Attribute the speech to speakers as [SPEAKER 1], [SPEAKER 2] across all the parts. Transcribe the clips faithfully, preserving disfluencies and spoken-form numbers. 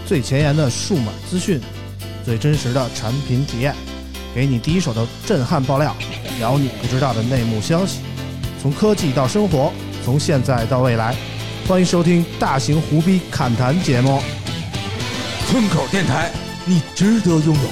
[SPEAKER 1] 最前沿的数码资讯，最真实的产品体验，给你第一手的震撼爆料，聊你不知道的内幕消息，从科技到生活，从现在到未来。欢迎收听大型胡逼侃谈节目。
[SPEAKER 2] 村口电台，你值得拥有。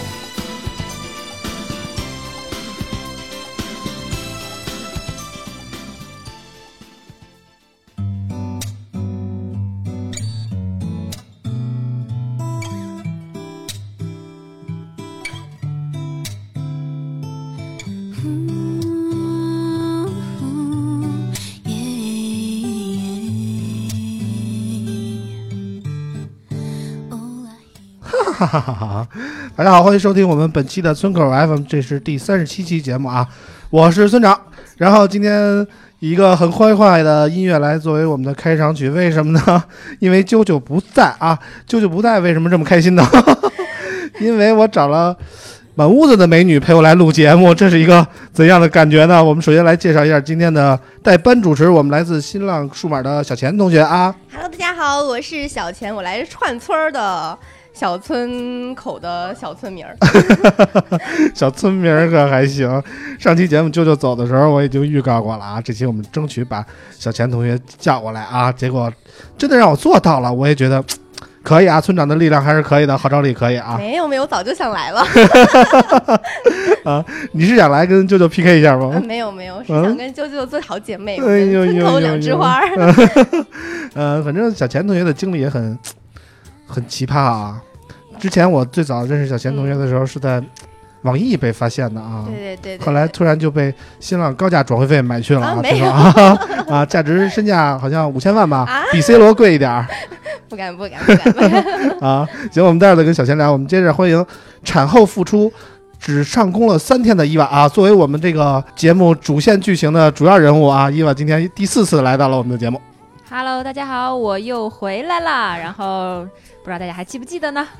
[SPEAKER 1] 哈哈哈哈！大家好，欢迎收听我们本期的村口 F M， 这是第三十七期节目啊，我是村长。然后今天以一个很欢快的音乐来作为我们的开场曲，为什么呢？因为啾啾不在啊，啾啾不在，为什么这么开心呢？因为我找了满屋子的美女陪我来录节目，这是一个怎样的感觉呢？我们首先来介绍一下今天的代班主持，我们来自新浪数码的小钱同学啊。
[SPEAKER 3] Hello， 大家好，我是小钱，我来串村的。小村口的小村名儿，
[SPEAKER 1] 小村名儿可还行。上期节目舅舅走的时候，我已经预告过了啊。这期我们争取把小钱同学叫过来啊，结果真的让我做到了，我也觉得可以啊。村长的力量还是可以的，号召力可以啊。
[SPEAKER 3] 没有没有，早就想来了。
[SPEAKER 1] 啊，你是想来跟舅舅 P K 一下吗？
[SPEAKER 3] 啊、没有没有，是想跟舅舅做好姐妹，
[SPEAKER 1] 哎呦
[SPEAKER 3] 村口两枝花。
[SPEAKER 1] 呃，反正小钱同学的经历也很很奇葩啊。之前我最早认识小钱同学的时候是在网易被发现的啊，
[SPEAKER 3] 对对 对, 对，
[SPEAKER 1] 后来突然就被新浪高价转会费买去了啊，
[SPEAKER 3] 啊没有
[SPEAKER 1] 啊, 啊，价值身价好像五千万吧，
[SPEAKER 3] 啊、
[SPEAKER 1] 比 C 罗贵一点
[SPEAKER 3] 不敢不敢不敢不敢
[SPEAKER 1] 啊！行，我们待会儿再跟小钱聊。我们接着欢迎产后复出只上工了三天的伊娃啊，作为我们这个节目主线剧情的主要人物啊，伊娃今天第四次来到了我们的节目。
[SPEAKER 4] Hello， 大家好，我又回来啦。然后不知道大家还记不记得呢？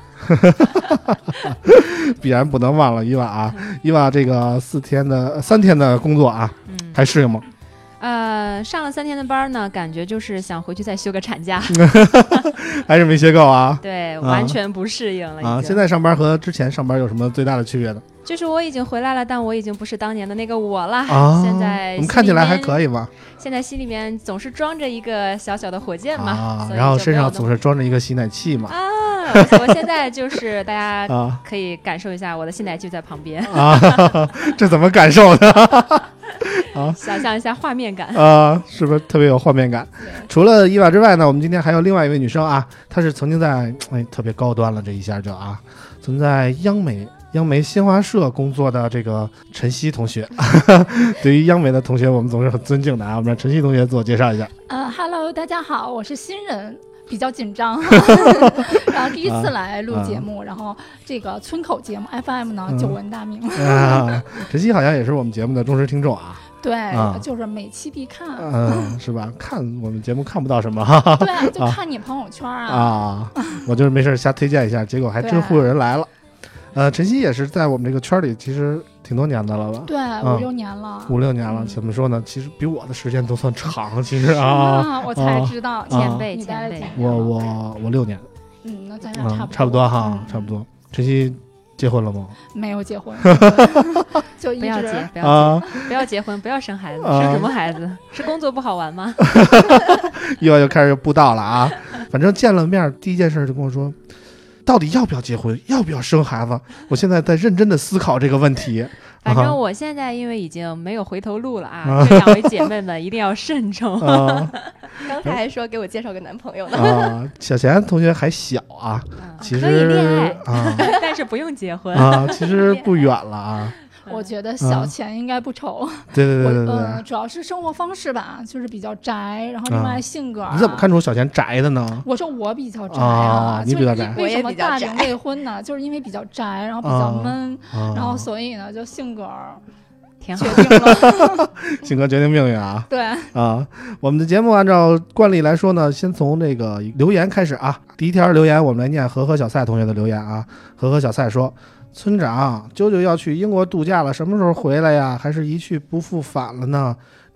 [SPEAKER 1] 必然不能忘了伊娃啊！伊娃这个四天的三天的工作啊，嗯、还适应吗？
[SPEAKER 4] 呃，上了三天的班呢，感觉就是想回去再休个产假，
[SPEAKER 1] 还是没歇够啊？
[SPEAKER 4] 对，啊、完全不适应了
[SPEAKER 1] 啊！现在上班和之前上班有什么最大的区别呢？
[SPEAKER 4] 就是我已经回来了，但我已经不是当年的那个我了。
[SPEAKER 1] 啊、
[SPEAKER 4] 现在
[SPEAKER 1] 我们看起来还可以吧？
[SPEAKER 4] 现在心里面总是装着一个小小的火箭嘛，
[SPEAKER 1] 啊、然后身上总是装着一个吸奶器嘛。
[SPEAKER 4] 啊，我现在就是大家可以感受一下我的吸奶器在旁边
[SPEAKER 1] 啊，这怎么感受呢？
[SPEAKER 4] 啊，想象一下画面感
[SPEAKER 1] 啊，是不是特别有画面感？除了伊娃之外呢，我们今天还有另外一位女生啊，她是曾经在哎特别高端了，这一下就啊，曾在央美央媒新华社工作的这个陈曦同学。对于央媒的同学，我们总是很尊敬的啊。我们让陈曦同学自我介绍一下。
[SPEAKER 5] 呃 ，Hello， 大家好，我是新人。比较紧张，然后第一次来录节目，啊、然后这个村口节目 F M 呢、嗯、久闻大名。
[SPEAKER 1] 啊，陈曦好像也是我们节目的忠实听众啊。
[SPEAKER 5] 对、
[SPEAKER 1] 啊，
[SPEAKER 5] 就是每期必看。
[SPEAKER 1] 嗯，是吧？看我们节目看不到什么。
[SPEAKER 5] 对，就看你朋友圈啊。
[SPEAKER 1] 啊，我就是没事瞎推荐一下，结果还真忽悠人来了。呃，陈曦也是在我们这个圈里，其实挺多年的了吧？
[SPEAKER 5] 对，
[SPEAKER 1] 嗯、
[SPEAKER 5] 五六年了。
[SPEAKER 1] 五六年了，怎么说呢？其实比我的时间都算长。其实啊，
[SPEAKER 5] 啊我才知道，
[SPEAKER 4] 啊、前辈前辈。
[SPEAKER 1] 我我我六年。
[SPEAKER 5] 嗯，那咱俩差不多。
[SPEAKER 1] 嗯、差不多哈，
[SPEAKER 5] 嗯、
[SPEAKER 1] 差不多。陈曦结婚了吗？
[SPEAKER 5] 没有结婚，就一直
[SPEAKER 4] 不要结，不要结，啊、不要结婚，不要生孩子。生什么孩子？是工作不好玩吗？
[SPEAKER 1] 又又开始布道了啊！反正见了面，第一件事就跟我说。到底要不要结婚，要不要生孩子？我现在在认真的思考这个问题。
[SPEAKER 4] 反正我现在因为已经没有回头路了啊，这两位姐妹们一定要慎重。
[SPEAKER 1] 啊、
[SPEAKER 3] 刚才还说给我介绍个男朋友呢。
[SPEAKER 1] 啊，小贤同学还小啊，
[SPEAKER 4] 啊
[SPEAKER 1] 其实
[SPEAKER 4] 可以恋爱
[SPEAKER 1] 啊，
[SPEAKER 4] 但是不用结婚
[SPEAKER 1] 啊，其实不远了啊。
[SPEAKER 5] 我觉得小钱应该不愁。
[SPEAKER 1] 嗯、对对对对对、
[SPEAKER 5] 呃，主要是生活方式吧，就是比较宅，然后另外性格、啊
[SPEAKER 1] 啊。你怎么看出小钱宅的呢？
[SPEAKER 5] 我说我比较宅啊，
[SPEAKER 1] 啊你比较宅。
[SPEAKER 5] 为什么大龄未婚呢？就是因为比较宅，然后比较闷，
[SPEAKER 1] 啊、
[SPEAKER 5] 然后所以呢，就性格
[SPEAKER 4] 挺好
[SPEAKER 5] 决定了。
[SPEAKER 1] 性格决定命运啊。
[SPEAKER 5] 对
[SPEAKER 1] 啊，我们的节目按照惯例来说呢，先从这个留言开始啊。第一条留言，我们来念和和小赛同学的留言啊。和和小赛说。村长，啾啾要去英国度假了，什么时候回来呀？还是一去不复返了呢？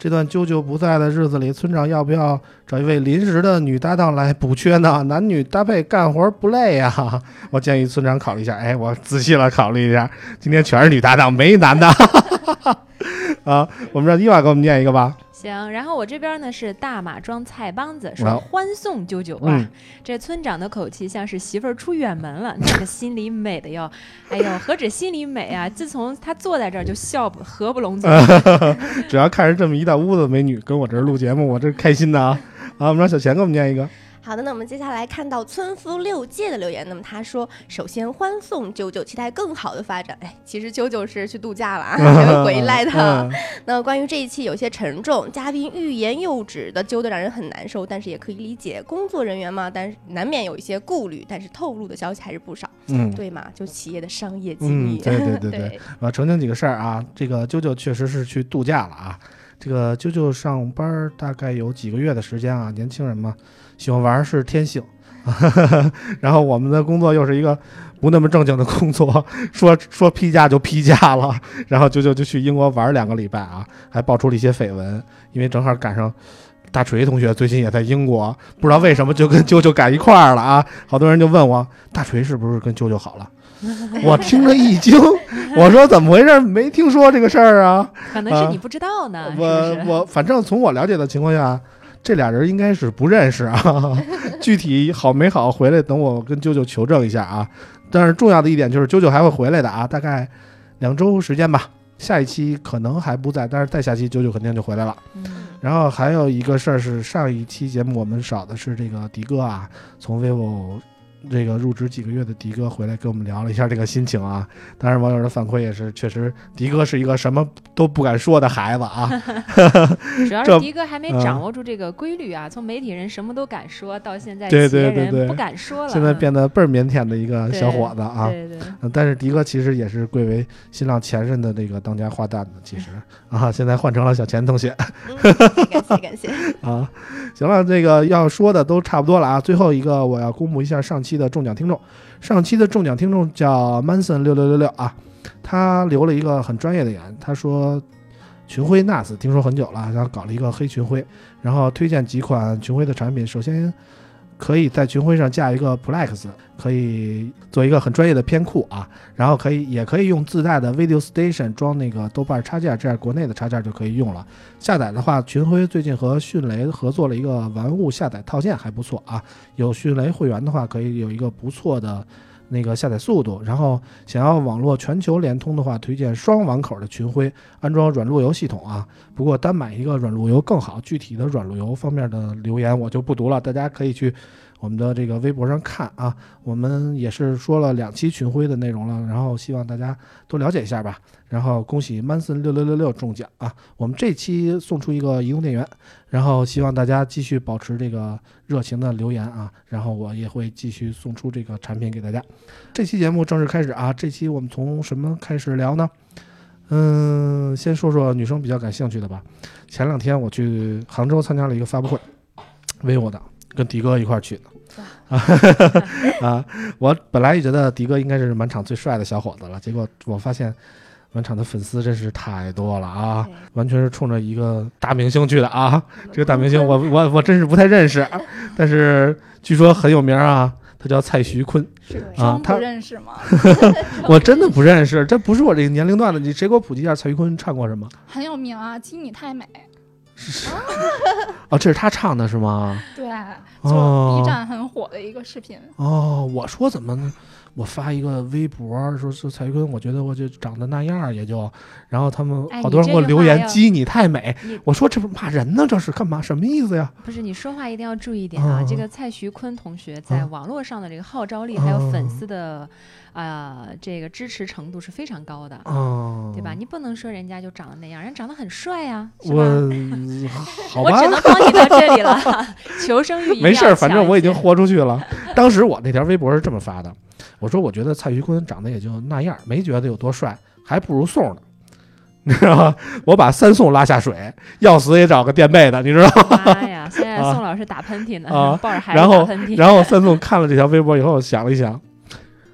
[SPEAKER 1] 这段啾啾不在的日子里，村长要不要找一位临时的女搭档来补缺呢？男女搭配干活不累啊！我建议村长考虑一下。哎，我仔细了考虑一下，今天全是女搭档，没男的。啊，我们让伊娃给我们念一个吧。
[SPEAKER 4] 行，然后我这边呢是大马庄菜帮子
[SPEAKER 1] 哇
[SPEAKER 4] 说欢送啾啾哇、
[SPEAKER 1] 嗯
[SPEAKER 4] 这村长的口气像是媳妇儿出远门了，那个心里美的哟，哎呦，何止心里美啊！自从他坐在这儿就笑不合不拢嘴。
[SPEAKER 1] 只要看着这么一大屋子美女跟我这儿录节目，我这开心的啊！啊，我们让小钱给我们念一个。
[SPEAKER 3] 好的，那我们接下来看到村夫六界的留言。那么他说，首先欢送啾啾，期待更好的发展。哎，其实啾啾是去度假了啊，还没回来的。
[SPEAKER 1] 嗯、
[SPEAKER 3] 那关于这一期有些沉重，嘉宾欲言又止的，揪得让人很难受。但是也可以理解，工作人员嘛，但是难免有一些顾虑。但是透露的消息还是不少，
[SPEAKER 1] 嗯，
[SPEAKER 3] 对嘛？就企业的商业机密。
[SPEAKER 1] 嗯、对对对对。
[SPEAKER 3] 对
[SPEAKER 1] 我澄清几个事儿啊，这个啾啾确实是去度假了啊。这个啾啾上班大概有几个月的时间啊，年轻人嘛，喜欢玩是天性。然后我们的工作又是一个不那么正经的工作，说说批假就批假了，然后啾啾就去英国玩两个礼拜啊，还爆出了一些绯闻，因为正好赶上大锤同学最近也在英国，不知道为什么就跟啾啾赶一块儿了啊，好多人就问我大锤是不是跟啾啾好了。我听着一惊，我说怎么回事？没听说这个事儿啊？
[SPEAKER 4] 可能是你不知道呢。
[SPEAKER 1] 啊、我
[SPEAKER 4] 是是
[SPEAKER 1] 我反正从我了解的情况下，这俩人应该是不认识啊。具体好没好，回来等我跟啾啾求证一下啊。但是重要的一点就是啾啾还会回来的啊，大概两周时间吧。下一期可能还不在，但是再下期啾啾肯定就回来了。
[SPEAKER 4] 嗯、
[SPEAKER 1] 然后还有一个事儿是，上一期节目我们少的是这个迪哥啊，从 vivo。这个入职几个月的迪哥回来跟我们聊了一下这个心情啊，当然网友的反馈也是，确实迪哥是一个什么都不敢说的孩子啊。
[SPEAKER 4] 主要是迪哥还没掌握住这个规律啊，嗯、从媒体人什么都敢说到现在企业人不敢说了，
[SPEAKER 1] 现在变得倍儿腼腆的一个小伙子啊。
[SPEAKER 4] 对对对、
[SPEAKER 1] 嗯。但是迪哥其实也是贵为新浪前任的这个当家花旦的，其实啊，现在换成了小钱同学。
[SPEAKER 3] 嗯、感谢感谢
[SPEAKER 1] 啊，行了，这个要说的都差不多了啊，最后一个我要公布一下上期的中奖听众，上期的中奖听众叫 Manson 六六六六啊，他留了一个很专业的言，他说群晖 N A S 听说很久了，然后搞了一个黑群晖，然后推荐几款群晖的产品，首先可以在群晖上架一个 Plex， 可以做一个很专业的片库啊，然后可以也可以用自带的 Video Station 装那个豆瓣插件，这样国内的插件就可以用了。下载的话，群晖最近和迅雷合作了一个玩物下载套件，还不错啊。有迅雷会员的话，可以有一个不错的那个下载速度。然后想要网络全球联通的话，推荐双网口的群晖，安装软路由系统啊。不过单买一个软路由更好，具体的软路由方面的留言我就不读了，大家可以去我们的这个微博上看啊。我们也是说了两期群晖的内容了，然后希望大家多了解一下吧。然后恭喜 Manson 六六六六中奖啊！我们这期送出一个移动电源，然后希望大家继续保持这个热情的留言啊，然后我也会继续送出这个产品给大家。这期节目正式开始啊！这期我们从什么开始聊呢？嗯，先说说女生比较感兴趣的吧。前两天我去杭州参加了一个发布会 ，vivo 的，跟迪哥一块儿去的。啊，我本来也觉得迪哥应该是满场最帅的小伙子了，结果我发现满场的粉丝真是太多了啊，完全是冲着一个大明星去的啊。这个大明星我我我真是不太认识，但是据说很有名啊，他叫蔡徐坤。
[SPEAKER 5] 啊，他不认识吗？
[SPEAKER 1] 我真的不认识，这不是我这个年龄段的。你谁给我普及一下蔡徐坤唱过什么？
[SPEAKER 5] 很有名啊，《基你太美》。
[SPEAKER 1] 哦，这是他唱的是吗？
[SPEAKER 5] 对，就 B 站很火的一个视频。
[SPEAKER 1] 哦，我说怎么我发一个微博说是蔡徐坤，我觉得我就长得那样也就，然后他们好多人给我留言激你太美，我说这不骂人呢，这是干嘛？什么意思呀？
[SPEAKER 4] 不是，你说话一定要注意一点啊！嗯、这个蔡徐坤同学在网络上的这个号召力，嗯、还有粉丝的啊、呃、这个支持程度是非常高的，嗯、对吧？你不能说人家就长得那样，人长得很帅啊，是吧？
[SPEAKER 1] 我好吧，
[SPEAKER 4] 我只能帮你到这里了，求生欲
[SPEAKER 1] 没事，反正我已经豁出去了。当时我那条微博是这么发的。我说我觉得蔡徐坤长得也就那样，没觉得有多帅，还不如宋呢，你知道吗？我把三宋拉下水，要死也找个垫背的，你知道吗？
[SPEAKER 4] 妈呀！现在宋老师打喷嚏呢，啊、抱着孩子
[SPEAKER 1] 打
[SPEAKER 4] 喷嚏。
[SPEAKER 1] 然后，然后三宋看了这条微博以后，想了一想，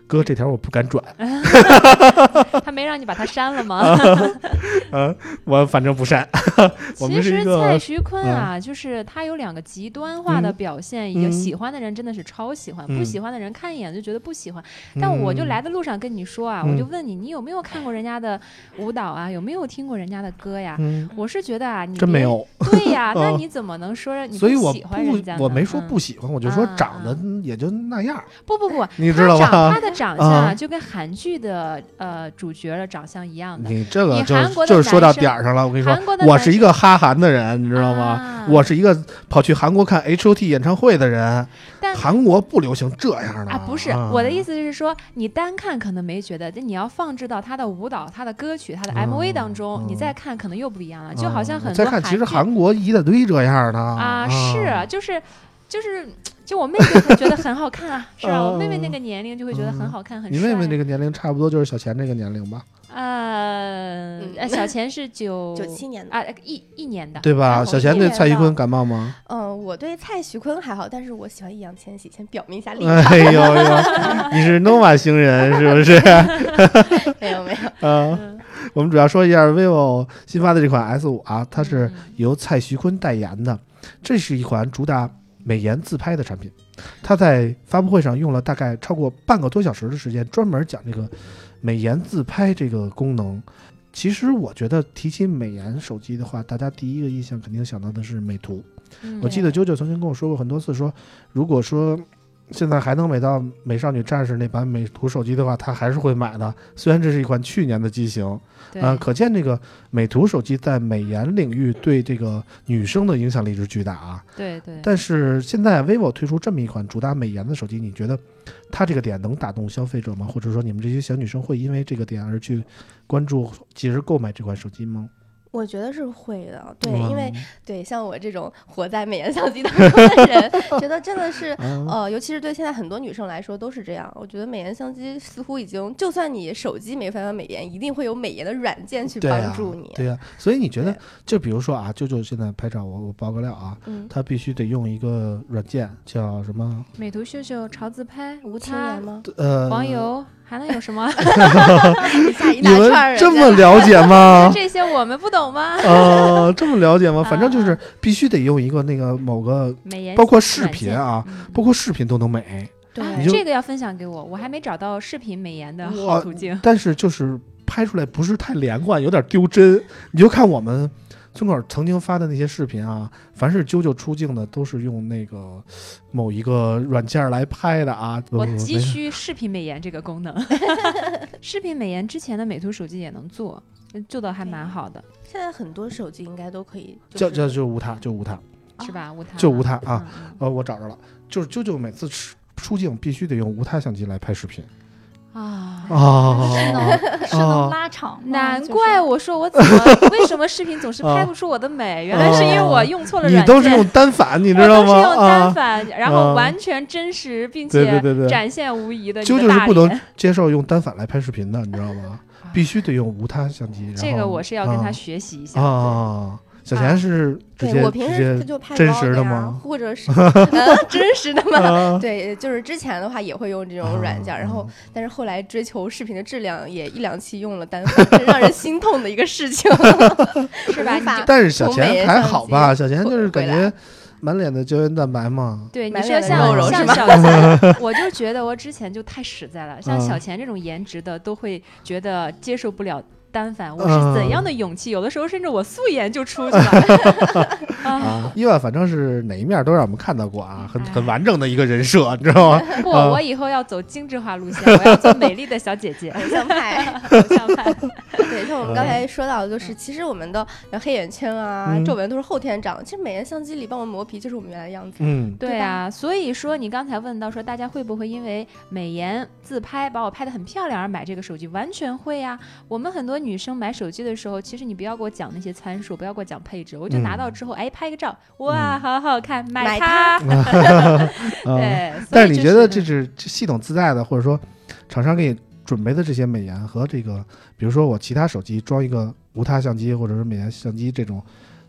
[SPEAKER 1] 哥这条我不敢转。
[SPEAKER 4] 他没让你把它删了吗？
[SPEAKER 1] 呃，我反正不删。我们
[SPEAKER 4] 其实
[SPEAKER 1] 是一个
[SPEAKER 4] 蔡徐坤啊，就是他有两个极端化的表现，有
[SPEAKER 1] 嗯
[SPEAKER 4] 喜欢的人真的是超喜欢，
[SPEAKER 1] 嗯
[SPEAKER 4] 不喜欢的人看一眼就觉得不喜欢。但我就来的路上跟你说啊，
[SPEAKER 1] 嗯
[SPEAKER 4] 我就问你，你有没有看过人家的舞蹈啊？有没有听过人家的歌呀？
[SPEAKER 1] 嗯，
[SPEAKER 4] 我是觉得啊，你别
[SPEAKER 1] 真没有。
[SPEAKER 4] 对呀，那
[SPEAKER 1] 嗯
[SPEAKER 4] 你怎么能说你
[SPEAKER 1] 所以我
[SPEAKER 4] 喜欢人家呢？
[SPEAKER 1] 不，我没说
[SPEAKER 4] 嗯
[SPEAKER 1] 不喜欢，我就说
[SPEAKER 4] 啊
[SPEAKER 1] 长得也就那样。
[SPEAKER 4] 不不不，
[SPEAKER 1] 你知道
[SPEAKER 4] 他长
[SPEAKER 1] 吧
[SPEAKER 4] 他的长相啊，
[SPEAKER 1] 啊
[SPEAKER 4] 就跟韩剧的呃主角的长相一样的。
[SPEAKER 1] 你这个就
[SPEAKER 4] 你韩国的
[SPEAKER 1] 就是说到
[SPEAKER 4] 男生
[SPEAKER 1] 点儿上了。我跟你说
[SPEAKER 4] 韩国，的
[SPEAKER 1] 我
[SPEAKER 4] 男
[SPEAKER 1] 是一个哈韩的人，你知道吗？
[SPEAKER 4] 啊
[SPEAKER 1] 我是一个跑去韩国看 H O T 演唱会的人。
[SPEAKER 4] 但
[SPEAKER 1] 韩国不流行这样的
[SPEAKER 4] 啊，不是，我的意思是说，你单看可能没觉得，但你要放置到他的舞蹈、他的歌曲、他的 M V 当中，
[SPEAKER 1] 嗯
[SPEAKER 4] 你再看可能又不一样了。就好像很
[SPEAKER 1] 再看，
[SPEAKER 4] 多韩剧
[SPEAKER 1] 其实韩国一大堆这样的
[SPEAKER 4] 啊，是就是就是就我妹就会觉得很好看啊，是吧？我妹妹那个年龄就会觉得很好看，很
[SPEAKER 1] 你
[SPEAKER 4] 帅。
[SPEAKER 1] 妹妹这个年龄差不多就是小钱这个年龄吧，
[SPEAKER 4] 呃，呃小钱是九
[SPEAKER 3] 九七年的
[SPEAKER 4] 啊，一一年的，
[SPEAKER 1] 对吧？
[SPEAKER 3] 啊
[SPEAKER 1] 小钱对蔡徐坤感冒吗？
[SPEAKER 3] 嗯，我对蔡徐坤还好，但是我喜欢易烊千玺，先表明一下立场。
[SPEAKER 1] 哎呦呦，你是 nova 星人是不是？
[SPEAKER 3] 没有没有，
[SPEAKER 1] 啊，我们主要说一下 vivo 新发的这款 S 五 啊，它是
[SPEAKER 4] 嗯
[SPEAKER 1] 由蔡徐坤代言的，这是一款主打美颜自拍的产品。他在发布会上用了大概超过半个多小时的时间，专门讲这个美颜自拍这个功能。其实我觉得提起美颜手机的话，大家第一个印象肯定想到的是美图。
[SPEAKER 4] 嗯
[SPEAKER 1] 我记得啾啾曾经跟我说过很多次说，如果说现在还能买到美少女战士那版美图手机的话，他还是会买的。虽然这是一款去年的机型，
[SPEAKER 4] 对
[SPEAKER 1] 呃，可见这个美图手机在美颜领域对这个女生的影响力是巨大啊。
[SPEAKER 4] 对对，
[SPEAKER 1] 但是现在 vivo 推出这么一款主打美颜的手机，你觉得它这个点能打动消费者吗？或者说你们这些小女生会因为这个点而去关注继而购买这款手机吗？
[SPEAKER 3] 我觉得是会的，对，
[SPEAKER 1] 嗯
[SPEAKER 3] 因为对像我这种活在美颜相机当中的人，觉得真的是，
[SPEAKER 1] 嗯
[SPEAKER 3] 呃，尤其是对现在很多女生来说都是这样。我觉得美颜相机似乎已经，就算你手机没办法美颜，一定会有美颜的软件去
[SPEAKER 1] 对呀
[SPEAKER 3] 帮助你。
[SPEAKER 1] 对呀、所以你觉得
[SPEAKER 3] 对，
[SPEAKER 1] 就比如说啊，舅舅现在拍照，我我爆个料啊，
[SPEAKER 3] 嗯，
[SPEAKER 1] 他必须得用一个软件叫什么？
[SPEAKER 4] 美图秀秀、潮自拍、无
[SPEAKER 3] 青
[SPEAKER 4] 他
[SPEAKER 3] 年、吗？
[SPEAKER 1] 呃，
[SPEAKER 4] 网游，还能有什么？
[SPEAKER 3] 一下一
[SPEAKER 1] 你们
[SPEAKER 3] 大串人
[SPEAKER 1] 这么了解吗？
[SPEAKER 4] 这些我们不懂吗？
[SPEAKER 1] 呃，这么了解吗？反正就是
[SPEAKER 4] 啊
[SPEAKER 1] 必须得用一个那个某个，
[SPEAKER 4] 美颜
[SPEAKER 1] 包括视
[SPEAKER 4] 软件
[SPEAKER 1] 频啊，
[SPEAKER 4] 嗯
[SPEAKER 1] 包括视频都能美。
[SPEAKER 3] 对
[SPEAKER 4] 啊
[SPEAKER 1] 你就
[SPEAKER 4] 这个要分享给我，我还没找到视频美颜的
[SPEAKER 1] 哇
[SPEAKER 4] 好途径。
[SPEAKER 1] 但是就是拍出来不是太连贯，有点丢真。你就看我们村口曾经发的那些视频啊，凡是啾啾出镜的都是用那个某一个软件来拍的啊。
[SPEAKER 4] 我
[SPEAKER 1] 不
[SPEAKER 4] 急需视频美颜这个功能。视频美颜之前的美图手机也能做，做的还蛮好的，
[SPEAKER 3] 现在很多手机应该都可以，
[SPEAKER 1] 叫叫
[SPEAKER 3] 就是
[SPEAKER 1] 就无他，就无他。
[SPEAKER 4] 是吧？无他
[SPEAKER 1] 就无他啊。
[SPEAKER 4] 嗯嗯
[SPEAKER 1] 呃，我找着了，就是啾啾每次出出镜必须得用无他相机来拍视频
[SPEAKER 4] 啊。
[SPEAKER 1] 啊
[SPEAKER 5] 是能是能拉长吗，
[SPEAKER 4] 难
[SPEAKER 5] 就是
[SPEAKER 4] 怪我说我怎么为什么视频总是拍不出我的美，原来是因为我用错了软件。
[SPEAKER 1] 你都是用单反，你知
[SPEAKER 4] 我
[SPEAKER 1] 道吗？
[SPEAKER 4] 都是用单
[SPEAKER 1] 啊，
[SPEAKER 4] 反，然后完全真实并且
[SPEAKER 1] 对对对对，
[SPEAKER 4] 展现无疑的
[SPEAKER 1] 啾
[SPEAKER 4] 你的大
[SPEAKER 1] 啾是不能
[SPEAKER 4] 脸。
[SPEAKER 1] 接受用单反来拍视频的，你知道吗？必须得用无他相机。然后
[SPEAKER 4] 这个我是要跟他
[SPEAKER 1] 啊
[SPEAKER 4] 学习一下。
[SPEAKER 1] 啊。小钱是直接
[SPEAKER 3] 对我平
[SPEAKER 1] 直接
[SPEAKER 3] 时就拍
[SPEAKER 1] 真
[SPEAKER 3] vlog 呀
[SPEAKER 1] 实的吗？
[SPEAKER 3] 或者是呃真实的吗？
[SPEAKER 1] 啊
[SPEAKER 3] 对，就是之前的话也会用这种软件，
[SPEAKER 1] 啊
[SPEAKER 3] 然后但是后来追求视频的质量，也一两期用了单反，这是让人心痛的一个事情，
[SPEAKER 4] 是吧？
[SPEAKER 3] 无法
[SPEAKER 4] 你就
[SPEAKER 1] 但是小
[SPEAKER 3] 从美
[SPEAKER 1] 钱还
[SPEAKER 3] 颜相机
[SPEAKER 1] 好吧？小钱就是感
[SPEAKER 3] 回来
[SPEAKER 1] 觉满脸的胶原蛋白嘛。
[SPEAKER 4] 对你
[SPEAKER 3] 满脸的
[SPEAKER 4] 说像
[SPEAKER 3] 肉肉是吗
[SPEAKER 4] 像小钱，我就觉得我之前就太实在了。像
[SPEAKER 1] 嗯
[SPEAKER 4] 小钱这种颜值的，都会觉得接受不了单反。我
[SPEAKER 1] 嗯
[SPEAKER 4] 是怎样的勇气？有的时候甚至我素颜就出去了。啊，
[SPEAKER 1] 啊，伊万反正是哪一面都让我们看到过啊，很很
[SPEAKER 4] 哎
[SPEAKER 1] 完整的一个人设，你知道吗？
[SPEAKER 4] 不，
[SPEAKER 1] 啊
[SPEAKER 4] 我以后要走精致化路线，我要做美丽的小姐姐，
[SPEAKER 3] 偶像派。
[SPEAKER 4] 偶像派。
[SPEAKER 3] 对，像我们刚才说到的，就是其实我们的黑眼圈啊、
[SPEAKER 1] 嗯
[SPEAKER 3] 皱纹都是后天长的，其实美颜相机里帮我们磨皮就是我们原来的样子。
[SPEAKER 1] 嗯，
[SPEAKER 4] 对啊，所以说你刚才问到说大家会不会因为美颜自拍把我拍得很漂亮而买这个手机，完全会呀、我们很多女生买手机的时候，其实你不要给我讲那些参数，不要给我讲配置，我就拿到之后，哎，拍个照，哇，
[SPEAKER 1] 嗯
[SPEAKER 4] 好好看，买
[SPEAKER 3] 买
[SPEAKER 4] 它。
[SPEAKER 1] 啊
[SPEAKER 4] 对，
[SPEAKER 1] 但是你
[SPEAKER 4] 所以就
[SPEAKER 1] 觉得这是这系统自带的，或者说厂商给你准备的这些美颜和这个，比如说我其他手机装一个无他相机或者是美颜相机这种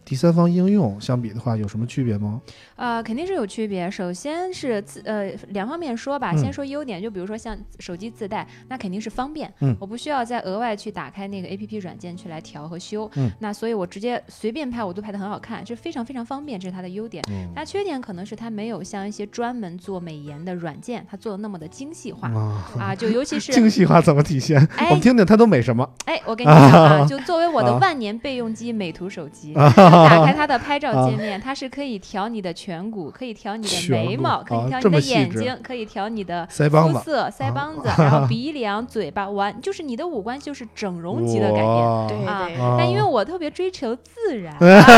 [SPEAKER 1] 第三方应用相比的话，有什么区别吗？
[SPEAKER 4] 呃，肯定是有区别。首先是自呃两方面说吧，
[SPEAKER 1] 嗯
[SPEAKER 4] 先说优点，就比如说像手机自带，那肯定是方便，
[SPEAKER 1] 嗯
[SPEAKER 4] 我不需要再额外去打开那个 A P P 软件去来调和修，
[SPEAKER 1] 嗯
[SPEAKER 4] 那所以我直接随便拍我都拍得很好看，这非常非常方便，这是它的优点。
[SPEAKER 1] 嗯
[SPEAKER 4] 它缺点可能是它没有像一些专门做美颜的软件，它做的那么的精细化。
[SPEAKER 1] 啊，
[SPEAKER 4] 啊，就尤其是
[SPEAKER 1] 精细化怎么体现？
[SPEAKER 4] 哎
[SPEAKER 1] 我们听听它都美什么？
[SPEAKER 4] 哎，我跟你讲啊，
[SPEAKER 1] 啊
[SPEAKER 4] 就作为我的
[SPEAKER 1] 啊
[SPEAKER 4] 万年备用机美图手机，
[SPEAKER 1] 啊
[SPEAKER 4] 打开它的拍照界面，它是可以调你的颧骨，可以调你的
[SPEAKER 1] 颧骨
[SPEAKER 4] 眉毛，可以
[SPEAKER 1] 啊
[SPEAKER 4] 调你的
[SPEAKER 1] 这么细致
[SPEAKER 4] 眼睛，可以调你的
[SPEAKER 1] 腮帮子
[SPEAKER 4] 肤色、腮帮子，然后鼻梁、嘴巴，完就是你的五官就是整容级的改变。
[SPEAKER 1] 哇
[SPEAKER 3] 对
[SPEAKER 4] 啊
[SPEAKER 3] 对，
[SPEAKER 1] 啊
[SPEAKER 4] 但因为我特别追求自然，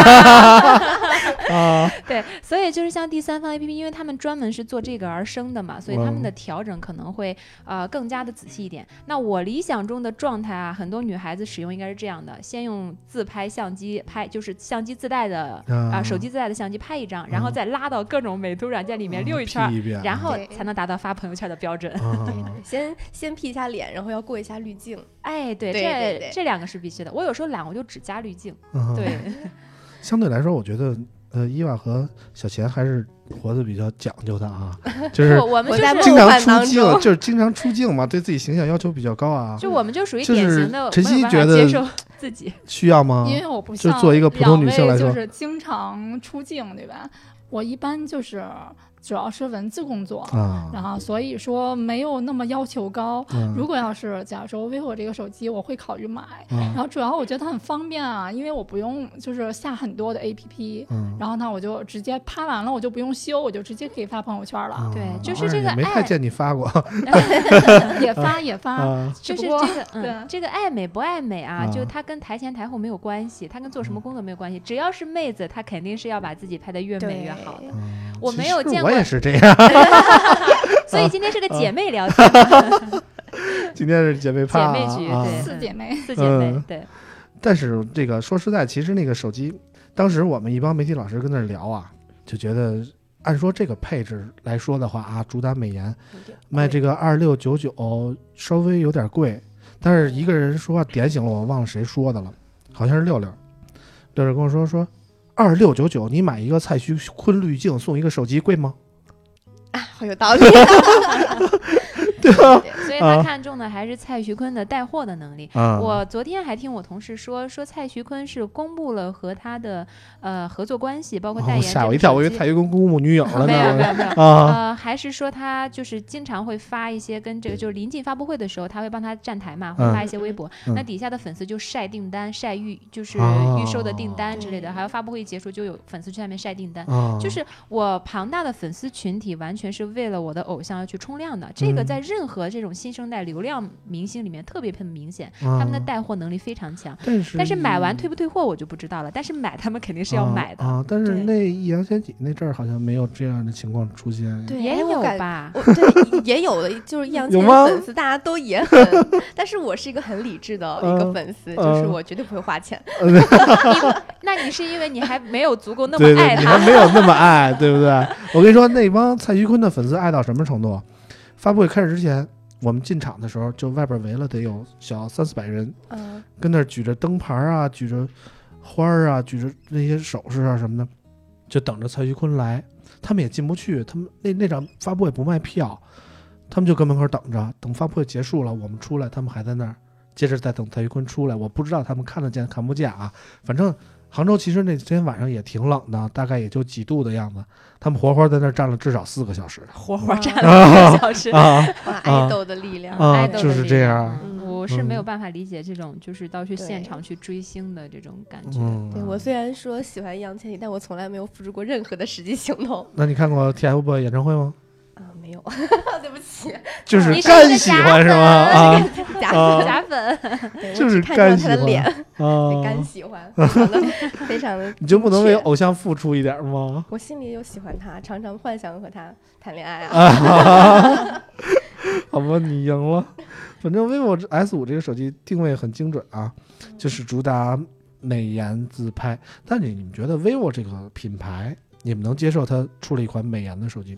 [SPEAKER 1] 啊
[SPEAKER 4] 对，所以就是像第三方 A P P，因为他们专门是做这个而生的嘛，所以他们的
[SPEAKER 1] 嗯
[SPEAKER 4] 调整可能会呃更加的仔细一点。那我理想中的状态啊，很多女孩子使用应该是这样的：先用自拍相机拍，就是相机自带的啊、
[SPEAKER 1] 啊
[SPEAKER 4] 手机自带的相机拍一张，然后再拉到各种美图软件里面溜一圈儿，
[SPEAKER 1] 嗯 P 一遍
[SPEAKER 4] 然后
[SPEAKER 3] 对
[SPEAKER 4] 才能达到发朋友圈的标准。
[SPEAKER 1] 啊
[SPEAKER 3] 先先 P 一下脸，然后要过一下滤镜。
[SPEAKER 4] 哎，对，
[SPEAKER 3] 对
[SPEAKER 4] 这
[SPEAKER 3] 对对
[SPEAKER 4] 这两个是必须的。我有时候懒，我就只加滤镜。
[SPEAKER 1] 啊
[SPEAKER 4] 对，
[SPEAKER 1] 相对来说，我觉得呃，伊娃和小钱还是活得比较讲究的啊，就是
[SPEAKER 4] 我我们就
[SPEAKER 3] 我在
[SPEAKER 4] 是
[SPEAKER 1] 经常
[SPEAKER 3] 梦幻当
[SPEAKER 1] 出镜，
[SPEAKER 3] 中
[SPEAKER 1] 就是经常出镜嘛，对自己形象要求比较高啊。
[SPEAKER 4] 就我们就属于
[SPEAKER 1] 就是
[SPEAKER 4] 典型的
[SPEAKER 1] 晨曦
[SPEAKER 4] 没有办法
[SPEAKER 1] 觉得
[SPEAKER 4] 接受自己。
[SPEAKER 1] 需要吗？
[SPEAKER 5] 因为我不
[SPEAKER 1] 就
[SPEAKER 5] 像
[SPEAKER 1] 做一个普通女性来说
[SPEAKER 5] 两位就是经常出镜，对吧？我一般就是主要是文字工作，
[SPEAKER 1] 啊，
[SPEAKER 5] 然后所以说没有那么要求高。
[SPEAKER 1] 嗯
[SPEAKER 5] 如果要是假如说 vivo 这个手机，我会考虑买。
[SPEAKER 1] 嗯
[SPEAKER 5] 然后主要我觉得它很方便啊，因为我不用就是下很多的 A P P，
[SPEAKER 1] 嗯
[SPEAKER 5] 然后呢我就直接拍完了，我就不用修，我就直接可以发朋友圈了。
[SPEAKER 1] 啊
[SPEAKER 4] 对就是这个
[SPEAKER 1] 也没太
[SPEAKER 4] 爱
[SPEAKER 1] 见你发过
[SPEAKER 5] 也发也发，
[SPEAKER 1] 啊
[SPEAKER 4] 就是
[SPEAKER 5] 只不过
[SPEAKER 4] 这个，嗯
[SPEAKER 5] 对，
[SPEAKER 4] 这个爱美不爱美啊，
[SPEAKER 1] 啊
[SPEAKER 4] 就它跟台前台后没有关系，它跟做什么工作没有关系。只要是妹子，她肯定是要把自己拍得越美越好的。
[SPEAKER 1] 嗯
[SPEAKER 4] 我
[SPEAKER 1] 其实
[SPEAKER 4] 没有见过
[SPEAKER 1] 我也是这样。
[SPEAKER 4] 所以今天是个姐妹聊天嘛，
[SPEAKER 1] 今天是姐妹趴啊
[SPEAKER 4] 姐妹局
[SPEAKER 1] 啊
[SPEAKER 4] 对
[SPEAKER 5] 四姐妹。
[SPEAKER 4] 四姐妹
[SPEAKER 1] 嗯，
[SPEAKER 4] 对，
[SPEAKER 1] 但是这个说实在，其实那个手机，当时我们一帮媒体老师跟那儿聊啊，就觉得按说这个配置来说的话啊，主打美颜，卖这个二六九九稍微有点贵。但是一个人说话点醒了我，忘了谁说的了，好像是六六。六六跟我说说，二六九九你买一个蔡徐坤滤镜送一个手机贵吗？
[SPEAKER 3] 啊，好有道理。
[SPEAKER 1] 对吧？
[SPEAKER 4] 所以他看中的还是蔡徐坤的带货的能力。
[SPEAKER 1] 啊，
[SPEAKER 4] 我昨天还听我同事说，说蔡徐坤是公布了和他的呃合作关系，包括代
[SPEAKER 1] 哦
[SPEAKER 4] 言。
[SPEAKER 1] 吓我一跳，我以为蔡徐坤公布女友了呢。
[SPEAKER 4] 没有没有没有，
[SPEAKER 1] 啊
[SPEAKER 4] 呃，还是说他就是经常会发一些跟这个，就是临近发布会的时候，他会帮他站台嘛，会
[SPEAKER 1] 嗯
[SPEAKER 4] 发一些微博，
[SPEAKER 1] 嗯
[SPEAKER 4] 那底下的粉丝就晒订单、晒预就是
[SPEAKER 1] 哦
[SPEAKER 4] 预售的订单之类的，
[SPEAKER 3] 对
[SPEAKER 4] 还有发布会一结束就有粉丝去下面晒订单。
[SPEAKER 1] 啊，
[SPEAKER 4] 就是我庞大的粉丝群体，完全是为了我的偶像要去冲量的。这个
[SPEAKER 1] 嗯
[SPEAKER 4] 在任何这种新生代流量明星里面特别很明显，
[SPEAKER 1] 他
[SPEAKER 4] 他们的带货能力非常强。
[SPEAKER 1] 但是
[SPEAKER 4] 但是买完退不退货我就不知道了，但是买他们肯定是要买的。
[SPEAKER 1] 啊啊但是
[SPEAKER 4] 对
[SPEAKER 1] 那易烊千玺那阵儿好像没有这样的情况出现。
[SPEAKER 3] 对，
[SPEAKER 4] 也有
[SPEAKER 3] 哎我感
[SPEAKER 4] 吧？
[SPEAKER 3] 我对也有的，就是易烊千玺
[SPEAKER 1] 有吗
[SPEAKER 3] 的粉丝，大家都也很，但是我是一个很理智的一个
[SPEAKER 1] 嗯
[SPEAKER 3] 粉丝，
[SPEAKER 1] 嗯
[SPEAKER 3] 就是我绝对不会花钱。
[SPEAKER 4] 那你是因为你还没有足够那么
[SPEAKER 1] 对对，
[SPEAKER 4] 爱他
[SPEAKER 1] 你还没有那么爱，对不对？我跟你说，那帮蔡徐坤的粉丝爱到什么程度？发布会开始之前，我们进场的时候，就外边围了得有小三四百人，
[SPEAKER 3] 嗯，
[SPEAKER 1] 跟那儿举着灯牌啊，举着花儿啊，举着那些首饰啊什么的，就等着蔡徐坤来。他们也进不去，他们那那场发布会不卖票，他们就搁门口等着，等发布会结束了，我们出来，他们还在那儿，接着再等蔡徐坤出来。我不知道他们看得见看不见啊，反正杭州其实那天晚上也挺冷的，大概也就几度的样子。他们活活在那儿站了至少四个小时
[SPEAKER 4] 活活站了一个小时。
[SPEAKER 1] 啊
[SPEAKER 3] 哇，爱豆的力量。
[SPEAKER 1] 啊
[SPEAKER 4] 爱豆的
[SPEAKER 1] 就是
[SPEAKER 4] 力量
[SPEAKER 1] 这样
[SPEAKER 4] 嗯我是没有
[SPEAKER 1] 嗯
[SPEAKER 4] 办法理解这种就是到去现
[SPEAKER 3] 对
[SPEAKER 4] 场去追星的这种感觉。
[SPEAKER 1] 嗯，
[SPEAKER 3] 对我虽然说喜欢易烊千玺，但我从来没有付出过任何的实际行动
[SPEAKER 1] 那你看过 T F BOYS 演唱会吗？
[SPEAKER 3] 啊，没有，对不起，
[SPEAKER 1] 就是
[SPEAKER 4] 你是一个
[SPEAKER 1] 干喜欢是吗？啊
[SPEAKER 3] 假
[SPEAKER 1] 啊
[SPEAKER 3] 粉，
[SPEAKER 4] 假粉，
[SPEAKER 3] 对
[SPEAKER 1] 就是
[SPEAKER 3] 我只看中了他
[SPEAKER 1] 干喜欢
[SPEAKER 3] 的脸，对，干
[SPEAKER 1] 啊！
[SPEAKER 3] 喜欢，非常的非常的。
[SPEAKER 1] 你就不能为偶像付出一点吗？
[SPEAKER 3] 我心里也有喜欢他，常常幻想和他谈恋爱啊。
[SPEAKER 1] 啊，好吧，你赢了。反正 vivo S 五这个手机定位很精准啊，就是主打美颜自拍。但是你们觉得 vivo 这个品牌，你们能接受它出了一款美颜的手机吗？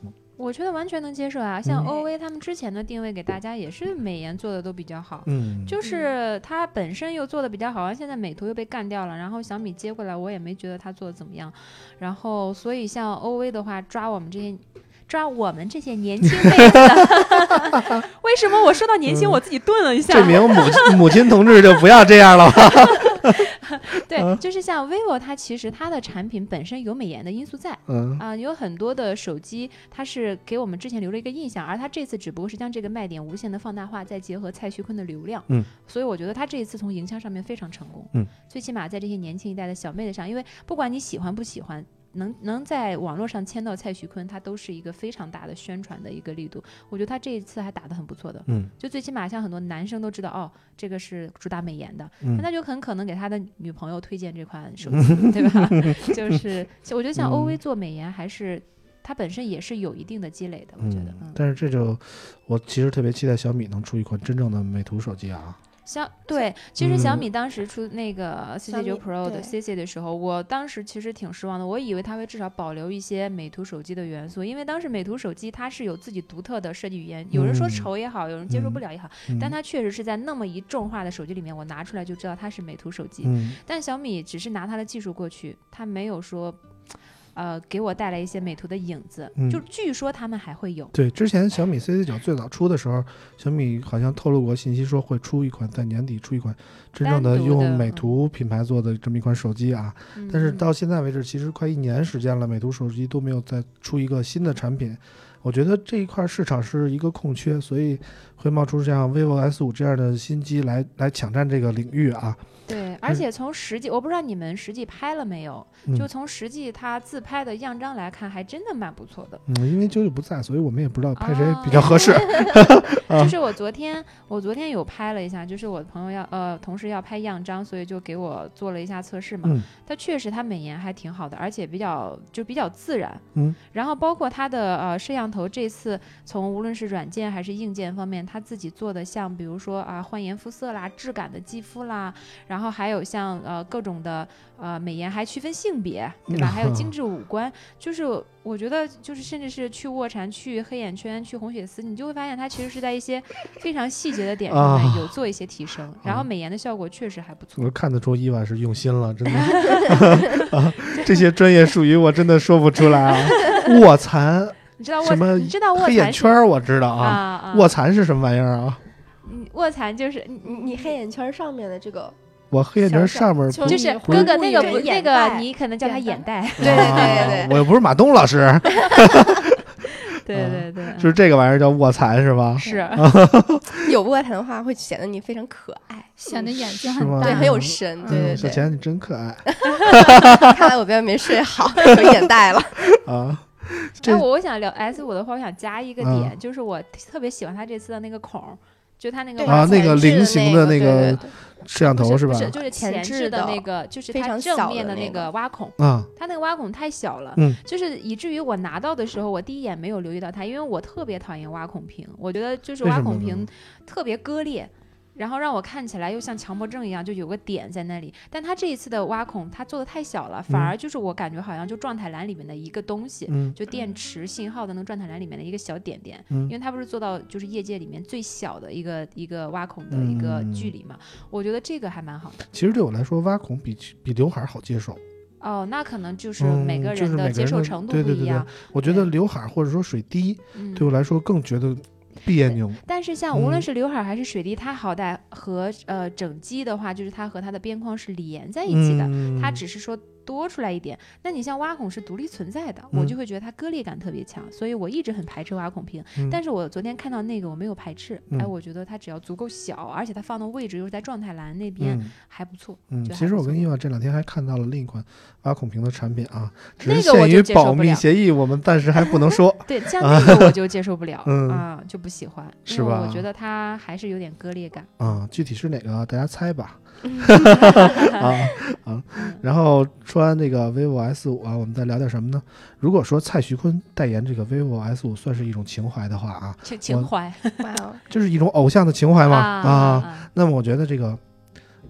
[SPEAKER 4] 我觉得完全能接受啊，像欧威他们之前的定位给大家也是美颜做的都比较好，
[SPEAKER 1] 嗯，
[SPEAKER 4] 就是它本身又做的比较好，现在美图又被干掉了，然后小米接过来，我也没觉得它做的怎么样，然后所以像欧威的话，抓我们这些。抓我们这些年轻妹子的，为什么我说到年轻，嗯、我自己顿了一下？
[SPEAKER 1] 这名母母亲同志就不要这样了吧。
[SPEAKER 4] 对，就是像 vivo， 它其实它的产品本身有美颜的因素在，嗯啊、呃，有很多的手机它是给我们之前留了一个印象，而它这次只不过是将这个卖点无限的放大化，再结合蔡徐坤的流量，嗯，所以我觉得它这一次从营销上面非常成功，嗯，最起码在这些年轻一代的小妹子上，因为不管你喜欢不喜欢。能能在网络上签到蔡徐坤，他都是一个非常大的宣传的一个力度。我觉得他这一次还打得很不错的，嗯，就最起码像很多男生都知道，哦，这个是主打美颜的，嗯、那他就很可能给他的女朋友推荐这款手机，嗯、对吧？就是我觉得像欧威做美颜还是。它本身也是有一定的积累的，我觉得。嗯
[SPEAKER 1] 嗯、但是这就，我其实特别期待小米能出一款真正的美图手机啊。
[SPEAKER 4] 小对，其实小米当时出那个 C C 九 Pro 的 C C 的时候，我当时其实挺失望的。我以为它会至少保留一些美图手机的元素，因为当时美图手机它是有自己独特的设计语言，有人说丑也好，有人接受不了也好，嗯、但它确实是在那么一众化的手机里面，我拿出来就知道它是美图手机。嗯、但小米只是拿它的技术过去，它没有说。呃，给我带来一些美图的影子，嗯、就据说他们还会有。
[SPEAKER 1] 对，之前小米 C C 九最早出的时候，小米好像透露过信息，说会出一款在年底出一款真正的用美图品牌做的这么一款手机啊。嗯、但是到现在为止，其实快一年时间了，美图手机都没有再出一个新的产品。我觉得这一块市场是一个空缺，所以会冒出像 vivo S 五这样的新机来来抢占这个领域啊。
[SPEAKER 4] 对，而且从实际，我不知道你们实际拍了没有，嗯、就从实际他自拍的样张来看，还真的蛮不错的。
[SPEAKER 1] 嗯，因为啾啾不在，所以我们也不知道拍谁比较合适。
[SPEAKER 4] 哦、就是我昨天，我昨天有拍了一下，就是我朋友要呃同事要拍样张，所以就给我做了一下测试嘛。嗯、它确实它美颜还挺好的，而且比较就比较自然。嗯。然后包括它的呃摄像头，这次从无论是软件还是硬件方面，它自己做的像比如说啊、呃、焕颜肤色啦、质感的肌肤啦。然后还有像呃各种的呃美颜还区分性别，对吧？还有精致五官，就是我觉得就是甚至是去卧蚕、去黑眼圈、去红血丝，你就会发现它其实是在一些非常细节的点上面有做一些提升，啊、然后美颜的效果确实还不错。
[SPEAKER 1] 我看得出伊娃是用心了，真的。啊、这些专业术语我真的说不出来啊。卧蚕，
[SPEAKER 4] 你知道
[SPEAKER 1] 什么？
[SPEAKER 4] 你知道卧蚕
[SPEAKER 1] 黑眼圈我知道啊。
[SPEAKER 4] 啊啊
[SPEAKER 1] 卧蚕是什么玩意儿啊？
[SPEAKER 4] 嗯，卧蚕就是
[SPEAKER 3] 你你黑眼圈上面的这个。
[SPEAKER 1] 我黑眼圈上面
[SPEAKER 4] 就是哥哥那个不那个，你可能叫他眼袋。
[SPEAKER 3] 对对对对，
[SPEAKER 1] 我又不是马东老师。
[SPEAKER 4] 对对对，
[SPEAKER 1] 就是这个玩意儿叫卧蚕是吧？
[SPEAKER 4] 是。
[SPEAKER 3] 有卧蚕的话，会显得你非常可爱，
[SPEAKER 5] 显得眼睛很大，
[SPEAKER 3] 对，很有神。对对对，
[SPEAKER 1] 小钱你真可爱。
[SPEAKER 3] 看来我昨天没睡好，有眼袋了。
[SPEAKER 1] 啊。
[SPEAKER 4] 哎，我想聊 S 五的话，我想加一个点，就是我特别喜欢它这次的那个孔。就它那个
[SPEAKER 1] 啊，那个菱形的那
[SPEAKER 3] 个
[SPEAKER 1] 摄像头是吧？
[SPEAKER 4] 是，就是前置的那个，就是它正面的那个挖孔
[SPEAKER 1] 啊，
[SPEAKER 4] 它那个挖孔太小了，嗯，就是以至于我拿到的时候，我第一眼没有留意到它，因为我特别讨厌挖孔屏，我觉得就是挖孔屏特别割裂。然后让我看起来又像强迫症一样，就有个点在那里。但它这一次的挖孔，它做的太小了，反而就是我感觉好像就状态栏里面的一个东西，嗯、就电池信号的那个状态栏里面的一个小点点。嗯、因为它不是做到就是业界里面最小的一个一个挖孔的一个距离嘛，嗯、我觉得这个还蛮好的。
[SPEAKER 1] 其实对我来说，挖孔比比刘海好接受。
[SPEAKER 4] 哦，那可能就是每个人的接受程度不一样。
[SPEAKER 1] 嗯就是、对对对对，我觉得刘海或者说水滴，对我来说更觉得。别扭，
[SPEAKER 4] 但是像无论是刘海还是水滴，嗯、它好歹和呃整机的话，就是它和它的边框是连在一起的，嗯、它只是说多出来一点。那你像挖孔是独立存在的，嗯、我就会觉得它割裂感特别强，所以我一直很排斥挖孔屏。嗯、但是我昨天看到那个我没有排斥，嗯、哎，我觉得它只要足够小，而且它放的位置又是在状态栏那边，嗯、还不错。
[SPEAKER 1] 嗯，
[SPEAKER 4] 不错
[SPEAKER 1] 其实我跟伊娃这两天还看到了另一款挖孔屏的产品啊，只是限于保密协议，我们暂时还不能说。
[SPEAKER 4] 对，像那个我就接受不了，
[SPEAKER 1] 嗯、
[SPEAKER 4] 啊，就不喜欢，
[SPEAKER 1] 是吧？
[SPEAKER 4] 我觉得它还是有点割裂感。
[SPEAKER 1] 啊，具体是哪个大家猜吧。啊啊！然后说完这个 vivo S 五啊，我们再聊点什么呢？如果说蔡徐坤代言这个 vivo S 五算是一种情怀的话啊，
[SPEAKER 4] 情情怀，
[SPEAKER 1] 就是一种偶像的情怀嘛
[SPEAKER 4] 啊,
[SPEAKER 1] 啊。那么我觉得这个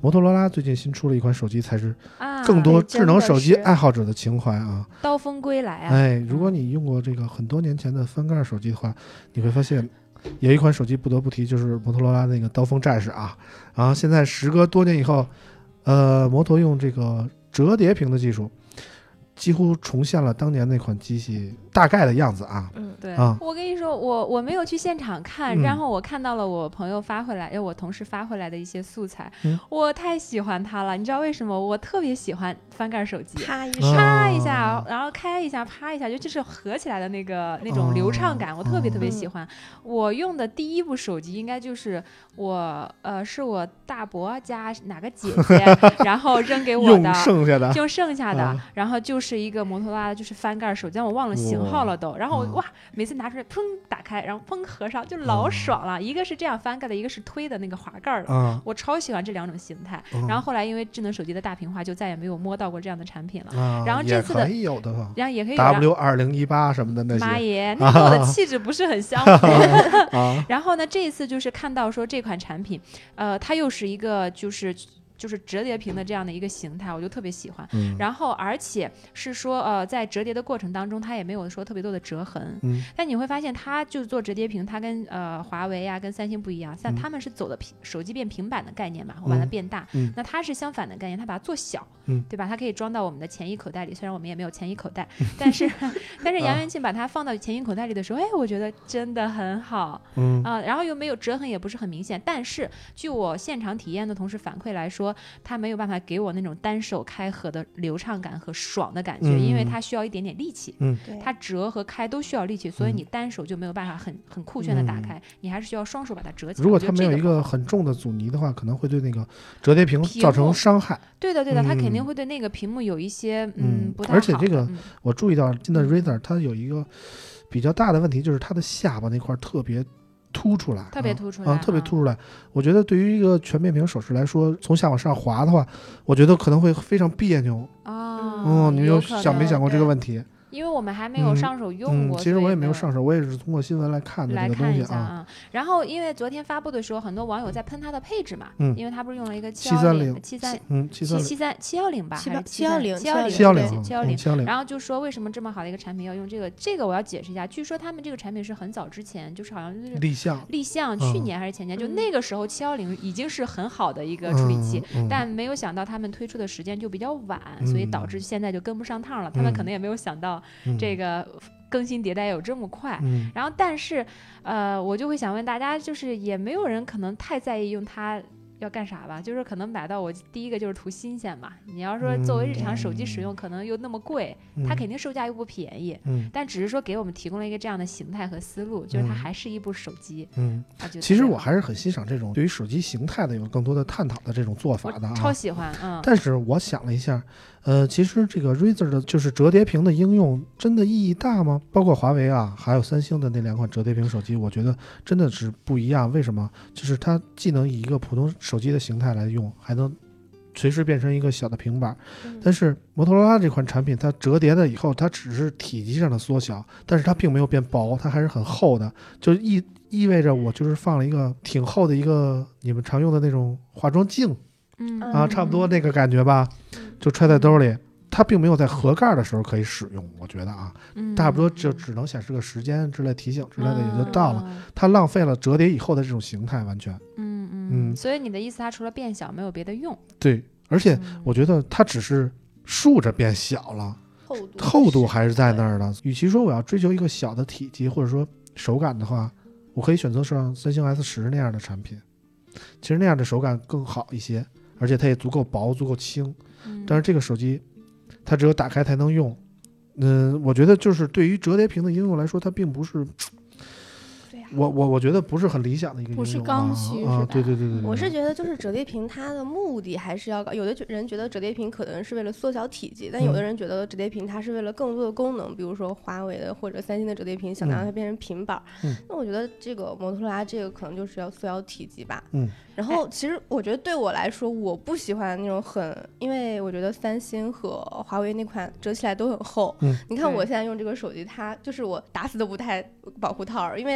[SPEAKER 1] 摩托罗拉最近新出了一款手机，才是
[SPEAKER 4] 啊，
[SPEAKER 1] 更多
[SPEAKER 3] 对
[SPEAKER 1] 智能手机
[SPEAKER 3] 真的是
[SPEAKER 1] 爱好者的情怀啊！
[SPEAKER 4] 刀锋归来啊！
[SPEAKER 1] 哎，如果你用过这个很多年前的翻盖手机的话，你会发现有一款手机不得不提，就是摩托罗拉那个刀锋战士啊。然后现在时隔多年以后，呃，摩托用这个折叠屏的技术，几乎重现了当年那款机器大概的样子啊。
[SPEAKER 3] 嗯，
[SPEAKER 4] 对、
[SPEAKER 1] 啊
[SPEAKER 4] 我跟你说，我我没有去现场看、
[SPEAKER 1] 嗯
[SPEAKER 4] 然后我看到了我朋友发回来，哎，我同事发回来的一些素材、
[SPEAKER 1] 嗯、
[SPEAKER 4] 我太喜欢它了。你知道为什么？我特别喜欢翻盖手机，
[SPEAKER 3] 啪一
[SPEAKER 1] 啊
[SPEAKER 3] 声，
[SPEAKER 4] 啪一下，然后开一下，啪一下，就就是合起来的那个那种流畅感，
[SPEAKER 1] 哦
[SPEAKER 4] 我特别特别喜欢。我用的第一部手机应该就是我呃是我大伯家哪个姐姐，然后扔给我
[SPEAKER 1] 用
[SPEAKER 4] 的。
[SPEAKER 1] 剩下的，
[SPEAKER 4] 就剩下的、
[SPEAKER 1] 啊
[SPEAKER 4] 然后就是一个摩托罗拉的，就是翻盖手机，但我忘了型号了都。然后我
[SPEAKER 1] 嗯
[SPEAKER 4] 哇，每次拿出来，砰打开，然后砰合上，就老爽了。一个是这样翻盖的，一个是推的那个滑盖儿的。
[SPEAKER 1] 啊，
[SPEAKER 4] 我超喜欢这两种形态。
[SPEAKER 1] 嗯
[SPEAKER 4] 然后后来因为智能手机的大屏化，就再也没有摸到过这样的产品了。
[SPEAKER 1] 啊
[SPEAKER 4] 然后这次的
[SPEAKER 1] 也可以有的哈
[SPEAKER 4] 然后也可以有
[SPEAKER 1] ，W 二零一八什么的那些
[SPEAKER 4] 妈耶，那跟我的气质不是很相符。
[SPEAKER 1] 啊，
[SPEAKER 4] 然后呢，这一次就是看到说这款产品，呃，它又是一个就是就是折叠屏的这样的一个形态，我就特别喜欢。
[SPEAKER 1] 嗯
[SPEAKER 4] 然后而且是说呃，在折叠的过程当中，它也没有说特别多的折痕。
[SPEAKER 1] 嗯
[SPEAKER 4] 但你会发现，它就做折叠屏，它跟呃华为呀、跟三星不一样，像
[SPEAKER 1] 嗯
[SPEAKER 4] 他们是走的平手机变平板的概念嘛，我把它
[SPEAKER 1] 嗯
[SPEAKER 4] 变大。
[SPEAKER 1] 嗯
[SPEAKER 4] 那它是相反的概念，它把它做小，
[SPEAKER 1] 嗯
[SPEAKER 4] 对吧？它可以装到我们的前衣口袋里，虽然我们也没有前衣口袋，但是但是杨元庆把它放到前衣口袋里的时候，哎，我觉得真的很好。
[SPEAKER 1] 嗯
[SPEAKER 4] 啊、然后又没有折痕，也不是很明显。但是据我现场体验的同事反馈来说，它没有办法给我那种单手开合的流畅感和爽的感觉，
[SPEAKER 1] 嗯
[SPEAKER 4] 因为它需要一点点力气。
[SPEAKER 1] 嗯
[SPEAKER 3] 对，
[SPEAKER 4] 它折和开都需要力气，所以你单手就没有办法很很酷炫的打开，你还是需要双手把它折起来。
[SPEAKER 1] 如果它没有一
[SPEAKER 4] 我觉得这不好
[SPEAKER 1] 个很重的阻尼的话，可能会对那个折叠屏
[SPEAKER 4] 屏
[SPEAKER 1] 造成
[SPEAKER 4] 幕
[SPEAKER 1] 伤害。
[SPEAKER 4] 对的对的，它肯定
[SPEAKER 1] 嗯
[SPEAKER 4] 会对那个屏幕有一些
[SPEAKER 1] 嗯
[SPEAKER 4] 嗯不太好的。
[SPEAKER 1] 而且这个
[SPEAKER 4] 嗯
[SPEAKER 1] 我注意到现在 Razer 它有一个比较大的问题，就是它的下巴那块特别凸出来，
[SPEAKER 4] 特别凸出来
[SPEAKER 1] 啊，特别
[SPEAKER 4] 啊
[SPEAKER 1] 凸出来。我觉得对于一个全面屏手势来说，从下往上滑的话，我觉得可能会非常别扭。
[SPEAKER 4] 哦，
[SPEAKER 1] 嗯，你们有
[SPEAKER 4] 可能
[SPEAKER 1] 想没想过这个
[SPEAKER 3] 对
[SPEAKER 1] 问题？
[SPEAKER 4] 因为我们还没有上手用
[SPEAKER 1] 嗯，
[SPEAKER 4] 过，
[SPEAKER 1] 其实我也没有
[SPEAKER 4] 所以
[SPEAKER 1] 上手，我也是通过新闻来看的
[SPEAKER 4] 来
[SPEAKER 1] 这个东西啊。
[SPEAKER 4] 看一下啊。然后因为昨天发布的时候，很多网友在喷它的配置嘛，
[SPEAKER 1] 嗯
[SPEAKER 4] 因为它不是用了一个七
[SPEAKER 1] 七三零
[SPEAKER 4] 七三
[SPEAKER 1] 嗯，七三零
[SPEAKER 4] 七七三七幺零吧，
[SPEAKER 3] 七八
[SPEAKER 4] 还是
[SPEAKER 3] 七幺零
[SPEAKER 4] 七幺零
[SPEAKER 1] 七幺零
[SPEAKER 4] 七幺零。
[SPEAKER 1] 七幺零，
[SPEAKER 4] 然后就说为什么这么好的一个产品要用这个？这个我要解释一下。据说他们这个产品是很早之前，就是好像就是
[SPEAKER 1] 立项
[SPEAKER 4] 立项，
[SPEAKER 1] 嗯
[SPEAKER 4] 去年还是前年，就
[SPEAKER 3] 嗯
[SPEAKER 4] 那个时候七幺零已经是很好的一个处理器，
[SPEAKER 1] 嗯嗯
[SPEAKER 4] 但没有想到他们推出的时间就比较晚，
[SPEAKER 1] 嗯
[SPEAKER 4] 所以导致现在就跟不上趟了。他们可能也没有想到
[SPEAKER 1] 嗯
[SPEAKER 4] 这个更新迭代有这么快。
[SPEAKER 1] 嗯
[SPEAKER 4] 然后，但是，呃，我就会想问大家，就是也没有人可能太在意用它要干啥吧？就是可能买到我第一个就是图新鲜嘛。你要说作为日常手机使用，可能又那么贵，
[SPEAKER 1] 嗯
[SPEAKER 4] 它肯定售价又不便宜。
[SPEAKER 1] 嗯
[SPEAKER 4] 但只是说给我们提供了一个这样的形态和思路，就是它
[SPEAKER 1] 嗯
[SPEAKER 4] 还是一部手机。
[SPEAKER 1] 嗯，
[SPEAKER 4] 啊就
[SPEAKER 1] 其实
[SPEAKER 4] 特别好
[SPEAKER 1] 我还是很欣赏这种对于手机形态的有更多的探讨的这种做法的啊。
[SPEAKER 4] 超喜欢，嗯。
[SPEAKER 1] 但是我想了一下，呃，其实这个 Razer 的就是折叠屏的应用真的意义大吗？包括华为啊，还有三星的那两款折叠屏手机，我觉得真的是不一样。为什么？就是它既能以一个普通手机的形态来用，还能随时变成一个小的平板。
[SPEAKER 3] 嗯
[SPEAKER 1] 但是摩托罗拉这款产品，它折叠的以后，它只是体积上的缩小，但是它并没有变薄，它还是很厚的，就意意味着我就是放了一个挺厚的一个你们常用的那种化妆镜。
[SPEAKER 4] 嗯
[SPEAKER 1] 啊，差不多那个感觉吧，就揣在兜里。它并没有在盒盖的时候可以使用，我觉得啊，
[SPEAKER 4] 嗯
[SPEAKER 1] 差不多就只能显示个时间之类提醒之类的也就到了。
[SPEAKER 4] 嗯
[SPEAKER 1] 它浪费了折叠以后的这种形态，完全
[SPEAKER 4] 嗯嗯
[SPEAKER 1] 嗯
[SPEAKER 4] 所以你的意思，它除了变小，没有别的用？
[SPEAKER 1] 对。而且
[SPEAKER 4] 嗯
[SPEAKER 1] 我觉得它只是竖着变小了，
[SPEAKER 3] 厚度
[SPEAKER 1] 厚度还是在那儿的。与其说我要追求一个小的体积或者说手感的话，我可以选择像三星 S 十那样的产品，其实那样的手感更好一些，而且它也足够薄、足够轻。
[SPEAKER 4] 嗯
[SPEAKER 1] 但是这个手机它只有打开才能用，嗯，我觉得就是对于折叠屏的应用来说，它并不是，
[SPEAKER 3] 对呀
[SPEAKER 1] 我我我觉得不是很理想的一个应用、啊、
[SPEAKER 5] 不是刚需是
[SPEAKER 1] 啊
[SPEAKER 5] 吧，
[SPEAKER 1] 对对对对对，
[SPEAKER 3] 我是觉得，就是折叠屏，它的目的还是要高。有的人觉得折叠屏可能是为了缩小体积，但有的人觉得折叠屏它是为了更多的功能，比如说华为的或者三星的折叠屏想让它变成平板。
[SPEAKER 1] 嗯、
[SPEAKER 3] 那我觉得这个摩托罗拉这个可能就是要缩小体积吧。
[SPEAKER 1] 嗯。
[SPEAKER 3] 然后其实我觉得对我来说，我不喜欢那种很，因为我觉得三星和华为那款折起来都很厚。
[SPEAKER 1] 嗯。
[SPEAKER 3] 你看我现在用这个手机，它就是我打死都不带保护套，因为已经很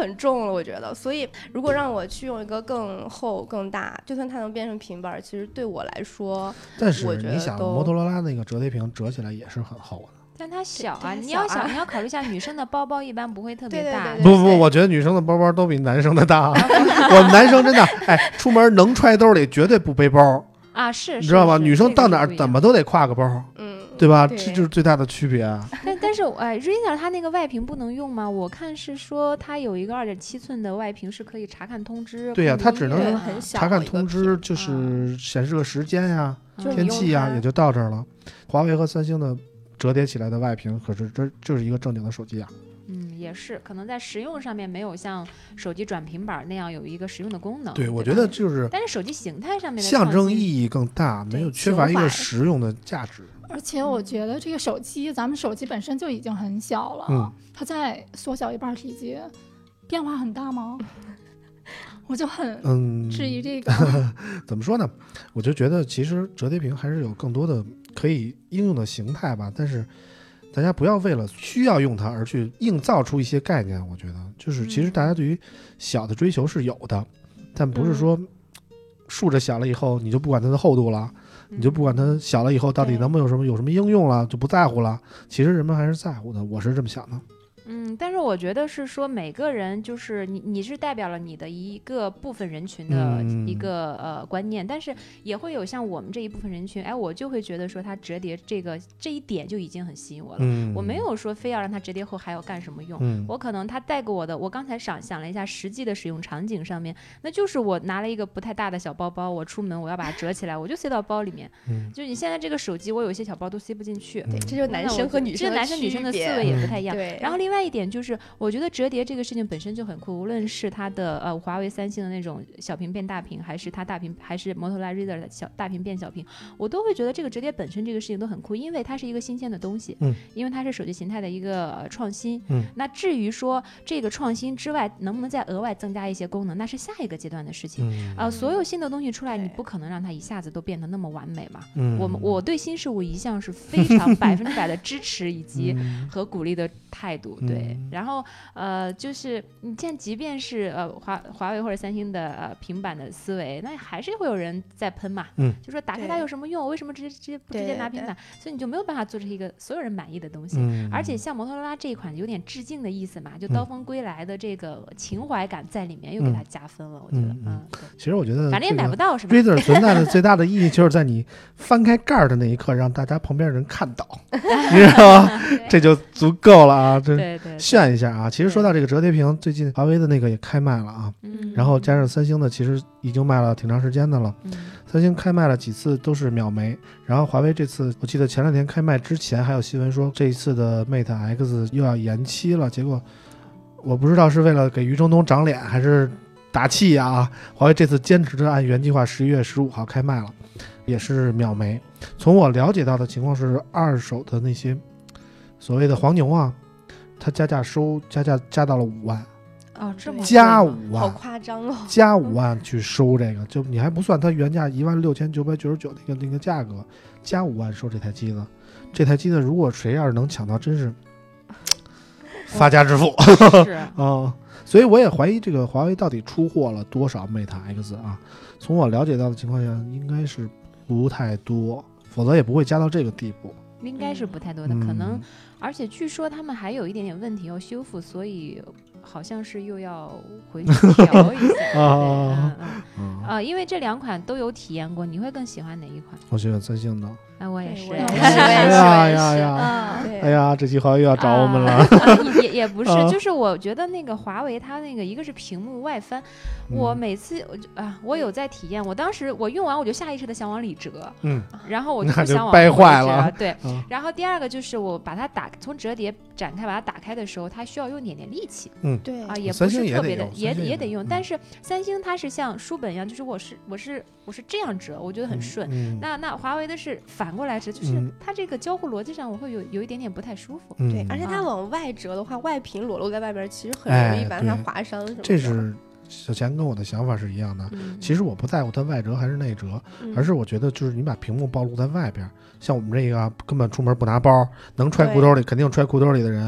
[SPEAKER 3] 很重了，我觉得。所以如果让我去用一个更厚更大，就算它能变成平板，其实对我来说，
[SPEAKER 1] 但是
[SPEAKER 3] 我觉得
[SPEAKER 1] 你想，摩托罗拉那个折叠屏折起来也是很厚的。
[SPEAKER 4] 但它小啊，
[SPEAKER 3] 对
[SPEAKER 4] 你要
[SPEAKER 3] 小啊
[SPEAKER 4] 想，你要考虑一下，女生的包包一般不会特别大。
[SPEAKER 3] 对对
[SPEAKER 1] 不不不，我觉得女生的包包都比男生的大。我们男生真的，哎，出门能揣兜里，绝对不背包
[SPEAKER 4] 啊，是，
[SPEAKER 1] 你知道吗？
[SPEAKER 4] 是
[SPEAKER 1] 女生到哪儿
[SPEAKER 4] 这个
[SPEAKER 1] 怎么都得挎个包，
[SPEAKER 3] 嗯，
[SPEAKER 1] 对吧？
[SPEAKER 3] 对
[SPEAKER 1] 这就是最大的区别啊。
[SPEAKER 4] 但但是哎 ，Razer 它那个外屏不能用吗？我看是说它有一个二点七寸的外屏是可以查看通知。
[SPEAKER 1] 对呀它只能
[SPEAKER 3] 对，
[SPEAKER 4] 看音乐
[SPEAKER 3] 很小
[SPEAKER 1] 查看
[SPEAKER 3] 一个
[SPEAKER 1] 通知
[SPEAKER 3] 屏
[SPEAKER 1] 就是显示个时间呀、
[SPEAKER 3] 就是你
[SPEAKER 1] 天气呀、
[SPEAKER 3] 用它
[SPEAKER 1] 也就到这儿了。华为和三星的折叠起来的外屏，可是这就是一个正经的手机啊。
[SPEAKER 4] 嗯，也是，可能在实用上面没有像手机转平板那样有一个实用的功能。
[SPEAKER 1] 对，我
[SPEAKER 4] 吧
[SPEAKER 1] 觉得就是
[SPEAKER 4] 但是手机形态上面的
[SPEAKER 1] 象征
[SPEAKER 4] 创新
[SPEAKER 1] 意义更大，没有
[SPEAKER 3] 对
[SPEAKER 1] 缺乏一个
[SPEAKER 3] 情怀
[SPEAKER 1] 实用的价值。
[SPEAKER 5] 而且我觉得这个手机，咱们手机本身就已经很小了，
[SPEAKER 1] 嗯
[SPEAKER 5] 它再缩小一半体积，变化很大吗？我就很
[SPEAKER 1] 嗯，
[SPEAKER 5] 质疑这个。
[SPEAKER 1] 怎么说呢？我就觉得其实折叠屏还是有更多的可以应用的形态吧，但是大家不要为了需要用它而去硬造出一些概念。我觉得就是其实大家对于小的追求是有的，但不是说竖着小了以后你就不管它的厚度了，你就不管它小了以后到底能不能有什么有什么应用了，就不在乎了。其实人们还是在乎的，我是这么想的。
[SPEAKER 4] 嗯，但是我觉得是说每个人就是你，你是代表了你的一个部分人群的一个、嗯、呃观念，但是也会有像我们这一部分人群，哎，我就会觉得说它折叠这个这一点就已经很吸引我了。
[SPEAKER 1] 嗯，
[SPEAKER 4] 我没有说非要让它折叠后还要干什么用，
[SPEAKER 1] 嗯、
[SPEAKER 4] 我可能它带给我的，我刚才想想了一下实际的使用场景上面，那就是我拿了一个不太大的小包包，我出门我要把它折起来，我就塞到包里面。嗯，就你现在这个手机，我有一些小包都塞不进去。
[SPEAKER 3] 对，这就是男生和女生的
[SPEAKER 4] 这男生女生的思
[SPEAKER 3] 区别
[SPEAKER 4] 维也不太一样。
[SPEAKER 3] 对，
[SPEAKER 4] 然后另外一点就是，我觉得折叠这个事情本身就很酷，无论是它的呃华为、三星的那种小屏变大屏，还是它大屏，还是摩托罗拉 Razr 的小大屏变小屏，我都会觉得这个折叠本身这个事情都很酷，因为它是一个新鲜的东西，
[SPEAKER 1] 嗯，
[SPEAKER 4] 因为它是手机形态的一个、呃、创新，
[SPEAKER 1] 嗯，
[SPEAKER 4] 那至于说这个创新之外能不能再额外增加一些功能，那是下一个阶段的事情。
[SPEAKER 1] 嗯、
[SPEAKER 4] 呃，所有新的东西出来，
[SPEAKER 3] 对
[SPEAKER 4] 你不可能让它一下子都变得那么完美嘛。
[SPEAKER 1] 嗯，
[SPEAKER 4] 我们我对新事物一向是非常百分之百的支持以及和鼓励的态度，
[SPEAKER 1] 嗯、
[SPEAKER 4] 对。然后呃，就是你现在即便是呃华华为或者三星的呃平板的思维，那还是会有人在喷嘛，
[SPEAKER 1] 嗯，
[SPEAKER 4] 就说打开它有什么用？为什么直接直接不直接拿平板？所以你就没有办法做成一个所有人满意的东西。
[SPEAKER 1] 嗯、
[SPEAKER 4] 而且像摩托罗拉这一款有点致敬的意思嘛，就刀锋归来的这个情怀感在里面，又给它加分了，我觉得，
[SPEAKER 1] 嗯，
[SPEAKER 4] 嗯
[SPEAKER 1] 其实我觉得
[SPEAKER 4] 反正也买不到是吧
[SPEAKER 1] ？Razer 存在的最大的意义就是在你翻开盖儿的那一刻，让大家旁边人看到，你知道吗？这就足够了啊！这
[SPEAKER 4] 对对
[SPEAKER 1] 炫一下啊！其实说到这个折叠屏，最近华为的那个也开卖了啊，
[SPEAKER 4] 嗯，
[SPEAKER 1] 然后加上三星的，其实已经卖了挺长时间的了。
[SPEAKER 4] 嗯，
[SPEAKER 1] 三星开卖了几次都是秒没，然后华为这次我记得前两天开卖之前还有新闻说这一次的 Mate X 又要延期了，结果我不知道是为了给余承东长脸还是打气啊！华为这次坚持着按原计划十一月十五号开卖了，也是秒没。从我了解到的情况是，二手的那些所谓的黄牛啊，他加价收加价加到了五万。
[SPEAKER 4] 哦，这么
[SPEAKER 1] 加五万，
[SPEAKER 3] 好夸张哦！
[SPEAKER 1] 加五万去收这个，就你还不算它原价一万六千九百九十九那个那个价格，加五万收这台机子。这台机子如果谁要是能抢到，真是发家致富。
[SPEAKER 4] 是啊、
[SPEAKER 1] 嗯，所以我也怀疑这个华为到底出货了多少 Mate X 啊？从我了解到的情况下，应该是不太多，否则也不会加到这个地步。
[SPEAKER 4] 应该是不太多的，
[SPEAKER 1] 嗯、
[SPEAKER 4] 可能，而且据说他们还有一点点问题要修复，所以好像是又要回去调一下。
[SPEAKER 1] 啊
[SPEAKER 4] 嗯嗯
[SPEAKER 1] 嗯
[SPEAKER 4] 啊，因为这两款都有体验过，你会更喜欢哪一款？
[SPEAKER 1] 我喜欢三星的。
[SPEAKER 4] 哎，我也是，
[SPEAKER 3] 我也是，
[SPEAKER 1] 哎呀呀呀！
[SPEAKER 3] 啊，
[SPEAKER 1] 哎呀，这期华为又要找我们了。
[SPEAKER 4] 啊、也也不是，
[SPEAKER 1] 啊
[SPEAKER 4] 就是我觉得那个华为它那个一个是屏幕外翻，
[SPEAKER 1] 嗯、
[SPEAKER 4] 我每次我就啊，我有在体验，我当时我用完我就下意识的想往里折，
[SPEAKER 1] 嗯，
[SPEAKER 4] 然后我就不想往
[SPEAKER 1] 掰坏了，
[SPEAKER 4] 对。
[SPEAKER 1] 啊、
[SPEAKER 4] 然后第二个就是我把它打从折叠展开把它打开的时候，它需要用点点力气，
[SPEAKER 1] 嗯，
[SPEAKER 3] 对
[SPEAKER 4] 啊，也不是特别的，也
[SPEAKER 1] 也
[SPEAKER 4] 也得用。但是三星它是像书本一样，就是我是我是我是这样折，我觉得很顺。
[SPEAKER 1] 嗯、
[SPEAKER 4] 那那华为的是反过来折，就是。嗯它这个交互逻辑上我会有有一点点不太舒服，
[SPEAKER 1] 嗯、
[SPEAKER 3] 对，而且它往外折的话，外屏裸露在外边，其实很容易把它划伤什么的。
[SPEAKER 1] 这是小钱跟我的想法是一样的。
[SPEAKER 4] 嗯、
[SPEAKER 1] 其实我不在乎它外折还是内折，
[SPEAKER 3] 嗯、
[SPEAKER 1] 而是我觉得就是你把屏幕暴露在外边，像我们这个根本出门不拿包，能揣裤兜里肯定揣裤兜里的人，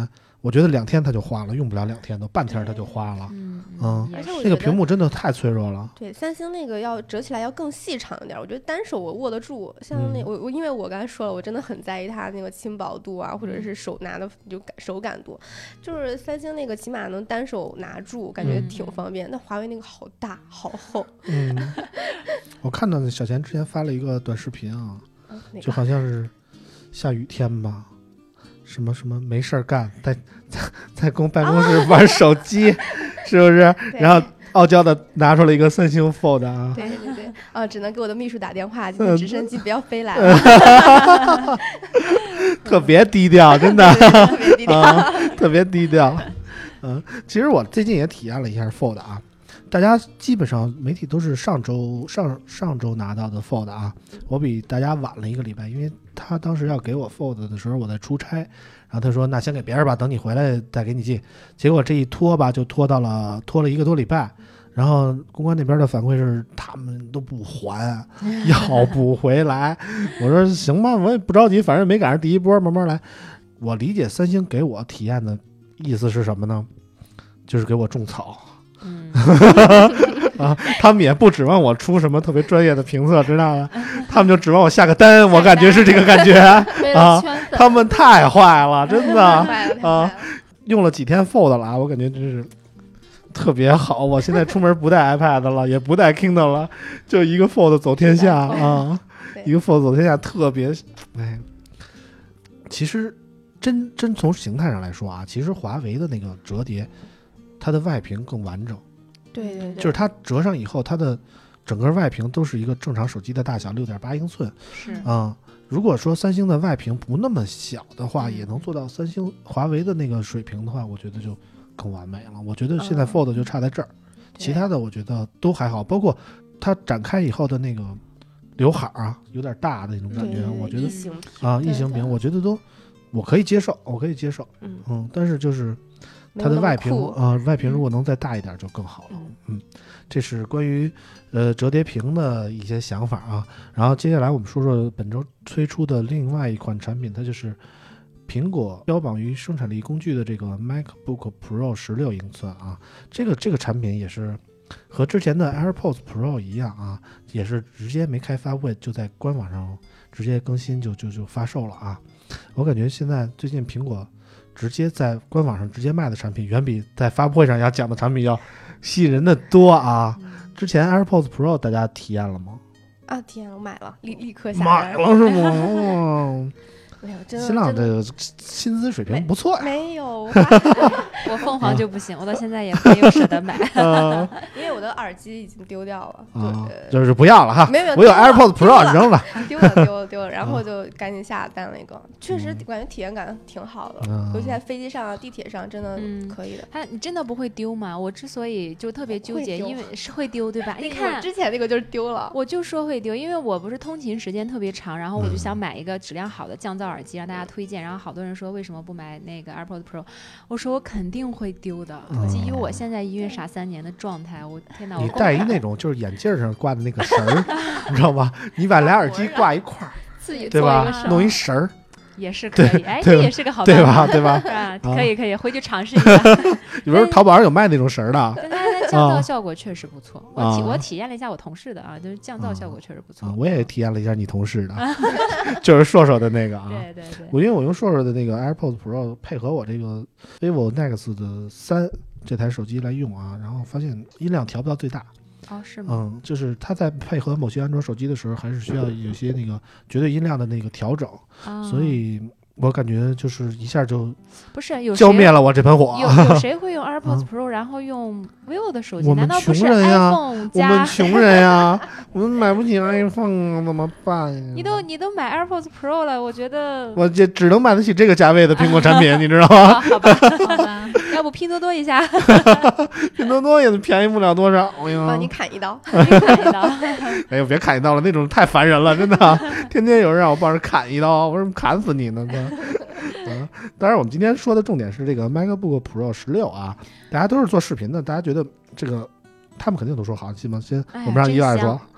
[SPEAKER 1] 我觉得两天它就花了，用不了两天都，半天它就花了。
[SPEAKER 4] 嗯
[SPEAKER 1] 嗯，
[SPEAKER 3] 而且我
[SPEAKER 1] 那个屏幕真的太脆弱了。
[SPEAKER 3] 对，三星那个要折起来要更细长一点，我觉得单手我握得住。像那、嗯、我我因为我刚才说了，我真的很在意它那个轻薄度啊，或者是手拿的就感手感度。就是三星那个起码能单手拿住，感觉挺方便。那、嗯、华为那个好大好厚。嗯，
[SPEAKER 1] 我看到小钱之前发了一个短视频啊，嗯、就好像是下雨天吧。什么什么没事干，在在在公办公室玩手机，啊、是不是？然后傲娇的拿出了一个三星 Fold 啊，
[SPEAKER 3] 对对对，啊，只能给我的秘书打电话，今天直升机不要飞来了，
[SPEAKER 1] 特别低调，真的，
[SPEAKER 3] 特别低调，
[SPEAKER 1] 啊、特别低调。嗯，其实我最近也体验了一下 Fold 啊。大家基本上媒体都是上周上上周拿到的 Fold 啊，我比大家晚了一个礼拜，因为他当时要给我 Fold 的时候我在出差，然后他说那先给别人吧，等你回来再给你寄。结果这一拖吧就拖到了拖了一个多礼拜，然后公关那边的反馈是他们都不还，要不回来。我说行吧，我也不着急，反正没赶上第一波，慢慢来。我理解三星给我体验的意思是什么呢？就是给我种草。嗯啊，他们也不指望我出什么特别专业的评测，知道吗？他们就指望我下个单，我感觉是这个感觉啊。他们太坏了，真的啊！用了几天 Fold 了，我感觉真是特别好。我现在出门不带 iPad 了，也不带 Kindle 了，就一个 Fold 走天下啊！一个 Fold 走天下，特别哎。其实真真从形态上来说啊，其实华为的那个折叠。它的外屏更完整，
[SPEAKER 3] 对对对，
[SPEAKER 1] 就是它折上以后，它的整个外屏都是一个正常手机的大小，六点八英寸。
[SPEAKER 4] 是
[SPEAKER 1] 啊、嗯，如果说三星的外屏不那么小的话，也能做到三星、华为的那个水平的话，我觉得就更完美了。我觉得现在 Fold 就差在这儿，嗯、其他的我觉得都还好，包括它展开以后的那个刘海啊，有点大的那种感觉，我觉得啊，异形屏，我觉得都我可以接受，我可以接受，嗯嗯，但是就是。它的外屏啊、呃，外屏如果能再大一点就更好了。嗯，嗯这是关于呃折叠屏的一些想法啊。然后接下来我们说说本周推出的另外一款产品，它就是苹果标榜于生产力工具的这个 MacBook Pro 十六英寸啊。这个这个产品也是和之前的 AirPods Pro 一样啊，也是直接没开发布会就在官网上直接更新就就就发售了啊。我感觉现在最近苹果。直接在官网上直接卖的产品，远比在发布会上要讲的产品要吸引人的多啊！嗯、之前 AirPods Pro 大家体验了吗？
[SPEAKER 3] 啊，体验了，我买了，立立刻下
[SPEAKER 1] 买了是吗？哦
[SPEAKER 3] 没有，真的。
[SPEAKER 1] 新浪这个薪资水平不错呀。
[SPEAKER 3] 没有，
[SPEAKER 4] 我凤凰就不行，我到现在也没有舍得买，
[SPEAKER 1] 呃、
[SPEAKER 3] 因为我的耳机已经丢掉了，
[SPEAKER 1] 啊、就是不要了哈。
[SPEAKER 3] 没有，
[SPEAKER 1] 我有 AirPods Pro 扔了，
[SPEAKER 3] 丢了丢了丢了，然后就赶紧下单了一个，确实感觉体验感挺好的，嗯、尤其在飞机上啊、地铁上，真的可以的。
[SPEAKER 4] 它、嗯、你真的不会丢吗？我之所以就特别纠结，因为是会丢，对吧？你看
[SPEAKER 3] 之前那个就是丢了，
[SPEAKER 4] 我就说会丢，因为我不是通勤时间特别长，然后我就想买一个质量好的降噪耳机，让大家推荐。然后好多人说为什么不买那个 AirPods Pro？ 我说我肯定会丢的，基于我现在音乐傻三年的状态，我天哪！
[SPEAKER 1] 你戴一那种就是眼镜上挂的那个绳儿，你知道吧？你把俩耳机挂一块儿，
[SPEAKER 5] 自己
[SPEAKER 1] 对吧？弄一绳儿。
[SPEAKER 4] 也是可以，哎，这也是个好办
[SPEAKER 1] 法，对吧？对吧？
[SPEAKER 4] 啊，可以可以，回去尝试一下。
[SPEAKER 1] 有时候淘宝上有卖那种绳的，
[SPEAKER 4] 但它的降噪效果确实不错。我体我体验了一下我同事的啊，就是降噪效果确实不错。
[SPEAKER 1] 我也体验了一下你同事的，就是硕硕的那个啊。
[SPEAKER 4] 对对对。
[SPEAKER 1] 我因为我用硕硕的那个 AirPods Pro 配合我这个 vivo Nex 的三这台手机来用啊，然后发现音量调不到最大。
[SPEAKER 4] 哦，是吗？
[SPEAKER 1] 嗯，就是它在配合某些安卓手机的时候，还是需要有些那个绝对音量的那个调整，
[SPEAKER 4] 哦、
[SPEAKER 1] 所以我感觉就是一下就
[SPEAKER 4] 不是有
[SPEAKER 1] 浇灭了我这盆火。
[SPEAKER 4] 有有谁会用 AirPods Pro、嗯、然后用 vivo 的手机？
[SPEAKER 1] 我们穷人呀，我们穷人呀，我们买不起 iPhone 怎么办呀？
[SPEAKER 4] 你都你都买 AirPods Pro 了，我觉得
[SPEAKER 1] 我就只能买得起这个价位的苹果产品，你知道吗？
[SPEAKER 4] 好吧，好吧，要不拼多多一下？
[SPEAKER 1] 拼多多也便宜不了多少。哎呀，
[SPEAKER 3] 帮你砍一刀，
[SPEAKER 4] 砍一刀。
[SPEAKER 1] 哎呦，别砍一刀了，那种太烦人了，真的，天天有人让我帮着砍一刀，我怎么砍死你呢？嗯，当然我们今天说的重点是这个 MacBook Pro 十六啊，大家都是做视频的，大家觉得这个他们肯定都说好，信吗？先、
[SPEAKER 4] 哎、
[SPEAKER 1] 我们让一二说，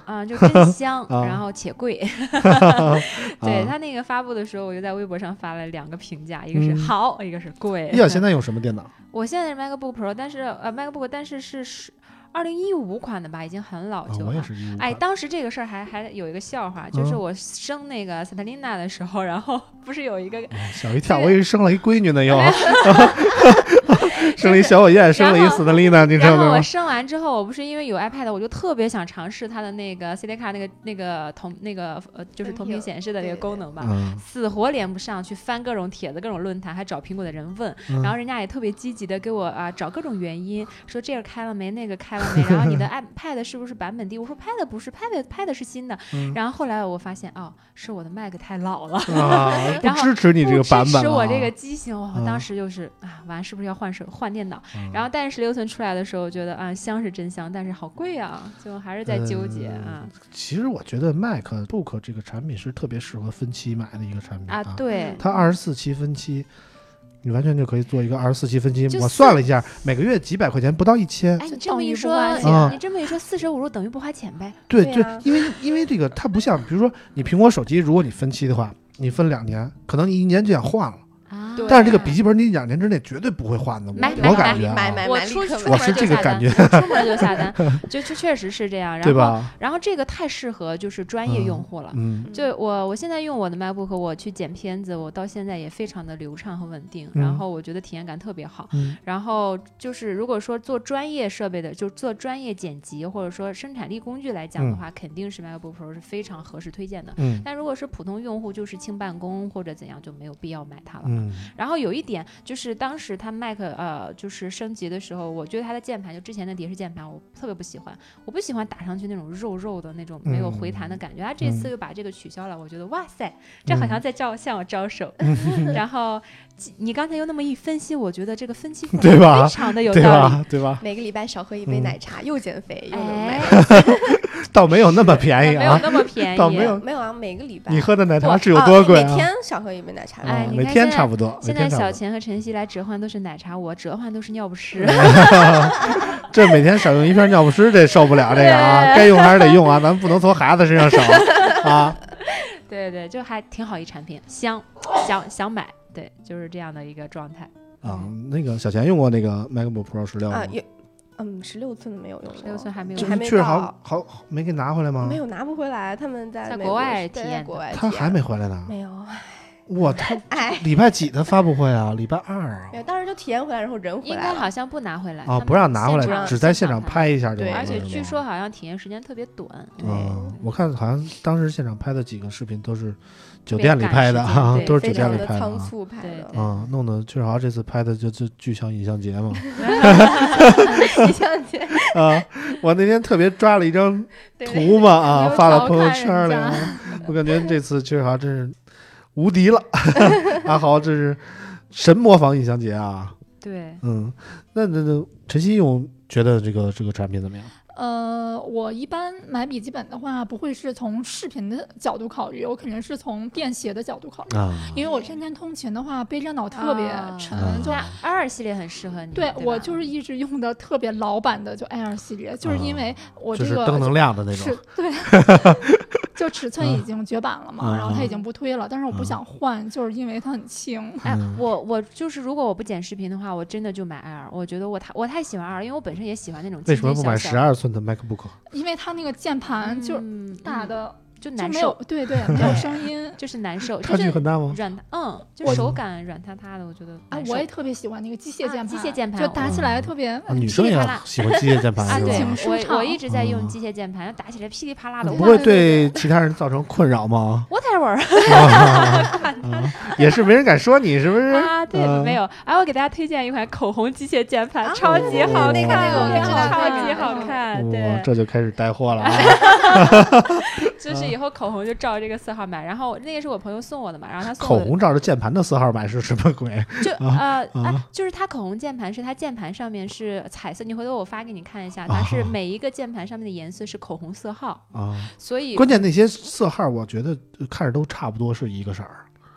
[SPEAKER 4] 啊、就真香，
[SPEAKER 1] 啊、
[SPEAKER 4] 然后且贵。对他那个发布的时候，我就在微博上发了两个评价，一个是好，嗯、一个是贵。
[SPEAKER 1] 呀，现在用什么电脑？
[SPEAKER 4] 我现在是 MacBook Pro， 但是呃 MacBook 但是是二零一五款的吧，已经很老旧了。
[SPEAKER 1] 哦、我也是一五款。
[SPEAKER 4] 哎，当时这个事儿还还有一个笑话，就是我生那个斯特琳娜的时候，嗯、然后不是有一个
[SPEAKER 1] 吓、哦、一跳，我以为生了一闺女呢又。生了一小火焰，生了一斯特琳娜，你知道吗？
[SPEAKER 4] 然后我生完之后，我不是因为有 iPad， 我就特别想尝试它的那个 C D 卡那个那个同那个呃就是同屏显示的那个功能吧，
[SPEAKER 1] 嗯、
[SPEAKER 4] 死活连不上去，翻各种帖子、各种论坛，还找苹果的人问，
[SPEAKER 1] 嗯、
[SPEAKER 4] 然后人家也特别积极的给我啊找各种原因，说这个开了没，那个开了没，然后你的 iPad 是不是版本低？我说 Pad 不是 ，Pad Pad 是新的。嗯、然后后来我发现哦，是我的 Mac 太老了，
[SPEAKER 1] 啊、
[SPEAKER 4] 然后
[SPEAKER 1] 不支持你这个版本了，
[SPEAKER 4] 不支持我这个机型，我、哦、当时就是啊，完是不是要换手换电脑？嗯、然后但是十六寸出来的时候，觉得啊香是真香，但是好贵啊，就还是在纠结啊、
[SPEAKER 1] 嗯。其实我觉得 MacBook 这个产品是特别适合分期买的一个产品
[SPEAKER 4] 啊, 啊对，
[SPEAKER 1] 它二十四期分期。你完全就可以做一个二十四期分期，我算了一下，每个月几百块钱，不到一千。
[SPEAKER 4] 哎，你这么一说，
[SPEAKER 1] 啊、
[SPEAKER 4] 你这么一说，四舍五入等于不花钱呗？
[SPEAKER 1] 对
[SPEAKER 3] 对、啊，
[SPEAKER 1] 因为因为这个它不像，比如说你苹果手机，如果你分期的话，你分两年，可能你一年就想换了。
[SPEAKER 4] 啊、
[SPEAKER 1] 但是这个笔记本你两年之内绝对不会换的，
[SPEAKER 4] 买
[SPEAKER 1] 我感觉、啊、
[SPEAKER 3] 买买
[SPEAKER 4] 我出出
[SPEAKER 1] 我是这个感觉，
[SPEAKER 4] 出门就下单，就就确实是这样。然后
[SPEAKER 1] 对吧？
[SPEAKER 4] 然后这个太适合就是专业用户了。
[SPEAKER 1] 嗯，
[SPEAKER 4] 就我我现在用我的 MacBook， 我去剪片子，我到现在也非常的流畅和稳定，
[SPEAKER 1] 嗯、
[SPEAKER 4] 然后我觉得体验感特别好。
[SPEAKER 1] 嗯、
[SPEAKER 4] 然后就是如果说做专业设备的，就做专业剪辑或者说生产力工具来讲的话，嗯、肯定是 MacBook Pro 是非常合适推荐的。
[SPEAKER 1] 嗯，
[SPEAKER 4] 但如果是普通用户，就是轻办公或者怎样，就没有必要买它了。
[SPEAKER 1] 嗯，
[SPEAKER 4] 然后有一点。就是当时它 Mac 呃就是升级的时候，我觉得它的键盘就之前的碟式键盘我特别不喜欢，我不喜欢打上去那种肉肉的那种没有回弹的感觉。它、嗯、这次又把这个取消了，我觉得哇塞，这好像在招、嗯、向我招手。然后你刚才又那么一分析，我觉得这个分期付费非常的有道理，
[SPEAKER 1] 对吧？对吧？
[SPEAKER 3] 每个礼拜少喝一杯奶茶，嗯、又减肥又能买。
[SPEAKER 1] 倒没有那么便宜啊，
[SPEAKER 4] 没有那么便宜，
[SPEAKER 1] 倒没有
[SPEAKER 3] 没有啊，每个礼拜
[SPEAKER 1] 你喝的奶茶是有多贵
[SPEAKER 3] 啊？每天少喝一杯奶茶，
[SPEAKER 4] 哎，
[SPEAKER 1] 每天差不多。
[SPEAKER 4] 现在小钱和晨曦来折换都是奶茶，我折换都是尿不湿。
[SPEAKER 1] 这每天少用一片尿不湿，这受不了这个啊！该用还是得用啊，咱们不能从孩子身上省啊。
[SPEAKER 4] 对对，就还挺好一产品，香，想想买，对，就是这样的一个状态
[SPEAKER 1] 啊。那个小钱用过那个 MacBook Pro 十六吗？
[SPEAKER 3] 啊，有。嗯，十六寸的没有用过，
[SPEAKER 4] 十六寸还没有，
[SPEAKER 3] 还没
[SPEAKER 1] 确实好好没给拿回来吗？
[SPEAKER 3] 没有拿不回来，他们在
[SPEAKER 4] 在国外体验，
[SPEAKER 3] 国外
[SPEAKER 1] 他还没回来呢。
[SPEAKER 3] 没有，
[SPEAKER 1] 哇，他礼拜几的发布会啊？礼拜二啊。
[SPEAKER 3] 没有，当时就体验回来，然后人回来，
[SPEAKER 4] 应该好像不拿回来
[SPEAKER 1] 啊，不让拿回来，只在现场拍一下就完了。
[SPEAKER 4] 而且据说好像体验时间特别短。
[SPEAKER 3] 对，
[SPEAKER 1] 我看好像当时现场拍的几个视频都是酒店里拍的啊，都是酒店里拍的，
[SPEAKER 3] 仓促拍的
[SPEAKER 1] 啊，弄得确实好像这次拍的就就巨像尹相杰嘛。
[SPEAKER 3] 尹相杰
[SPEAKER 1] 啊，我那天特别抓了一张图嘛啊，发到朋友圈里，我感觉这次确实好像真是无敌了。阿豪这是神模仿尹相杰啊。
[SPEAKER 4] 对，
[SPEAKER 1] 嗯，那那那陈曦用觉得这个这个产品怎么样？
[SPEAKER 5] 呃，我一般买笔记本的话，不会是从视频的角度考虑，我肯定是从便携的角度考虑，啊、因为我天天通勤的话，背着脑特别沉。
[SPEAKER 1] 啊、
[SPEAKER 5] 就
[SPEAKER 4] Air 系列很适合你。
[SPEAKER 5] 对，
[SPEAKER 4] 对
[SPEAKER 5] 我就是一直用的特别老版的，就 Air 系列，就是因为我这个、
[SPEAKER 1] 啊、就是灯能亮的那种。
[SPEAKER 5] 是，对。就尺寸已经绝版了嘛，啊、然后它已经不推了，但是我不想换，啊、就是因为它很轻。
[SPEAKER 4] 哎，我我就是如果我不剪视频的话，我真的就买 Air。我觉得我太我太喜欢 Air，因为我本身也喜欢那种。
[SPEAKER 1] 为什么不买十二寸的 MacBook？
[SPEAKER 5] 因为它那个键盘就是大的。
[SPEAKER 4] 嗯嗯就难受，
[SPEAKER 5] 对对，没有声音，
[SPEAKER 4] 就是难受。
[SPEAKER 1] 差距很大吗？
[SPEAKER 4] 软，嗯，就手感软塌塌的，我觉得。
[SPEAKER 5] 啊，我也特别喜欢那个机械键盘，
[SPEAKER 4] 啊、机械键盘
[SPEAKER 5] 就打起来特别。
[SPEAKER 1] 嗯、女生也喜欢机械键盘
[SPEAKER 4] 啊，对，我我一直在用
[SPEAKER 1] 嗯
[SPEAKER 4] 机械键盘，打起来噼里啪啦的。
[SPEAKER 1] 不会对其他人造成困扰吗
[SPEAKER 4] ？Whatever，
[SPEAKER 1] 啊、也是没人敢说你是不是？
[SPEAKER 4] 啊，对，
[SPEAKER 1] 啊、
[SPEAKER 4] 没有。哎，我给大家推荐一款口红机械键盘，啊、超级好看，
[SPEAKER 3] 那个那个我知道，
[SPEAKER 4] 超级好看。对，
[SPEAKER 1] 这就开始带货了。
[SPEAKER 4] 就是以后口红就照这个色号买，然后那个是我朋友送我的嘛，然后他送
[SPEAKER 1] 口红照着键盘的色号买是什么鬼？
[SPEAKER 4] 就
[SPEAKER 1] 啊
[SPEAKER 4] 呃啊，就是它口红键盘是它键盘上面是彩色，你回头我发给你看一下，它是每一个键盘上面的颜色是口红色号
[SPEAKER 1] 啊，
[SPEAKER 4] 所以
[SPEAKER 1] 关键那些色号我觉得看着都差不多是一个色儿。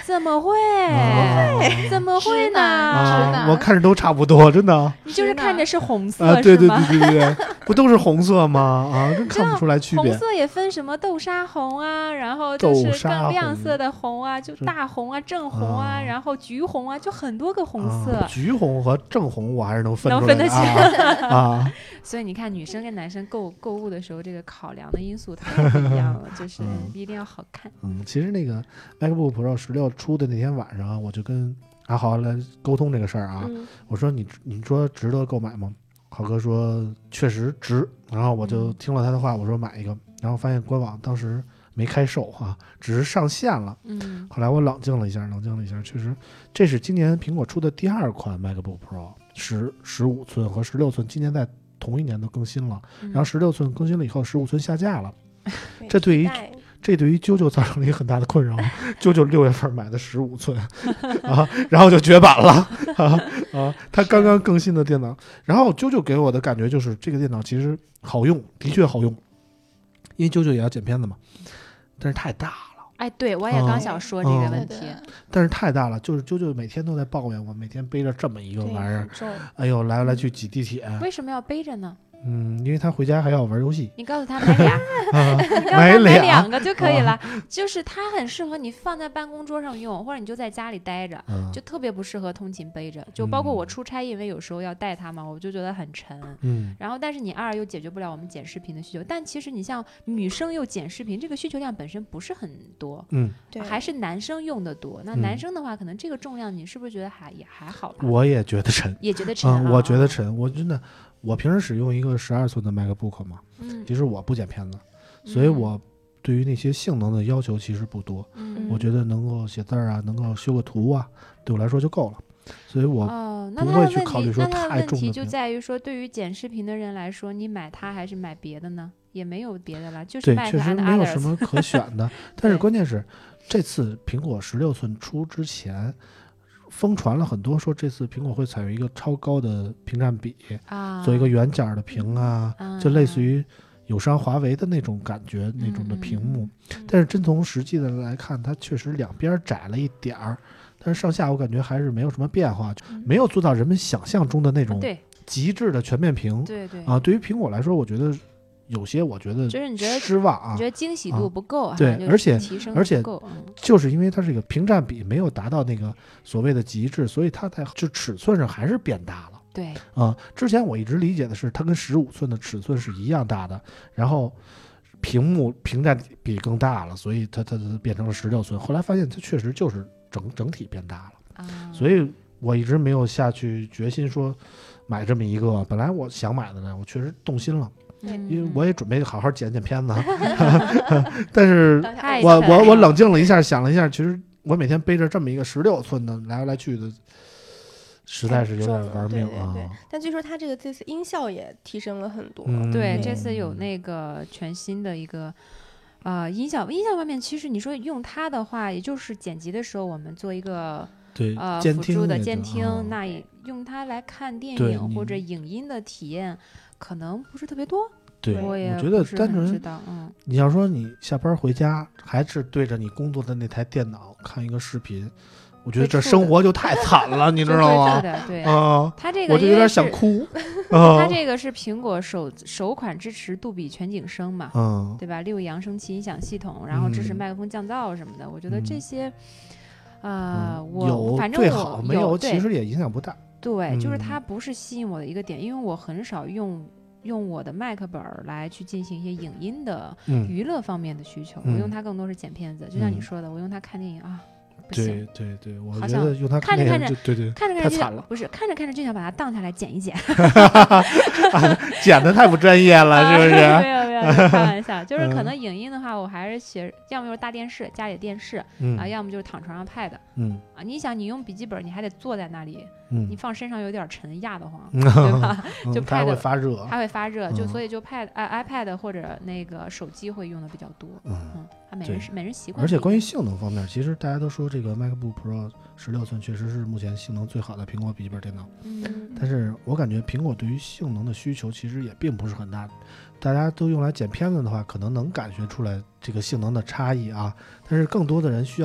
[SPEAKER 4] 怎么会？
[SPEAKER 1] 啊、
[SPEAKER 4] 怎么会呢？
[SPEAKER 1] 啊，我看着都差不多，真的。
[SPEAKER 4] 你就是看着是红色，
[SPEAKER 1] 啊，对对对对对，不都是红色吗？啊，真看不出来区别。
[SPEAKER 4] 红色也分什么豆沙红啊，然后就是更亮色的红啊，就大红啊、正红啊，然后橘红啊，就很多个红色。
[SPEAKER 1] 啊、橘红和正红我还是能分出来的，
[SPEAKER 4] 能分得清
[SPEAKER 1] 啊。啊
[SPEAKER 4] 所以你看，女生跟男生购购物的时候，这个考量的因素太不一样了，就是一定要好看。
[SPEAKER 1] 嗯，其实那个 MacBook Pro 十六出的那天晚上，我就跟阿豪来沟通这个事儿啊。嗯、我说你你说值得购买吗？豪哥说确实值。然后我就听了他的话，我说买一个。然后发现官网当时没开售啊，只是上线了。嗯。后来我冷静了一下，冷静了一下，确实这是今年苹果出的第二款 MacBook Pro， 十十五寸和十六寸，今年在同一年都更新了，然后十六寸更新了以后，十五寸下架了，
[SPEAKER 3] 嗯、
[SPEAKER 1] 这对于这对于啾啾造成了一个很大的困扰。啾啾六月份买的十五寸啊，然后就绝版了啊啊！他刚刚更新的电脑，然后啾啾给我的感觉就是这个电脑其实好用，的确好用，因为啾啾也要剪片子嘛，但是太大了。
[SPEAKER 4] 哎，对，我也刚想说这个问题，
[SPEAKER 1] 嗯嗯、但是太大了，就是啾啾每天都在抱怨我，每天背着这么一个玩意儿，哎呦，来来去挤地铁。
[SPEAKER 4] 为什么要背着呢？
[SPEAKER 1] 嗯，因为他回家还要玩游戏。
[SPEAKER 4] 你告诉他买俩，啊、你告诉他买两个就可以了。啊、就是它很适合你放在办公桌上用，或者你就在家里待着，嗯、就特别不适合通勤背着。就包括我出差，因为有时候要带它嘛，我就觉得很沉。嗯。然后，但是你二又解决不了我们剪视频的需求。但其实你像女生又剪视频，这个需求量本身不是很多。嗯。对。还是男生用的多。那男生的话，可能这个重量你是不是觉得还也还好吧？
[SPEAKER 1] 我也觉得沉。
[SPEAKER 4] 也觉得沉。
[SPEAKER 1] 嗯，我觉得沉。我真的。我平时使用一个十二寸的 MacBook 嘛，嗯、其实我不剪片子，所以我对于那些性能的要求其实不多。嗯、我觉得能够写字啊，能够修个图啊，对我来说就够了。所以我不会去考虑说太重的。
[SPEAKER 4] 哦、那它的问题就在于说，对于剪视频的人来说，你买它还是买别的呢？也没有别的了，就是
[SPEAKER 1] 对，确实没有什么可选的。但是关键是，这次苹果十六寸出之前。疯传了很多，说这次苹果会采用一个超高的屏占比，啊、做一个圆角的屏啊，啊就类似于友商华为的那种感觉，嗯、那种的屏幕。嗯、但是真从实际的来看，它确实两边窄了一点儿，但是上下我感觉还是没有什么变化，嗯、没有做到人们想象中的那种极致的全面屏。
[SPEAKER 4] 对对
[SPEAKER 1] 啊，对于苹果来说，我觉得。有些我觉得
[SPEAKER 4] 就是你觉得
[SPEAKER 1] 失望啊，
[SPEAKER 4] 你觉得惊喜度不够，
[SPEAKER 1] 啊、对，而且而且
[SPEAKER 4] 嗯、
[SPEAKER 1] 就是因为它这个屏占比没有达到那个所谓的极致，所以它在就尺寸上还是变大了。
[SPEAKER 4] 对
[SPEAKER 1] 啊、嗯，之前我一直理解的是它跟十五寸的尺寸是一样大的，然后屏幕屏占比更大了，所以它它变成了十六寸。后来发现它确实就是整整体变大了，啊、所以我一直没有下去决心说买这么一个。本来我想买的呢，我确实动心了。因为我也准备好好剪剪片子，但是我我我冷静了一下，想了一下，其实我每天背着这么一个十六寸的来来去的，实在是有点玩命啊。
[SPEAKER 3] 对对对，但据说它这个这次音效也提升了很多。
[SPEAKER 1] 嗯、
[SPEAKER 4] 对，这次有那个全新的一个呃音效，音效方面，其实你说用它的话，也就是剪辑的时候我们做一个
[SPEAKER 1] 对
[SPEAKER 4] 呃辅助的监听，哦、那也用它来看电影或者影音的体验。可能不是特别多，
[SPEAKER 1] 对，
[SPEAKER 4] 我也
[SPEAKER 1] 我觉得单纯，
[SPEAKER 4] 嗯，
[SPEAKER 1] 你要说你下班回家还是对着你工作的那台电脑看一个视频，我觉得这生活就太惨了，你知道吗？
[SPEAKER 4] 对对
[SPEAKER 1] 啊，
[SPEAKER 4] 它这个
[SPEAKER 1] 我就有点想哭。
[SPEAKER 4] 它这个是苹果首首款支持杜比全景声嘛，
[SPEAKER 1] 嗯，
[SPEAKER 4] 对吧？六扬声器音响系统，然后支持麦克风降噪什么的，嗯、我觉得这些，呃，
[SPEAKER 1] 嗯、
[SPEAKER 4] 我反正
[SPEAKER 1] 最好
[SPEAKER 4] 我
[SPEAKER 1] 没有，其实也影响不大。
[SPEAKER 4] 对，
[SPEAKER 1] 嗯、
[SPEAKER 4] 就是它不是吸引我的一个点，因为我很少用用我的麦克本来去进行一些影音的娱乐方面的需求，
[SPEAKER 1] 嗯、
[SPEAKER 4] 我用它更多是剪片子，嗯、就像你说的，我用它看电影啊。
[SPEAKER 1] 对对对，我觉得用它
[SPEAKER 4] 看着看着，
[SPEAKER 1] 对对，
[SPEAKER 4] 看着看着
[SPEAKER 1] 太惨了，
[SPEAKER 4] 不是看着看着就想把它荡下来剪一剪，
[SPEAKER 1] 剪的太不专业了，是不是？
[SPEAKER 4] 啊、没有没有，开玩笑，就是可能影音的话，我还是学，要么就是大电视，家里电视、嗯、啊，要么就是躺床上 pad，
[SPEAKER 1] 嗯
[SPEAKER 4] 啊，你想你用笔记本，你还得坐在那里，
[SPEAKER 1] 嗯，
[SPEAKER 4] 你放身上有点沉，压得慌，嗯、对吧？就 pad
[SPEAKER 1] 它会发热，
[SPEAKER 4] 它会发热，就所以就 pad 啊 iPad 或者那个手机会用的比较多，嗯嗯，它每人每人习惯。
[SPEAKER 1] 而且关于性能方面，其实大家都说这个 MacBook Pro 十六寸确实是目前性能最好的苹果笔记本电脑，
[SPEAKER 4] 嗯，
[SPEAKER 1] 但是我感觉苹果对于性能的需求其实也并不是很大，大家都用来剪片子的话，可能能感觉出来这个性能的差异啊，但是更多的人需要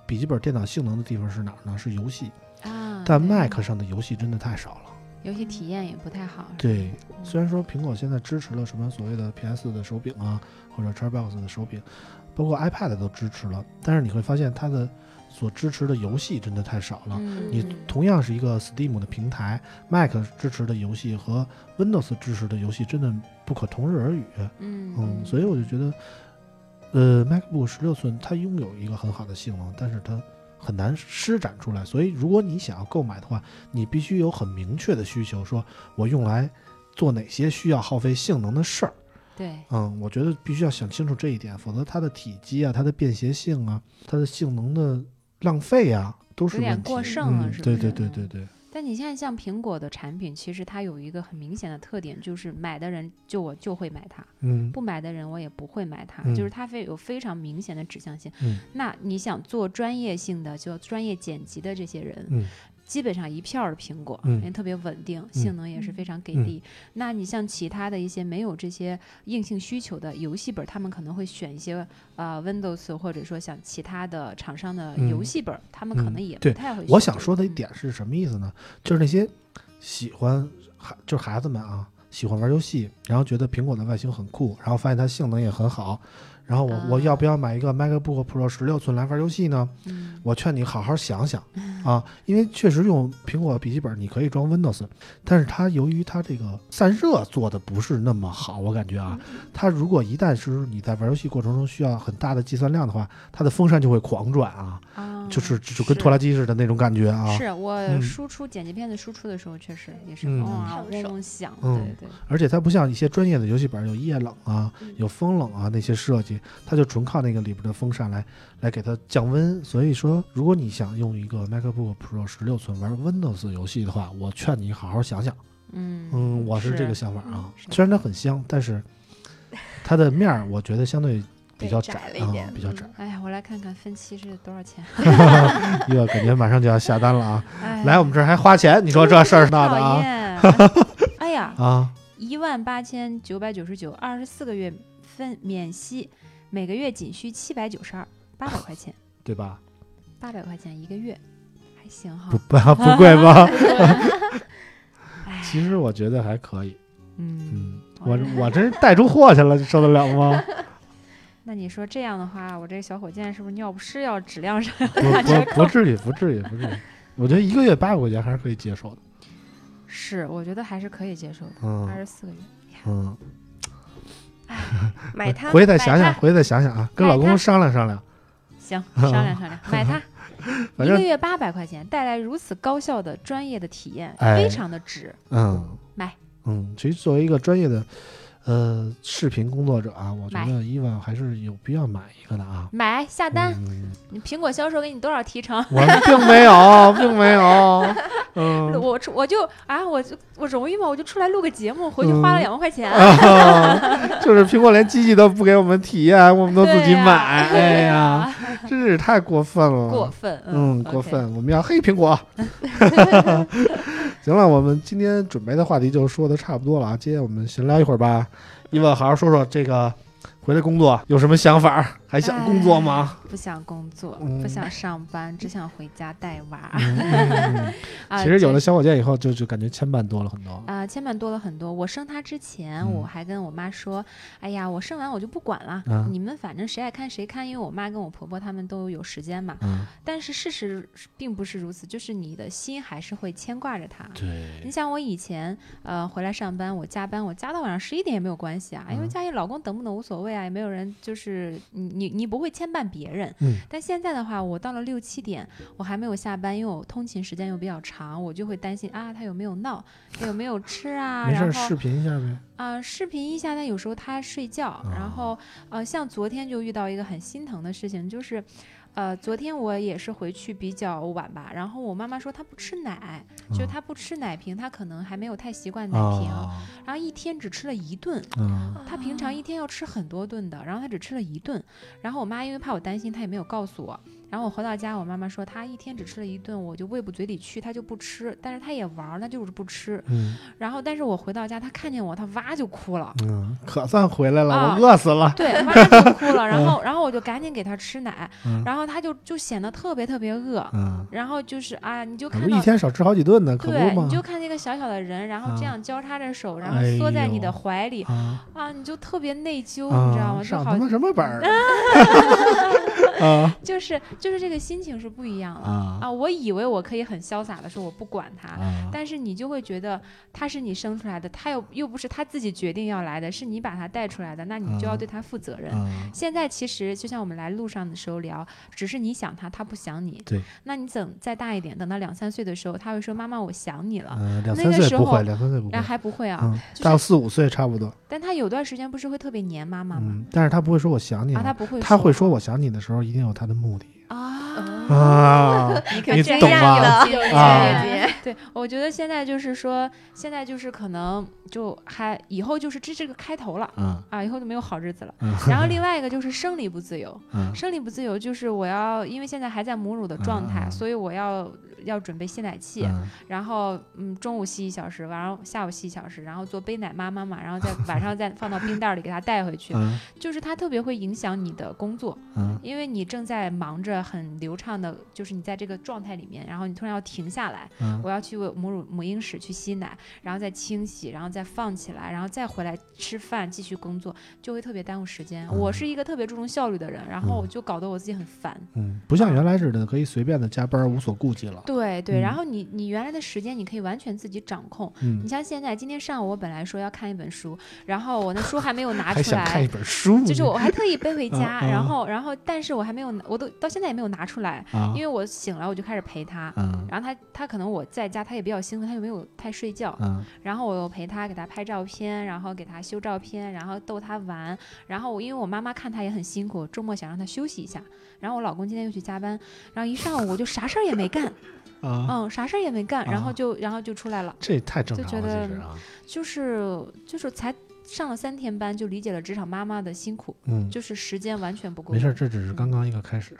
[SPEAKER 1] 笔记本电脑性能的地方是哪儿呢？是游戏
[SPEAKER 4] 啊，
[SPEAKER 1] 但 Mac 上的游戏真的太少了，
[SPEAKER 4] 游戏体验也不太好。
[SPEAKER 1] 对，虽然说苹果现在支持了什么所谓的 P S 的手柄啊，或者 Xbox 的手柄，包括 iPad 都支持了，但是你会发现它的所支持的游戏真的太少了。
[SPEAKER 4] 嗯、
[SPEAKER 1] 你同样是一个 Steam 的平台 ，Mac 支持的游戏和 Windows 支持的游戏真的不可同日而语。
[SPEAKER 4] 嗯
[SPEAKER 1] 嗯，所以我就觉得，呃 ，MacBook 十六寸它拥有一个很好的性能，但是它很难施展出来。所以如果你想要购买的话，你必须有很明确的需求，说我用来做哪些需要耗费性能的事儿。
[SPEAKER 4] 对，
[SPEAKER 1] 嗯，我觉得必须要想清楚这一点，否则它的体积啊、它的便携性啊、它的性能的浪费啊，都是
[SPEAKER 4] 有点
[SPEAKER 1] 问题
[SPEAKER 4] 过剩了，
[SPEAKER 1] 嗯、
[SPEAKER 4] 是不是？
[SPEAKER 1] 对对对对对。
[SPEAKER 4] 但你现在像苹果的产品，其实它有一个很明显的特点，就是买的人就我就会买它，
[SPEAKER 1] 嗯，
[SPEAKER 4] 不买的人我也不会买它，
[SPEAKER 1] 嗯、
[SPEAKER 4] 就是它非有非常明显的指向性。
[SPEAKER 1] 嗯，
[SPEAKER 4] 那你想做专业性的，就专业剪辑的这些人，
[SPEAKER 1] 嗯。
[SPEAKER 4] 基本上一票的苹果，
[SPEAKER 1] 嗯，
[SPEAKER 4] 因为特别稳定，嗯、性能也是非常给力。嗯、那你像其他的一些没有这些硬性需求的游戏本，他们可能会选一些呃 Windows 或者说像其他的厂商的游戏本，嗯、他们可能也不太会、嗯。
[SPEAKER 1] 我想说的一点是什么意思呢？就是那些喜欢孩就是孩子们啊，喜欢玩游戏，然后觉得苹果的外形很酷，然后发现它性能也很好。然后我、啊、我要不要买一个 MacBook Pro 十六寸来玩游戏呢？嗯、我劝你好好想想啊，因为确实用苹果笔记本你可以装 Windows， 但是它由于它这个散热做的不是那么好，我感觉啊，它如果一旦是你在玩游戏过程中需要很大的计算量的话，它的风扇就会狂转啊，啊就是就跟拖拉机似的那种感觉啊。
[SPEAKER 4] 是我输出、嗯、剪辑片子输出的时候确实也是嗡嗡嗡响，
[SPEAKER 1] 嗯、
[SPEAKER 4] 对对。
[SPEAKER 1] 而且它不像一些专业的游戏本有液冷啊、有风冷啊那些设计。它就纯靠那个里边的风扇来来给它降温，所以说如果你想用一个 MacBook Pro 十六寸玩 Windows 游戏的话，我劝你好好想想。
[SPEAKER 4] 嗯
[SPEAKER 1] 嗯，我是这个想法啊。虽然它很香，但是它的面儿我觉得相对比较窄
[SPEAKER 3] 了一点、
[SPEAKER 1] 啊，比较窄。
[SPEAKER 4] 哎呀，我来看看分期是多少钱？
[SPEAKER 1] 哟，感觉马上就要下单了啊！哎、来我们这儿还花钱，你说这事儿闹的啊？
[SPEAKER 4] 哎呀
[SPEAKER 1] 啊，
[SPEAKER 4] 一万八千九百九十九，二十四个月。分免息，每个月仅需七百九十二，八百块钱，
[SPEAKER 1] 对吧？
[SPEAKER 4] 八百块钱一个月，还行哈，
[SPEAKER 1] 不不不贵吧？其实我觉得还可以。
[SPEAKER 4] 嗯
[SPEAKER 1] 嗯，我我真是带出货去了，受得了吗？
[SPEAKER 4] 那你说这样的话，我这个小火箭是不是尿不湿要质量上要
[SPEAKER 1] 不不不至于，不至于，不至于。我觉得一个月八百块钱还是可以接受的。
[SPEAKER 4] 是，我觉得还是可以接受的。嗯，二十四个月。
[SPEAKER 1] 嗯。
[SPEAKER 3] 买它，
[SPEAKER 1] 回去再想想，回去再想想啊，跟老公商量商量。
[SPEAKER 4] 行，商量商量，买它。一个月八百块钱，带来如此高效的专业的体验，
[SPEAKER 1] 哎、
[SPEAKER 4] 非常的值。
[SPEAKER 1] 嗯，
[SPEAKER 4] 买。
[SPEAKER 1] 嗯，其实作为一个专业的呃视频工作者啊，我觉得伊万还是有必要买一个的啊。
[SPEAKER 4] 买下单，
[SPEAKER 1] 嗯、
[SPEAKER 4] 你苹果销售给你多少提成？
[SPEAKER 1] 我并没有，并没有。嗯，
[SPEAKER 4] 我我就啊，我就我容易吗？我就出来录个节目，回去花了两万块钱。
[SPEAKER 1] 嗯啊、就是苹果连机器都不给我们体验，我们都自己买。啊、哎呀，真是太过分了。
[SPEAKER 4] 过分，
[SPEAKER 1] 嗯，嗯过分。我们要黑苹果。行了，我们今天准备的话题就说的差不多了啊，接下来我们闲聊一会儿吧。伊万，好好说说这个。回来工作有什么想法？还想工作吗？
[SPEAKER 4] 不想工作、嗯，不想上班，只想回家带娃。
[SPEAKER 1] 嗯嗯啊、其实有了小火箭以后，就就感觉牵绊多了很多
[SPEAKER 4] 啊、呃，牵绊多了很多。我生他之前、嗯，我还跟我妈说：“哎呀，我生完我就不管了，啊、你们反正谁爱看谁看。”因为我妈跟我婆婆他们都有时间嘛。
[SPEAKER 1] 嗯、
[SPEAKER 4] 但是事实并不是如此，就是你的心还是会牵挂着他。
[SPEAKER 1] 对，
[SPEAKER 4] 你想我以前呃回来上班，我加班，我加到晚上十一点也没有关系啊，因为家里老公等不等无所谓啊。也没有人就是你你你不会牵绊别人、
[SPEAKER 1] 嗯，
[SPEAKER 4] 但现在的话，我到了六七点，我还没有下班，因为我通勤时间又比较长，我就会担心啊，他有没有闹，他有没有吃啊？
[SPEAKER 1] 没事，视频一下呗。
[SPEAKER 4] 啊、呃，视频一下，但有时候他睡觉，
[SPEAKER 1] 哦、
[SPEAKER 4] 然后呃，像昨天就遇到一个很心疼的事情，就是。呃，昨天我也是回去比较晚吧，然后我妈妈说她不吃奶，嗯、就她不吃奶瓶，她可能还没有太习惯奶瓶、哦，然后一天只吃了一顿，
[SPEAKER 1] 嗯、
[SPEAKER 4] 她平常一天要吃很多顿的，然后她只吃了一顿，然后我妈因为怕我担心，她也没有告诉我，然然后我回到家，我妈妈说他一天只吃了一顿，我就喂不嘴里去，他就不吃，但是他也玩，他就是不吃。
[SPEAKER 1] 嗯，
[SPEAKER 4] 然后但是我回到家，他看见我，他哇就哭了。
[SPEAKER 1] 嗯，可算回来了，
[SPEAKER 4] 啊、
[SPEAKER 1] 我饿死了。
[SPEAKER 4] 对，哇就哭了。然后然后我就赶紧给他吃奶，
[SPEAKER 1] 嗯、
[SPEAKER 4] 然后他就就显得特别特别饿。嗯，然后就是啊，你就看到
[SPEAKER 1] 一天少吃好几顿呢，可不
[SPEAKER 4] 对，
[SPEAKER 1] 吗？
[SPEAKER 4] 你就看那个小小的人，然后这样交叉着手，啊、然后缩在你的怀里、哎、啊，你就特别内疚，啊、你知道吗？
[SPEAKER 1] 上他妈什么本儿？
[SPEAKER 4] 啊，就是就是这个心情是不一样的 啊, 啊！我以为我可以很潇洒的说我不管他、啊，但是你就会觉得他是你生出来的，他又又不是他自己决定要来的，是你把他带出来的，那你就要对他负责任。啊、现在其实就像我们来路上的时候聊，只是你想他，他不想你。
[SPEAKER 1] 对，
[SPEAKER 4] 那你等再大一点，等到两三岁的时候，他会说妈妈我想你了。
[SPEAKER 1] 嗯、两三岁不会，两三岁不会，
[SPEAKER 4] 啊、还不会啊，
[SPEAKER 1] 嗯就是、到四五岁差不多。
[SPEAKER 4] 但他有段时间不是会特别黏妈妈吗？
[SPEAKER 1] 嗯，但是他不会说我想你了，
[SPEAKER 4] 啊、他不会说，
[SPEAKER 1] 他会说我想你的时候一定有他的目的。
[SPEAKER 4] 啊
[SPEAKER 1] 啊！
[SPEAKER 3] 你
[SPEAKER 1] 懂吗？
[SPEAKER 3] 啊，
[SPEAKER 4] 对，我觉得现在就是说，现在就是可能就还以后就是这这个开头了，
[SPEAKER 1] 嗯
[SPEAKER 4] 啊，以后就没有好日子了。
[SPEAKER 1] 嗯、
[SPEAKER 4] 然后另外一个就是生理不自由，
[SPEAKER 1] 嗯、
[SPEAKER 4] 生理不自由就是我要因为现在还在母乳的状态，
[SPEAKER 1] 嗯、
[SPEAKER 4] 所以我要要准备吸奶器，
[SPEAKER 1] 嗯、
[SPEAKER 4] 然后嗯中午吸一小时，晚上下午吸一小时，然后做杯奶妈妈嘛，然后在晚上再放到冰袋里给它带回去，
[SPEAKER 1] 嗯、
[SPEAKER 4] 就是它特别会影响你的工作，
[SPEAKER 1] 嗯、
[SPEAKER 4] 因为你正在忙着很流畅的，就是你在这个状态里面，然后你突然要停下来，
[SPEAKER 1] 嗯、
[SPEAKER 4] 我要去母乳母婴室去吸奶，然后再清洗，然后再放起来，然后再回来吃饭继续工作，就会特别耽误时间。
[SPEAKER 1] 嗯、
[SPEAKER 4] 我是一个特别注重效率的人，然后我就搞得我自己很烦。
[SPEAKER 1] 嗯，不像原来似的可以随便的加班无所顾忌了。
[SPEAKER 4] 对对，
[SPEAKER 1] 嗯、
[SPEAKER 4] 然后你你原来的时间你可以完全自己掌控。
[SPEAKER 1] 嗯，
[SPEAKER 4] 你像现在今天上午我本来说要看一本书，然后我那书还没有拿出来，
[SPEAKER 1] 还想看一本书，
[SPEAKER 4] 就是我还特意背回家，
[SPEAKER 1] 嗯、
[SPEAKER 4] 然后然后但是我还没有，我都到现在也没有拿出来，
[SPEAKER 1] 啊、
[SPEAKER 4] 因为我醒了我就开始陪他，
[SPEAKER 1] 嗯、
[SPEAKER 4] 然后他他可能我在家他也比较兴奋，他又没有太睡觉，
[SPEAKER 1] 嗯、
[SPEAKER 4] 然后我又陪他给他拍照片，然后给他修照片，然后逗他玩，然后我因为我妈妈看他也很辛苦，周末想让他休息一下，然后我老公今天又去加班，然后一上午我就啥事儿也没干。
[SPEAKER 1] 啊、
[SPEAKER 4] 嗯，啥事儿也没干，
[SPEAKER 1] 啊、
[SPEAKER 4] 然后就然后就出来了，
[SPEAKER 1] 这也太正常了，
[SPEAKER 4] 就觉得
[SPEAKER 1] 其实啊，
[SPEAKER 4] 就是就是才上了三天班，就理解了职场妈妈的辛苦，
[SPEAKER 1] 嗯，
[SPEAKER 4] 就是时间完全不够。
[SPEAKER 1] 没事，这只是刚刚一个开始。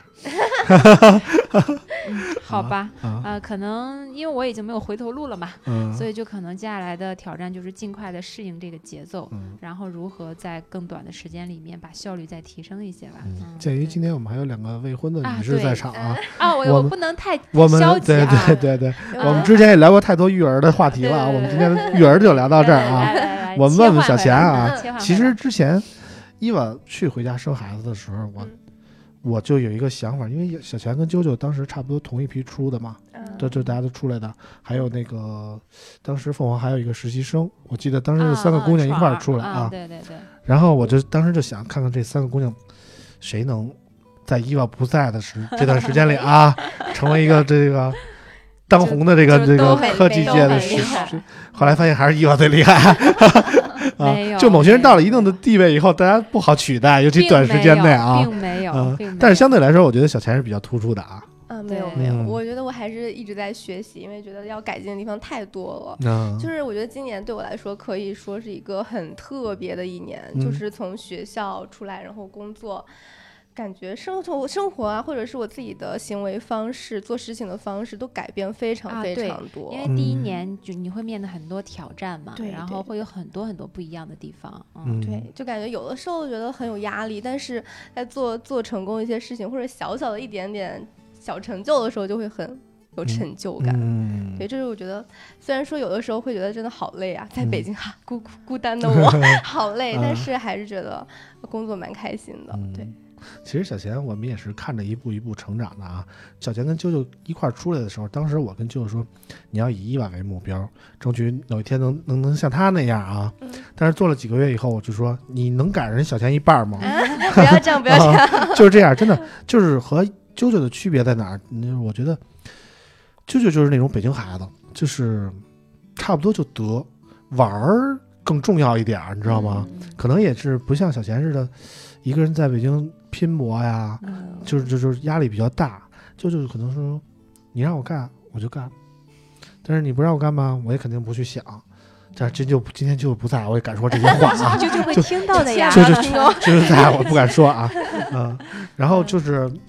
[SPEAKER 4] 嗯、好吧，
[SPEAKER 1] 啊、
[SPEAKER 4] 呃，可能因为我已经没有回头路了嘛，
[SPEAKER 1] 嗯，
[SPEAKER 4] 所以就可能接下来的挑战就是尽快的适应这个节奏，
[SPEAKER 1] 嗯，
[SPEAKER 4] 然后如何在更短的时间里面把效率再提升一些吧。
[SPEAKER 1] 嗯
[SPEAKER 4] 嗯、
[SPEAKER 1] 鉴于今天我们还有两个未婚的女士在场啊，
[SPEAKER 4] 啊，我
[SPEAKER 1] 我
[SPEAKER 4] 我不能太
[SPEAKER 1] 我们
[SPEAKER 4] 消极啊，
[SPEAKER 1] 对对对对，我们之前也聊过太多育儿的话题了啊，我们今天的育儿就聊到这儿啊。
[SPEAKER 4] 来来来，
[SPEAKER 1] 我们问问小贤啊，其实之前伊娃去回家生孩子的时候，我、嗯、我就有一个想法，因为小贤跟啾啾当时差不多同一批出的嘛，这、嗯、这大家都出来的，还有那个当时凤凰还有一个实习生，我记得当时是三个姑娘一块儿出来 啊, 啊,
[SPEAKER 4] 啊，对对对。
[SPEAKER 1] 然后我就当时就想看看这三个姑娘，谁能在伊娃不在的时这段时间里啊，成为一个这个。当红的这个这个科技界的是，后来发现还是伊娃最厉害啊！就某些人到了一定的地位以后，大家不好取代，尤其短时间内啊，
[SPEAKER 4] 并没有。
[SPEAKER 1] 嗯，但是相对来说，我觉得小钱是比较突出的啊。
[SPEAKER 3] 啊，没有没有，我觉得我还是一直在学习，因为觉得要改进的地方太多了。嗯，就是我觉得今年对我来说可以说是一个很特别的一年，
[SPEAKER 1] 嗯、
[SPEAKER 3] 就是从学校出来，然后工作。感觉生活生活啊，或者是我自己的行为方式、做事情的方式都改变非常非常多。
[SPEAKER 4] 啊、因为第一年就你会面对很多挑战嘛，
[SPEAKER 3] 嗯、
[SPEAKER 4] 然后会有很多很多不一样的地方。
[SPEAKER 1] 嗯，
[SPEAKER 3] 对，就感觉有的时候觉得很有压力，但是在做做成功一些事情，或者小小的一点点小成就的时候，就会很有成就感。
[SPEAKER 1] 嗯，
[SPEAKER 3] 对，这是我觉得，虽然说有的时候会觉得真的好累啊，在北京哈、嗯、孤孤单的我好累，但是还是觉得工作蛮开心的。
[SPEAKER 1] 嗯、
[SPEAKER 3] 对。
[SPEAKER 1] 其实小贤我们也是看着一步一步成长的啊。小贤跟啾啾一块出来的时候，当时我跟啾啾说，你要以伊娃为目标，争取有一天能能能像他那样啊。嗯、但是做了几个月以后，我就说你能赶上人小贤一半吗？
[SPEAKER 3] 啊、不要这样，不要这样、
[SPEAKER 1] 啊，就是这样，真的就是和啾啾的区别在哪儿？我觉得啾啾就是那种北京孩子，就是差不多就得玩儿更重要一点，你知道吗？嗯、可能也是不像小贤似的，一个人在北京拼搏呀，嗯、就是就是压力比较大。就就是可能说，你让我干我就干，但是你不让我干嘛，我也肯定不去想。但是真就今天就不在，我也敢说这些话啊，
[SPEAKER 4] 就就会听到的呀，
[SPEAKER 1] 就就就就在我不敢说啊，嗯，然后就是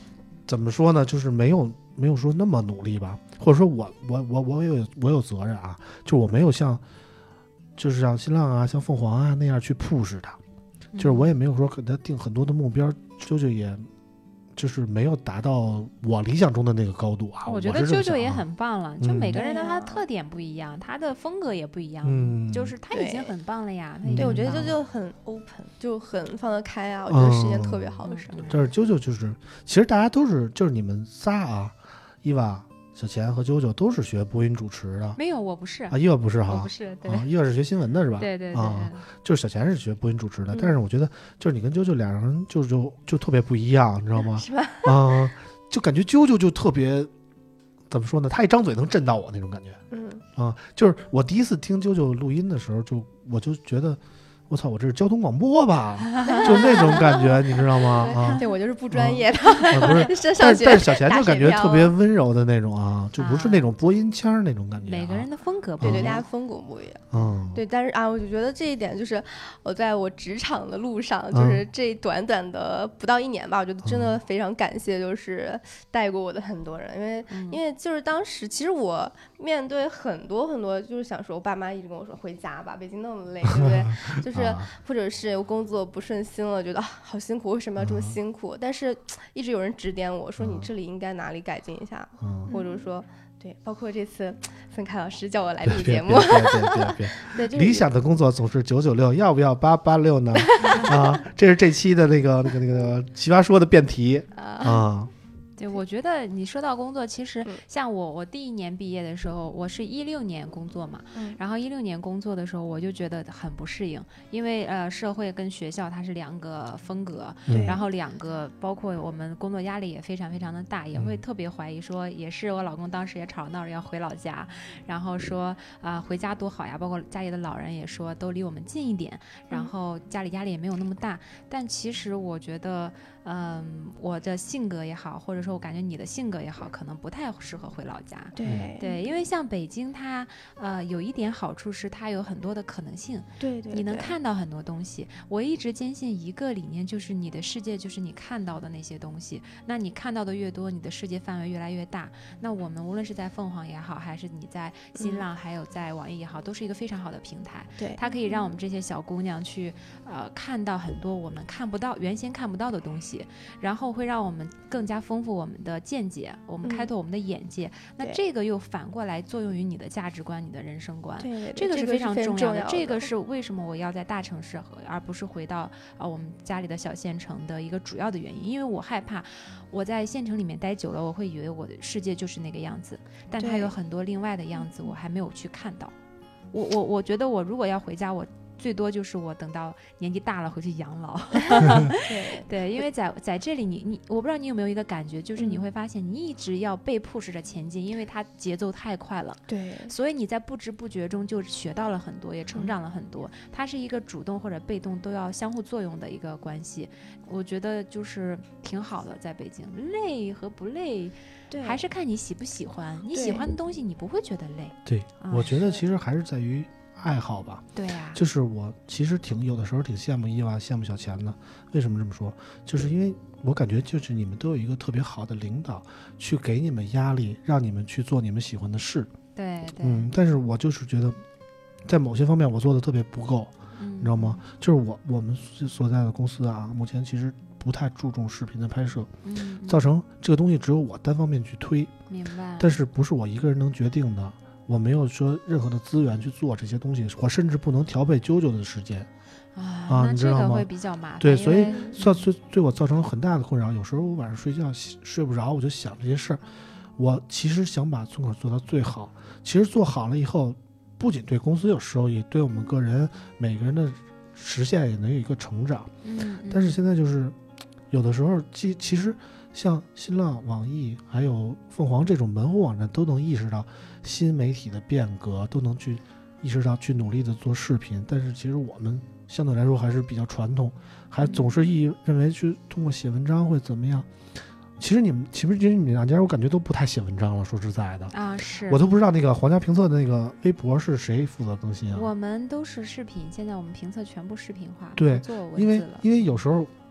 [SPEAKER 1] 怎么说呢，就是没有没有说那么努力吧，或者说我我我我有我有责任啊，就我没有像就是像新浪啊像凤凰啊那样去 push 它，就是我也没有说给他定很多的目标，啾啾也就是没有达到我理想中的那个高度啊。
[SPEAKER 4] 我觉得啾啾也很棒了，就每个人的他的特点不一样，嗯、他的风格也不一样，嗯，就是他已经很棒了呀。
[SPEAKER 3] 对，我觉得啾啾很 open， 就很放得开啊，我觉得是件特别好的事。
[SPEAKER 1] 嗯、就是啾啾就是，其实大家都是就是你们仨啊，伊娃、小钱和啾啾都是学播音主持的。
[SPEAKER 4] 没有，我不是
[SPEAKER 1] 啊，伊娃不是哈，
[SPEAKER 4] 我不是，对，
[SPEAKER 1] 啊，伊娃是学新闻的是吧？
[SPEAKER 4] 对对对，
[SPEAKER 1] 啊，就是小钱是学播音主持的，嗯、但是我觉得就是你跟啾啾两人就就就特别不一样，你知道吗？
[SPEAKER 3] 是吧？
[SPEAKER 1] 啊，就感觉啾啾就特别怎么说呢？他一张嘴能震到我那种感觉。
[SPEAKER 3] 嗯
[SPEAKER 1] 啊，就是我第一次听啾啾录音的时候，就我就觉得。我操！我这是交通广播吧？就那种感觉，你知道吗？啊，
[SPEAKER 3] 对我就是不专业的，
[SPEAKER 1] 啊、不是。但是但是小钱就感觉特别温柔的那种啊，就不是那种播音腔那种感觉、啊。
[SPEAKER 4] 每个人的风格不一样，
[SPEAKER 3] 对对，大家风格不一样。
[SPEAKER 1] 嗯，
[SPEAKER 3] 对，但是啊，我就觉得这一点就是我在我职场的路上，就是这短短的不到一年吧，我觉得真的非常感谢，就是带过我的很多人，因为、嗯、因为就是当时其实我面对很多很多，就是想说，我爸妈一直跟我说回家吧，北京那么累，对不对？就是。啊、或者是我工作不顺心了，觉得、啊、好辛苦，为什么要这么辛苦？啊、但是一直有人指点我说，你这里应该哪里改进一下，啊、或者说，对，包括这次孙凯老师叫我来录节目，
[SPEAKER 1] 别别别别别别，理想的工作总是九九六，要不要八八六呢？啊，这是这期的那个那个那个奇葩说的辩题啊。
[SPEAKER 4] 对，我觉得你说到工作，其实像我，我第一年毕业的时候，我是一六年工作嘛，嗯、然后一六年工作的时候，我就觉得很不适应，因为呃，社会跟学校它是两个风格，嗯、然后两个包括我们工作压力也非常非常的大，也会特别怀疑说，也是我老公当时也吵闹着要回老家，然后说啊、呃、回家多好呀，包括家里的老人也说都离我们近一点，然后家里压力也没有那么大，但其实我觉得。嗯，我的性格也好，或者说我感觉你的性格也好，可能不太适合回老家。
[SPEAKER 3] 对
[SPEAKER 4] 对，因为像北京它，呃，有一点好处是它有很多的可能性。
[SPEAKER 3] 对 对, 对，
[SPEAKER 4] 你能看到很多东西。我一直坚信一个理念，就是你的世界就是你看到的那些东西。那你看到的越多，你的世界范围越来越大。那我们无论是在凤凰也好，还是你在新浪，嗯、还有在网易也好，都是一个非常好的平台。
[SPEAKER 3] 对，
[SPEAKER 4] 它可以让我们这些小姑娘去，呃，看到很多我们看不到、原先看不到的东西。然后会让我们更加丰富我们的见解，我们开拓我们的眼界。嗯、那这个又反过来作用于你的价值观、你的人生观。
[SPEAKER 3] 对对对，
[SPEAKER 4] 这个是非常重要的。
[SPEAKER 3] 这
[SPEAKER 4] 个是为什么我要在大城市，而不是回到啊、呃、我们家里的小县城的一个主要的原因。因为我害怕我在县城里面待久了，我会以为我的世界就是那个样子，但它有很多另外的样子，我还没有去看到。我我我觉得我如果要回家，我。最多就是我等到年纪大了回去养老。
[SPEAKER 3] 对
[SPEAKER 4] 对，因为在在这里你你我不知道你有没有一个感觉，就是你会发现你一直要被 push 着前进，因为它节奏太快了。
[SPEAKER 3] 对，
[SPEAKER 4] 所以你在不知不觉中就学到了很多，也成长了很多。它是一个主动或者被动都要相互作用的一个关系。我觉得就是挺好的，在北京累和不累。对，还是看你喜不喜欢。你喜欢的东西，你不会觉得累。
[SPEAKER 1] 对，啊、我觉得其实还是在于。爱好吧，
[SPEAKER 4] 对呀、啊，
[SPEAKER 1] 就是我其实挺有的时候挺羡慕伊娃、羡慕小钱的。为什么这么说？就是因为我感觉就是你们都有一个特别好的领导，去给你们压力，让你们去做你们喜欢的事。
[SPEAKER 4] 对对，
[SPEAKER 1] 嗯，但是我就是觉得，在某些方面我做的特别不够，嗯、你知道吗？就是我我们所在的公司啊，目前其实不太注重视频的拍摄，
[SPEAKER 4] 嗯，
[SPEAKER 1] 造成这个东西只有我单方面去推，
[SPEAKER 4] 明白？
[SPEAKER 1] 但是不是我一个人能决定的。我没有说任何的资源去做这些东西，我甚至不能调配啾啾的时间
[SPEAKER 4] 啊，
[SPEAKER 1] 啊
[SPEAKER 4] 你知道吗？这个会比较麻烦。
[SPEAKER 1] 对，所以算对对我造成了很大的困扰。有时候我晚上睡觉睡不着，我就想这些事儿。我其实想把村口做到最好，其实做好了以后，不仅对公司有收益，对我们个人每个人的实现也能有一个成长。
[SPEAKER 4] 嗯，
[SPEAKER 1] 但是现在就是有的时候，其其实像新浪、网易还有凤凰这种门户网站都能意识到。新媒体的变革都能去意识到去努力的做视频，但是其实我们相对来说还是比较传统，还总是以认为去通过写文章会怎么样。其实你们其实其实你们两家我感觉都不太写文章了，说实在的
[SPEAKER 4] 啊，是
[SPEAKER 1] 我都不知道那个皇家评测的那个微博是谁负责更新啊。
[SPEAKER 4] 我们都是视频，现在我们评测全部视频化，
[SPEAKER 1] 对，
[SPEAKER 4] 做文字了。
[SPEAKER 1] 因为因为有时候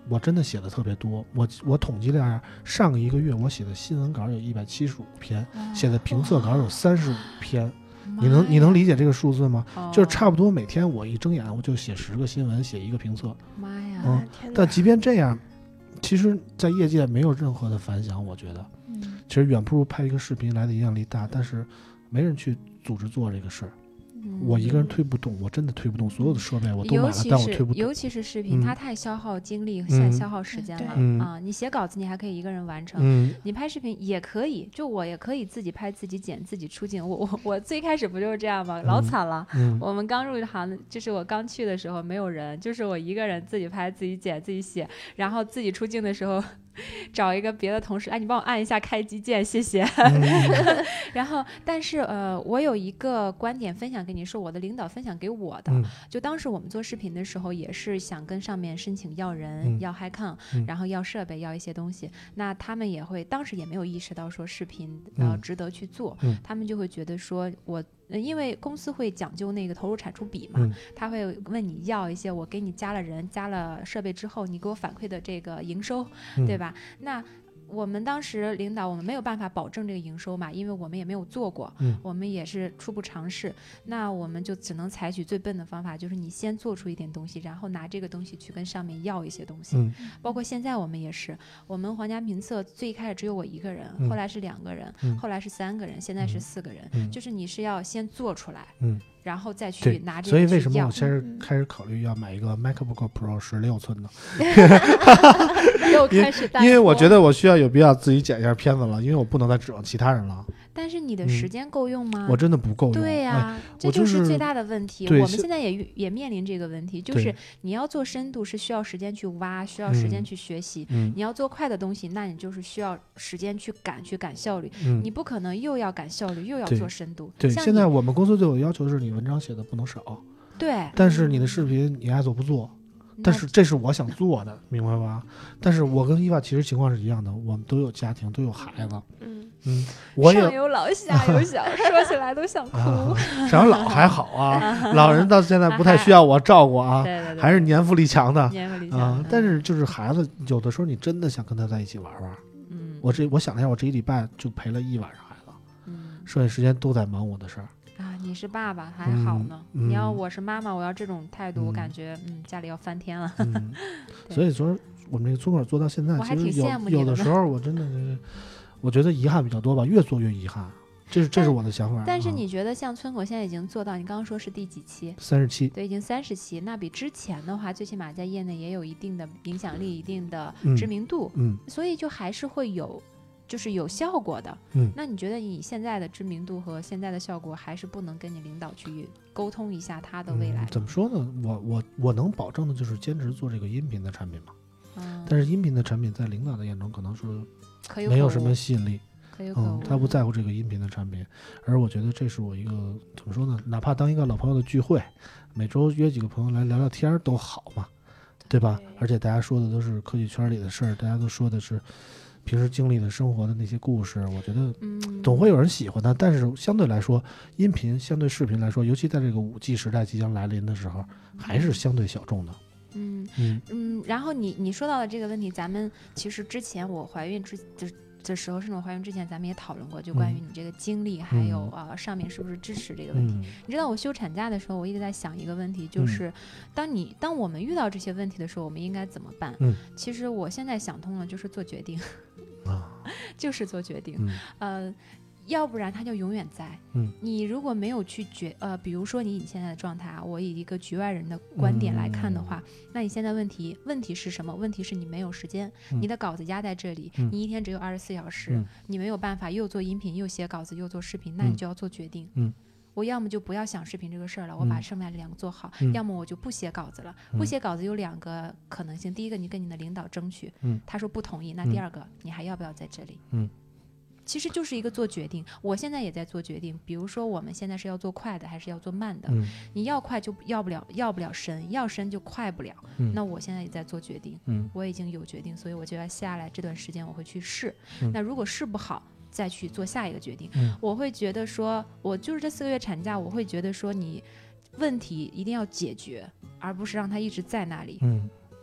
[SPEAKER 1] 我真的写的特别多，我我统计了下，上一个月我写的新闻稿有一百七十五篇，哦、写的评测稿有三十五篇。你能你能理解这个数字吗？哦、就是差不多每天我一睁眼我就写十个新闻，写一个评测。
[SPEAKER 4] 妈呀！
[SPEAKER 1] 嗯，但即便这样，其实，在业界没有任何的反响，我觉得，嗯、其实远不如拍一个视频来的影响力大，但是没人去组织做这个事儿。我一个人推不动，我真的推不动，所有的设备我都买了，但我推不动。
[SPEAKER 4] 尤其是视频，嗯、它太消耗精力、嗯、消耗时间了、嗯、啊！你写稿子你还可以一个人完成，嗯、你拍视频也可以，就我也可以自己拍、自己剪、自己出镜。我我我最开始不就是这样吗？老惨了。嗯、我们刚入行，就是我刚去的时候没有人，就是我一个人自己拍、自己剪、自己写，然后自己出镜的时候。找一个别的同事，哎，你帮我按一下开机键，谢谢。嗯、然后，但是呃，我有一个观点分享给你，是我的领导分享给我的。嗯、就当时我们做视频的时候，也是想跟上面申请要人、嗯、要 HiCam，、嗯、然后要设备，要一些东西。那他们也会，当时也没有意识到说视频呃值得去做，嗯、他们就会觉得说我。因为公司会讲究那个投入产出比嘛，嗯、他会问你要一些，我给你加了人、加了设备之后，你给我反馈的这个营收，嗯、对吧？那我们当时领导我们没有办法保证这个营收嘛，因为我们也没有做过，嗯、我们也是初步尝试，那我们就只能采取最笨的方法，就是你先做出一点东西，然后拿这个东西去跟上面要一些东西。嗯、包括现在我们也是，我们皇家评测最开始只有我一个人，嗯、后来是两个人，嗯、后来是三个人，现在是四个人，嗯、就是你是要先做出来。嗯然后再去拿这个去要。所以
[SPEAKER 1] 为什么我先是开始考虑要买一个 MacBook Pro 十六寸的？
[SPEAKER 5] 又开始
[SPEAKER 1] 因为我觉得我需要有必要自己剪一下片子了，因为我不能再指望其他人了。
[SPEAKER 4] 但是你的时间够用吗？
[SPEAKER 1] 嗯、我真的不够用。
[SPEAKER 4] 对呀、啊哎，这就是最大的问题。我们现在也也面临这个问题，就是你要做深度是需要时间去挖，需要时间去学习。嗯、你要做快的东西，那你就是需要时间去赶，去赶效率。嗯、你不可能又要赶效率，又要做深度。
[SPEAKER 1] 对，对现在我们公司对我的要求是你文章写的不能少。
[SPEAKER 4] 对。
[SPEAKER 1] 但是你的视频你爱做不做。但是这是我想做的，明白吧？但是我跟伊娃其实情况是一样的，我们都有家庭，都有孩子。嗯嗯，我也
[SPEAKER 4] 上有老下有小，说起来都想哭。
[SPEAKER 1] 啊、上有老还好啊，老人到现在不太需要我照顾啊，
[SPEAKER 4] 对对对，
[SPEAKER 1] 还是年富力强的。
[SPEAKER 4] 年富力强
[SPEAKER 1] 啊，但是就是孩子，有的时候你真的想跟他在一起玩玩。嗯，我这我想了一下，我这一礼拜就陪了一晚上孩子，嗯，剩下时间都在忙我的事儿。
[SPEAKER 4] 啊，你是爸爸还好呢，嗯、你要我是妈妈，我要这种态度，嗯、我感觉嗯家里要翻天了。嗯、
[SPEAKER 1] 所以说我们这个村口做到现在，
[SPEAKER 4] 我还挺羡慕
[SPEAKER 1] 你的。有的时候我真的是，我觉得遗憾比较多吧，越做越遗憾，这是这是我的想法。
[SPEAKER 4] 但是你觉得像村口现在已经做到，你刚刚说是第几期？
[SPEAKER 1] 三十七。
[SPEAKER 4] 对，已经三十期，那比之前的话，最起码在业内也有一定的影响力、一定的知名度，嗯，所以就还是会有。就是有效果的，嗯，那你觉得你现在的知名度和现在的效果，还是不能跟你领导去沟通一下他的未来？
[SPEAKER 1] 嗯、怎么说呢？我我我能保证的就是坚持做这个音频的产品嘛，嗯，但是音频的产品在领导的眼中可能是没有什么吸引力，
[SPEAKER 4] 可有可无，
[SPEAKER 1] 嗯，他不在乎这个音频的产品，而我觉得这是我一个怎么说呢？哪怕当一个老朋友的聚会，每周约几个朋友来聊聊天都好嘛，对吧？对，而且大家说的都是科技圈里的事儿，大家都说的是。平时经历的生活的那些故事，我觉得总会有人喜欢的。但是相对来说，音频相对视频来说，尤其在这个五 G 时代即将来临的时候，还是相对小众的。
[SPEAKER 4] 嗯嗯嗯。然后你你说到的这个问题，咱们其实之前我怀孕之就的时候，甚至我怀孕之前，咱们也讨论过，就关于你这个经历，嗯、还有啊、呃、上面是不是支持这个问题。嗯、你知道我休产假的时候，我一直在想一个问题，就是、嗯、当你当我们遇到这些问题的时候，我们应该怎么办？嗯、其实我现在想通了，就是做决定。啊，就是做决定，嗯、呃，要不然它就永远在。嗯，你如果没有去决，呃，比如说你你现在的状态啊，我以一个局外人的观点来看的话，嗯、那你现在问题问题是什么？问题是你没有时间，嗯、你的稿子压在这里，嗯、你一天只有二十四小时，嗯、你没有办法又做音频又写稿子又做视频，那你就要做决定。嗯。我要么就不要想视频这个事儿了，我把剩下这两个做好；嗯、要么我就不写稿子了。嗯、不写稿子有两个可能性：第一个，你跟你的领导争取，嗯、他说不同意；那第二个，嗯、你还要不要在这里？嗯，其实就是一个做决定。我现在也在做决定，比如说我们现在是要做快的，还是要做慢的？嗯、你要快就要不了，要不了深；要深就快不了。嗯、那我现在也在做决定，嗯、我已经有决定，所以我就要下来这段时间我会去试。嗯、那如果试不好，再去做下一个决定，嗯、我会觉得说，我就是这四个月产假，我会觉得说，你问题一定要解决，而不是让它一直在那里。嗯，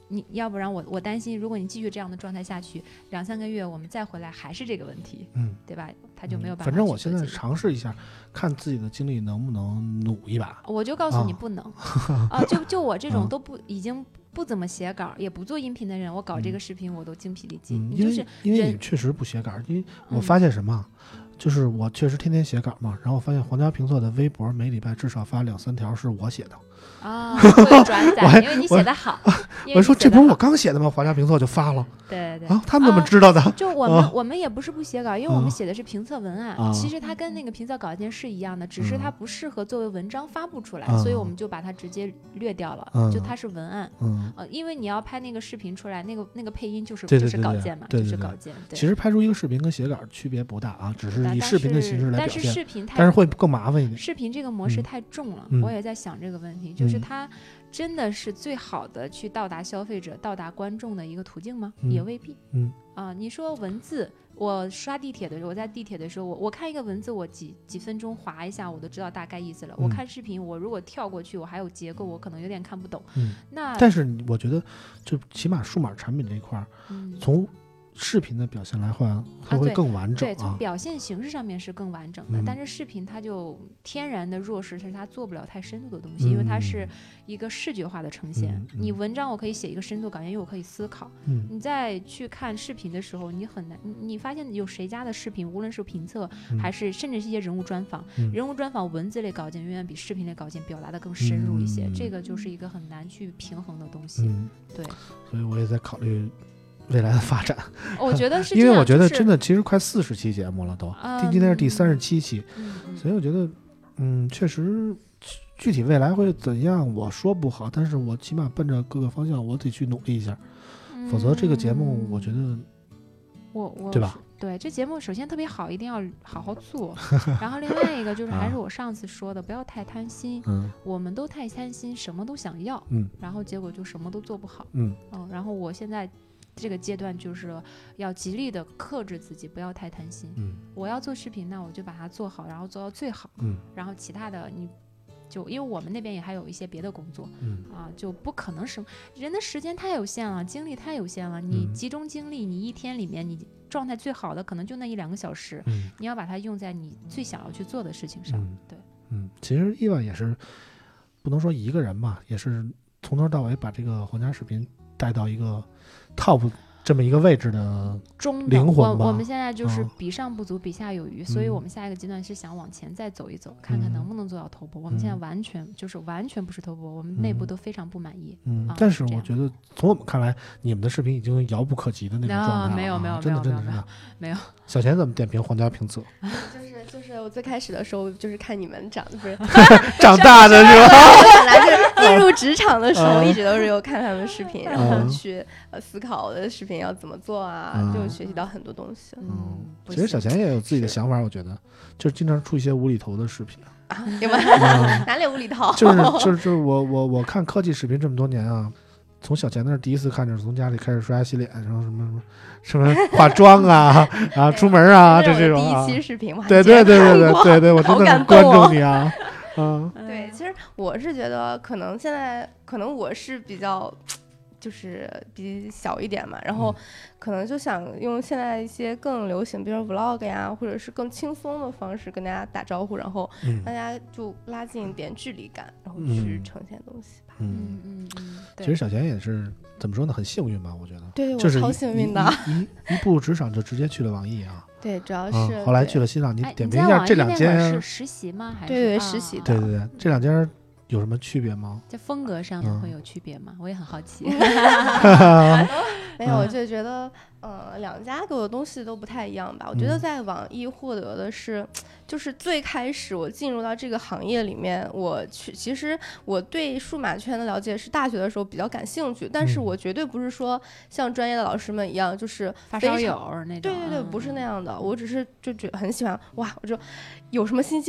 [SPEAKER 4] 你要不然我我担心，如果你继续这样的状态下去，两三个月我们再回来还是这个问题，
[SPEAKER 1] 嗯，
[SPEAKER 4] 对吧？他就没有办法、嗯。
[SPEAKER 1] 反正我现在尝试一下，看自己的精力能不能努一把。
[SPEAKER 4] 我就告诉你不能啊、哦，就就我这种都不、嗯、已经不怎么写稿，也不做音频的人，我搞这个视频我都精疲力尽。
[SPEAKER 1] 嗯、
[SPEAKER 4] 你就是
[SPEAKER 1] 因为因为你确实不写稿，因为我发现什么。嗯就是我确实天天写稿嘛，然后我发现皇家评测的微博每礼拜至少发两三条是我写的
[SPEAKER 4] 啊，会转载，因为你写的好。
[SPEAKER 1] 我说这不是我刚写的吗？皇家评测就发了。
[SPEAKER 4] 对对
[SPEAKER 1] 啊，他们怎么知道的？
[SPEAKER 4] 啊、就我们、啊、我们也不是不写稿，因为我们写的是评测文案，啊、其实它跟那个评测稿件是一样的，只是它不适合作为文章发布出来，嗯、所以我们就把它直接略掉了，嗯、就它是文案。嗯、呃，因为你要拍那个视频出来，那个那个配音就是
[SPEAKER 1] 对对对
[SPEAKER 4] 就是稿件嘛，
[SPEAKER 1] 对对对
[SPEAKER 4] 就是稿件。对，
[SPEAKER 1] 其实拍出一个视频跟写稿区别不大啊，只是以视频的形式来表现，
[SPEAKER 4] 但是视频太
[SPEAKER 1] 但是会更麻烦一点。
[SPEAKER 4] 视频这个模式太重了，
[SPEAKER 1] 嗯、
[SPEAKER 4] 我也在想这个问题，就是它真的是最好的去到达消费者、到达观众的一个途径吗？
[SPEAKER 1] 嗯、
[SPEAKER 4] 也未必。
[SPEAKER 1] 嗯
[SPEAKER 4] 啊，你说文字，我刷地铁的时候，我在地铁的时候，我我看一个文字，我几几分钟划一下，我都知道大概意思了。
[SPEAKER 1] 嗯、
[SPEAKER 4] 我看视频，我如果跳过去，我还有结构，我可能有点看不懂。
[SPEAKER 1] 嗯，
[SPEAKER 4] 那
[SPEAKER 1] 但是我觉得，就起码数码产品这一块儿，
[SPEAKER 4] 嗯，
[SPEAKER 1] 从视频的表现来换会会更完整、啊
[SPEAKER 4] 啊、对, 对，从表现形式上面是更完整的、
[SPEAKER 1] 嗯、
[SPEAKER 4] 但是视频它就天然的弱势是它做不了太深度的东西、
[SPEAKER 1] 嗯、
[SPEAKER 4] 因为它是一个视觉化的呈现、
[SPEAKER 1] 嗯、
[SPEAKER 4] 你文章我可以写一个深度稿件，因为我可以思考、
[SPEAKER 1] 嗯、
[SPEAKER 4] 你再去看视频的时候你很难，你发现有谁家的视频无论是评测、
[SPEAKER 1] 嗯、
[SPEAKER 4] 还是甚至是一些人物专访、
[SPEAKER 1] 嗯、
[SPEAKER 4] 人物专访文字类稿件远远比视频类稿件表达的更深入一些、
[SPEAKER 1] 嗯、
[SPEAKER 4] 这个就是一个很难去平衡的东西、
[SPEAKER 1] 嗯、
[SPEAKER 4] 对，
[SPEAKER 1] 所以我也在考虑未来的发展，
[SPEAKER 4] 我觉得是
[SPEAKER 1] 因为我觉得
[SPEAKER 4] 就是、
[SPEAKER 1] 真的其实快四十期节目了都，
[SPEAKER 4] 嗯、
[SPEAKER 1] 今天是第三十七期、
[SPEAKER 4] 嗯，
[SPEAKER 1] 所以我觉得，嗯，确实具体未来会怎样，我说不好，但是我起码奔着各个方向，我得去努力一下，
[SPEAKER 4] 嗯、
[SPEAKER 1] 否则这个节目我觉得，
[SPEAKER 4] 我我
[SPEAKER 1] 对吧？
[SPEAKER 4] 对，这节目首先特别好，一定要好好做。然后另外一个就是还是我上次说的，啊、不要太贪心。
[SPEAKER 1] 嗯，
[SPEAKER 4] 我们都太贪心，什么都想要。
[SPEAKER 1] 嗯，
[SPEAKER 4] 然后结果就什么都做不好。
[SPEAKER 1] 嗯，
[SPEAKER 4] 哦，然后我现在这个阶段就是要极力的克制自己，不要太贪心。
[SPEAKER 1] 嗯，
[SPEAKER 4] 我要做视频，那我就把它做好，然后做到最好。
[SPEAKER 1] 嗯，
[SPEAKER 4] 然后其他的你。就因为我们那边也还有一些别的工作，
[SPEAKER 1] 嗯
[SPEAKER 4] 啊，就不可能什么人的时间太有限了，精力太有限了。你集中精力，你一天里面你状态最好的可能就那一两个小时，
[SPEAKER 1] 嗯，
[SPEAKER 4] 你要把它用在你最想要去做的事情上。
[SPEAKER 1] 嗯、
[SPEAKER 4] 对，
[SPEAKER 1] 嗯，其实伊娃也是不能说一个人嘛，也是从头到尾把这个皇家视频带到一个 top。这么一个位置的
[SPEAKER 4] 中
[SPEAKER 1] 灵魂吧，
[SPEAKER 4] 我我们现在就是比上不足，嗯、比下有余，所以我们下一个阶段是想往前再走一走，嗯、看看能不能做到头部。我们现在完全就是完全不是头部，我们内部都非常不满意。
[SPEAKER 1] 嗯，
[SPEAKER 4] 啊、
[SPEAKER 1] 但是我觉得从我们看来，你们的视频已经遥不可及的那种状态了、啊。
[SPEAKER 4] 没有没有
[SPEAKER 1] 真的真的
[SPEAKER 4] 没有没有。
[SPEAKER 1] 小钱怎么点评皇家评测？
[SPEAKER 3] 就是就是我最开始的时候就是看你们长不是
[SPEAKER 1] 长大的是吧？
[SPEAKER 3] 本来是进入职场的时候，一直都是有看他们视频，然后去呃思考我的视频要怎么做啊，
[SPEAKER 1] 嗯、
[SPEAKER 3] 就学习到很多东西。
[SPEAKER 1] 嗯，其实小钱也有自己的想法，我觉得就是经常出一些无厘头的视频。
[SPEAKER 3] 啊，有吗？嗯、哪里无厘头？
[SPEAKER 1] 就是就是就是我我我看科技视频这么多年啊，从小钱那儿第一次看就是从家里开始刷牙洗脸，然后什么什么什么化妆啊，然后出门啊，这这种啊。
[SPEAKER 3] 第一期视频，
[SPEAKER 1] 对对对对对对对，我真的很关注你啊。嗯，
[SPEAKER 3] 对，其实我是觉得可能现在可能我是比较。就是比小一点嘛，然后可能就想用现在一些更流行，比如说 vlog 呀，或者是更轻松的方式跟大家打招呼，然后大家就拉近一点距离感，然后去呈现东西吧。
[SPEAKER 4] 嗯嗯嗯。
[SPEAKER 1] 其实小钱也是怎么说呢，很幸运吧，我觉得。
[SPEAKER 3] 对，
[SPEAKER 1] 就是
[SPEAKER 3] 我超幸运的。
[SPEAKER 1] 一一步入职场就直接去了网易啊。
[SPEAKER 3] 对，主要是、
[SPEAKER 1] 嗯、后来去了新浪，你
[SPEAKER 4] 哎、
[SPEAKER 1] 点评一下这两间。
[SPEAKER 4] 是实习吗？还是
[SPEAKER 3] 对对实习的。
[SPEAKER 1] 对对对，这两家。有什么区别吗？
[SPEAKER 4] 在风格上面会有区别吗？嗯、我也很好奇。
[SPEAKER 3] 没有，我就觉得，呃，两家给我的东西都不太一样吧。我觉得在网易获得的是，就是最开始我进入到这个行业里面，我去，其实我对数码圈的了解是大学的时候比较感兴趣，但是我绝对不是说像专业的老师们一样，就是
[SPEAKER 4] 发烧友那种。
[SPEAKER 3] 对对对，不是那样的。我只是就觉得很喜欢，哇，我就有什么信息我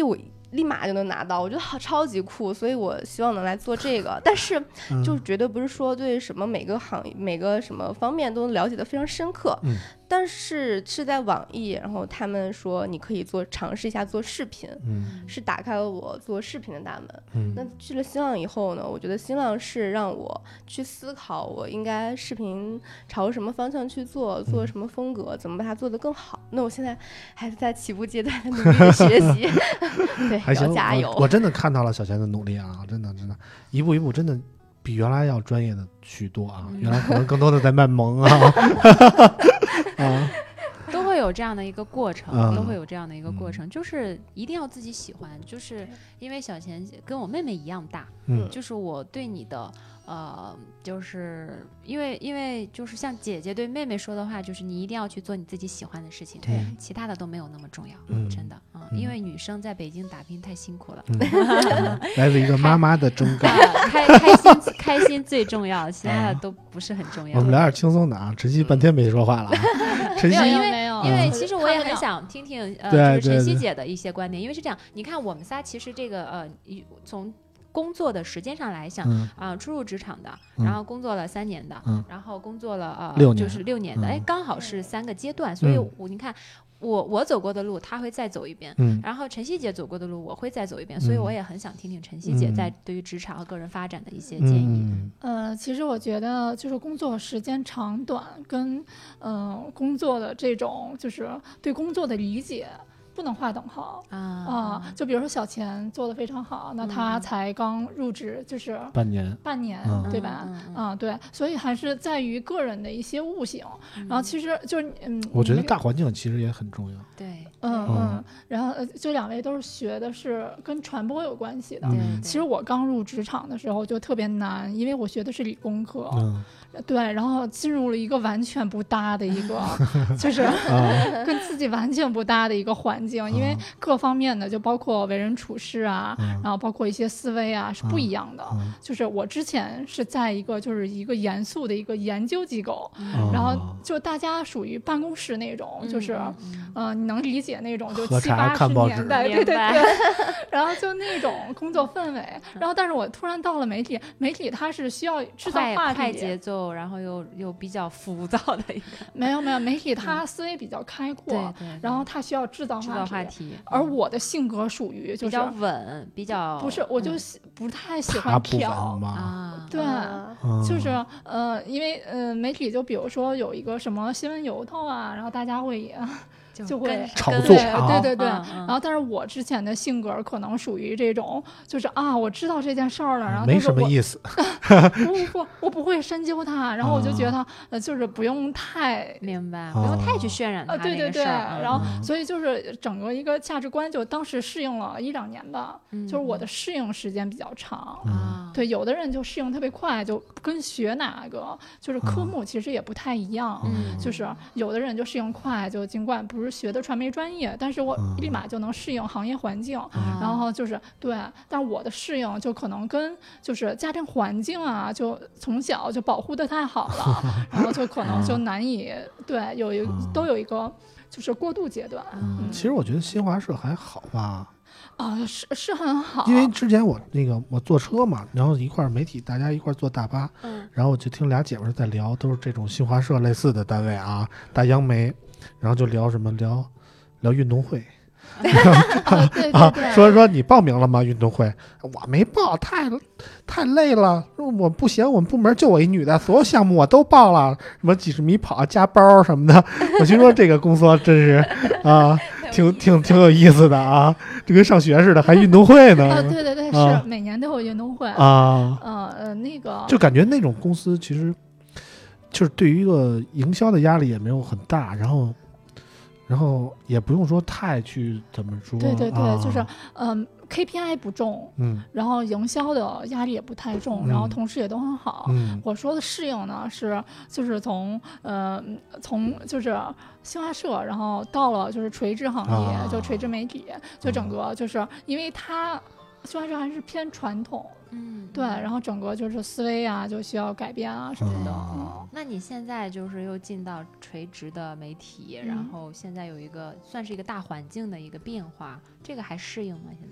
[SPEAKER 3] 立马就能拿到，我觉得好超级酷，所以我希望能来做这个。但是就绝对不是说对什么每个行业每个什么方面都了解的非常深刻，
[SPEAKER 1] 嗯，
[SPEAKER 3] 但是是在网易，然后他们说你可以做尝试一下做视频，
[SPEAKER 1] 嗯，
[SPEAKER 3] 是打开了我做视频的大门。
[SPEAKER 1] 嗯，
[SPEAKER 3] 那去了新浪以后呢，我觉得新浪是让我去思考我应该视频朝什么方向去做，做什么风格，怎么把它做得更好。那我现在还是在起步阶段的努力的学习，对，
[SPEAKER 1] 还行，
[SPEAKER 3] 要加油。
[SPEAKER 1] 我。我真的看到了小贤的努力啊，真的真的，一步一步真的比原来要专业的许多啊，
[SPEAKER 4] 嗯、
[SPEAKER 1] 原来可能更多的在卖萌啊。啊
[SPEAKER 4] 都会有这样的一个过程、
[SPEAKER 1] 嗯、
[SPEAKER 4] 都会有这样的一个过程、嗯、就是一定要自己喜欢，就是因为小贤跟我妹妹一样大、嗯、就是我对你的呃，就是因为因为就是像姐姐对妹妹说的话，就是你一定要去做你自己喜欢的事情，
[SPEAKER 3] 对，
[SPEAKER 4] 其他的都没有那么重要、
[SPEAKER 1] 嗯、
[SPEAKER 4] 真的、嗯嗯、因为女生在北京打拼太辛苦了、
[SPEAKER 1] 嗯、来自一个妈妈的忠告
[SPEAKER 4] 开开心开心最重要，其他的都不是很重要、
[SPEAKER 1] 嗯、我们聊点轻松的啊，晨曦半天没说话了啊晨曦
[SPEAKER 4] 因为因为其实我也很想听听呃，就是晨曦姐的一些观点，因为是这样，你看我们仨其实这个呃从工作的时间上来想啊、嗯呃，初入职场的，然后工作了三年的，嗯、然后工作了呃
[SPEAKER 1] 六年
[SPEAKER 4] 就是六年的，哎、嗯，刚好是三个阶段，所以我你看我我走过的路，他会再走一遍，嗯，然后晨曦姐走过的路，我会再走一遍，所以我也很想听听晨曦姐在对于职场和个人发展的一些建议。
[SPEAKER 5] 嗯、呃，其实我觉得就是工作时间长短跟嗯、呃、工作的这种就是对工作的理解。不能划等号啊、呃！就比如说小钱做得非常好，那他才刚入职，就是
[SPEAKER 1] 半年，
[SPEAKER 5] 半年，
[SPEAKER 1] 嗯、
[SPEAKER 5] 对吧？嗯，嗯嗯对，所以还是在于个人的一些悟性。嗯、然后其实就是嗯，
[SPEAKER 1] 我觉得大环境其实也很重要。
[SPEAKER 4] 对，
[SPEAKER 5] 嗯嗯。然后这两位都是学的是跟传播有关系的。
[SPEAKER 1] 嗯、
[SPEAKER 5] 其实我刚入职场的时候就特别难，因为我学的是理工科。
[SPEAKER 1] 嗯。
[SPEAKER 5] 对，然后进入了一个完全不搭的一个，就是跟自己完全不搭的一个环境，因为各方面的，就包括为人处事啊，然后包括一些思维啊是不一样的。就是我之前是在一个就是一个严肃的一个研究机构，然后就大家属于办公室那种，就是呃你能理解那种就七八十年代，对对对，然后就那种工作氛围。然后但是我突然到了媒体，媒体它是需要制造话题，
[SPEAKER 4] 快节奏。然后又又比较浮躁的一个，
[SPEAKER 5] 没有没有，媒体它思维比较开阔，
[SPEAKER 4] 嗯、对, 对, 对，
[SPEAKER 5] 然后它需要制造话题，
[SPEAKER 4] 制造话题。
[SPEAKER 5] 而我的性格属于就是
[SPEAKER 4] 比较稳，比较
[SPEAKER 5] 不是，我就不太喜欢挑
[SPEAKER 1] 啊，
[SPEAKER 5] 对，
[SPEAKER 1] 嗯、
[SPEAKER 5] 就是呃，因为呃，媒体就比如说有一个什么新闻由头啊，然后大家会也。就会
[SPEAKER 1] 炒作，
[SPEAKER 5] 对对对，
[SPEAKER 4] 嗯嗯、
[SPEAKER 5] 然后但是我之前的性格可能属于这种，就是啊，我知道这件事儿了，然后
[SPEAKER 1] 没什么意思，
[SPEAKER 5] 不不不，我不会深究它，然后我就觉得呃，就是不用太
[SPEAKER 4] 明白，不用太去渲染它
[SPEAKER 5] 那个事儿，对对对，
[SPEAKER 4] 嗯、
[SPEAKER 5] 然后所以就是整个一个价值观，就当时适应了一两年吧，
[SPEAKER 4] 嗯、
[SPEAKER 5] 就是我的适应时间比较长，
[SPEAKER 1] 嗯、
[SPEAKER 5] 对，有的人就适应特别快，就跟学哪个就是科目其实也不太一样，
[SPEAKER 4] 嗯、
[SPEAKER 5] 就是有的人就适应快，就尽管不是学的传媒专业，但是我立马就能适应行业环境，
[SPEAKER 4] 嗯、
[SPEAKER 5] 然后就是对，但我的适应就可能跟就是家庭环境啊，就从小就保护的太好了，然后就可能就难以对有一都有一个就是过渡阶段。
[SPEAKER 1] 嗯，其实我觉得新华社还好吧。
[SPEAKER 5] 啊、呃，是是很好，
[SPEAKER 1] 因为之前我那个我坐车嘛，然后一块媒体大家一块坐大巴，
[SPEAKER 5] 嗯，
[SPEAKER 1] 然后我就听俩姐妹在聊，都是这种新华社类似的单位啊，大央媒，然后就聊什么聊聊运动会。
[SPEAKER 5] 啊、对对对，
[SPEAKER 1] 说说你报名了吗？运动会我没报，太太累了，我不行，我们部门就我一女的，所有项目我都报了，什么几十米跑加包什么的。我听说这个工作真是啊，挺挺挺有意思的啊，就跟上学似的，还运动会呢。
[SPEAKER 5] 啊，对对对，
[SPEAKER 1] 啊、
[SPEAKER 5] 是每年都有运动会
[SPEAKER 1] 啊。
[SPEAKER 5] 呃呃，那个
[SPEAKER 1] 就感觉那种公司其实就是对于一个营销的压力也没有很大，然后。然后也不用说太去怎么说，
[SPEAKER 5] 对对对，
[SPEAKER 1] 啊、
[SPEAKER 5] 就是嗯、呃、K P I 不重，
[SPEAKER 1] 嗯，
[SPEAKER 5] 然后营销的压力也不太重，
[SPEAKER 1] 嗯、
[SPEAKER 5] 然后同事也都很好。
[SPEAKER 1] 嗯，
[SPEAKER 5] 我说的适应呢是就是从呃从就是新华社，然后到了就是垂直行业，
[SPEAKER 1] 啊、
[SPEAKER 5] 就垂直媒体，就整个就是因为它新华社还是偏传统。
[SPEAKER 4] 嗯，
[SPEAKER 5] 对，然后整个就是思维啊，就需要改变啊什么的。
[SPEAKER 1] 嗯、
[SPEAKER 4] 那你现在就是又进到垂直的媒体，
[SPEAKER 5] 嗯、
[SPEAKER 4] 然后现在有一个算是一个大环境的一个变化，这个还适应吗？现在？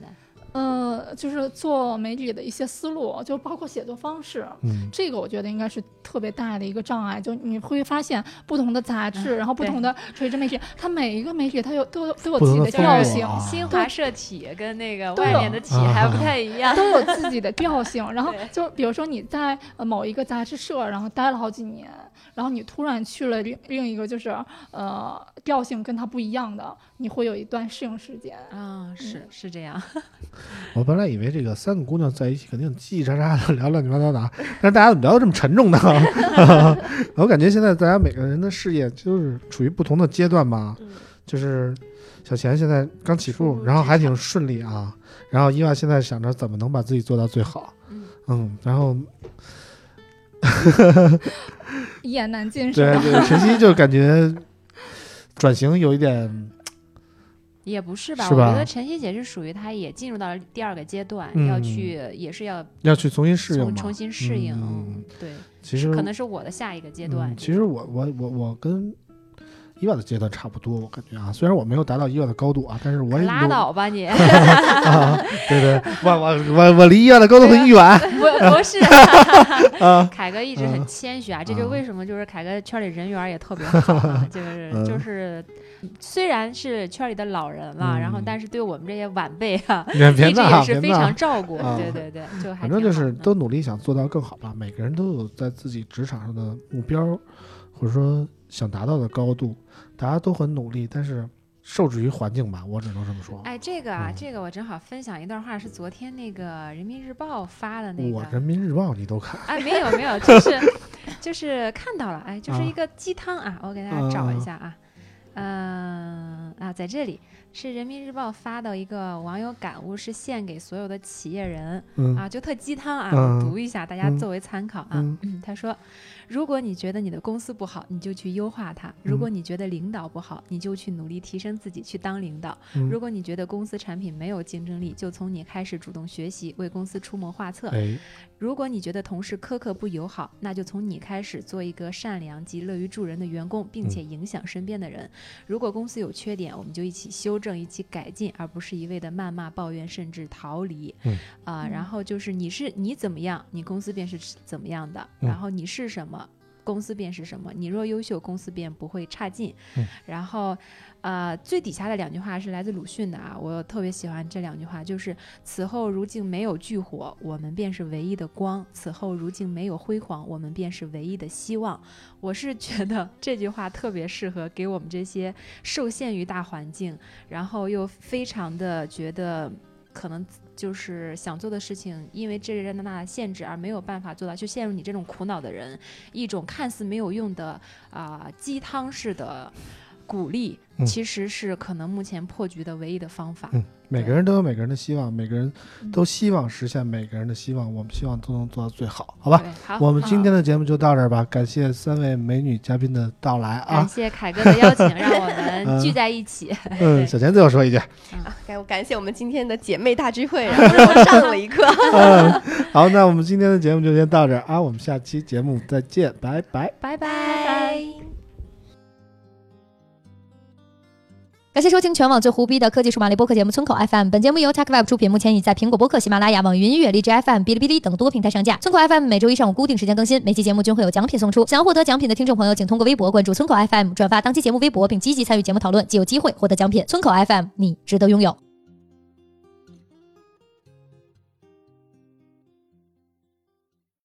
[SPEAKER 5] 呃，就是做媒体的一些思路，就包括写作方式，
[SPEAKER 1] 嗯，
[SPEAKER 5] 这个我觉得应该是特别大的一个障碍。就你会发现，不同的杂志，
[SPEAKER 4] 嗯、
[SPEAKER 5] 然后不同的垂直媒体，它每一个媒体它有都有都有
[SPEAKER 1] 不
[SPEAKER 5] 自己的调性。
[SPEAKER 1] 啊、
[SPEAKER 4] 新华社体跟那个外面的体还不太一样，
[SPEAKER 5] 都有自己的调性。然后就比如说你在某一个杂志社，然后待了好几年，然后你突然去了另另一个就是呃调性跟它不一样的，你会有一段适应时间
[SPEAKER 4] 啊、哦，是、嗯、是这样。
[SPEAKER 1] 我本来以为这个三个姑娘在一起肯定叽叽喳喳的聊乱七八糟的，但是大家怎么聊得这么沉重呢？我感觉现在大家每个人的事业就是处于不同的阶段吧，嗯、就是小钱现在刚起步，然后还挺顺利啊，然后伊娃现在想着怎么能把自己做到最好，嗯，嗯然后
[SPEAKER 5] 一言难尽是吧？
[SPEAKER 1] 对对，晨曦就感觉转型有一点。
[SPEAKER 4] 也不是吧，
[SPEAKER 1] 是吧
[SPEAKER 4] 我觉得晨曦姐是属于她也进入到了第二个阶段，嗯、要去也是要
[SPEAKER 1] 要去重新适应
[SPEAKER 4] 重重新适应、
[SPEAKER 1] 嗯、
[SPEAKER 4] 对，
[SPEAKER 1] 其实
[SPEAKER 4] 可能是我的下一个阶段、
[SPEAKER 1] 嗯、其实我我我我跟伊娃的阶段差不多，我感觉啊，虽然我没有达到伊娃的高度啊，但是我也
[SPEAKER 4] 拉倒吧你
[SPEAKER 1] 啊，对对，我我我我离伊娃的高度很远，
[SPEAKER 4] 不不是、
[SPEAKER 1] 啊，
[SPEAKER 4] 凯哥一直很谦虚啊，啊这就为什么就是凯哥圈里人缘也特别好、啊，就是、嗯、就是虽然是圈里的老人了、嗯，然后但是对我们这些晚辈啊，一直也是非常照顾，对对对，就还
[SPEAKER 1] 反正就是都努力想做到更好吧，每个人都有在自己职场上的目标，或者说想达到的高度。大家都很努力，但是受制于环境吧，我只能这么说。
[SPEAKER 4] 哎，这个啊、嗯，这个我正好分享一段话，是昨天那个人民日报发的那个。
[SPEAKER 1] 我人民日报你都看？
[SPEAKER 4] 哎，没有没有，就是就是看到了，哎，就是一个鸡汤啊，啊我给大家找一下啊，嗯、呃、啊，在这里是人民日报发的一个网友感悟，是献给所有的企业人、嗯、啊，就特鸡汤啊、嗯，我读一下，大家作为参考啊。嗯嗯、他说。如果你觉得你的公司不好，你就去优化它；如果你觉得领导不好，你就去努力提升自己，去当领导；嗯、如果你觉得公司产品没有竞争力，就从你开始主动学习，为公司出谋划策；
[SPEAKER 1] 哎、
[SPEAKER 4] 如果你觉得同事苛刻不友好，那就从你开始做一个善良及乐于助人的员工，并且影响身边的人。嗯、如果公司有缺点，我们就一起修正，一起改进，而不是一味的谩骂、抱怨，甚至逃离。
[SPEAKER 1] 嗯
[SPEAKER 4] 啊、呃，然后就是你是你怎么样，你公司便是怎么样的；
[SPEAKER 1] 嗯、
[SPEAKER 4] 然后你是什么。公司便是什么？你若优秀，公司便不会差劲。
[SPEAKER 1] 嗯、
[SPEAKER 4] 然后，呃，最底下的两句话是来自鲁迅的啊，我特别喜欢这两句话，就是此后如竟没有炬火，我们便是唯一的光；此后如竟没有辉煌，我们便是唯一的希望。我是觉得这句话特别适合给我们这些受限于大环境，然后又非常的觉得可能。就是想做的事情，因为这人的那限制而没有办法做到，就陷入你这种苦恼的人，一种看似没有用的啊、呃、鸡汤式的鼓励、嗯，其实是可能目前破局的唯一的方法。
[SPEAKER 1] 嗯，每个人都有每个人的希望，每个人都希望实现每个人的希望，我们希望都能做到最好，好吧？
[SPEAKER 4] 好，
[SPEAKER 1] 我们今天的节目就到这儿吧，感谢三位美女嘉宾的到来啊！
[SPEAKER 4] 感谢凯哥的邀请，让我们聚在一起。
[SPEAKER 1] 嗯，小钱最后说一句。
[SPEAKER 3] 嗯、啊，感感谢我们今天的姐妹大聚会，然后让我上了一课。
[SPEAKER 1] 嗯，好，那我们今天的节目就先到这儿啊，我们下期节目再见，拜拜，
[SPEAKER 4] 拜拜。
[SPEAKER 6] 感谢收听全网最胡逼的科技数码类播客节目村口 F M， 本节目由 TechWeb 出品，目前已在苹果播客、喜马拉雅、网易云音乐、荔枝 F M、哔哩哔哩等多平台上架。村口 F M 每周一上午固定时间更新，每期节目均会有奖品送出。想要获得奖品的听众朋友，请通过微博关注村口 F M， 转发当期节目微博，并积极参与节目讨论，即有机会获得奖品。村口 F M， 你值得拥有。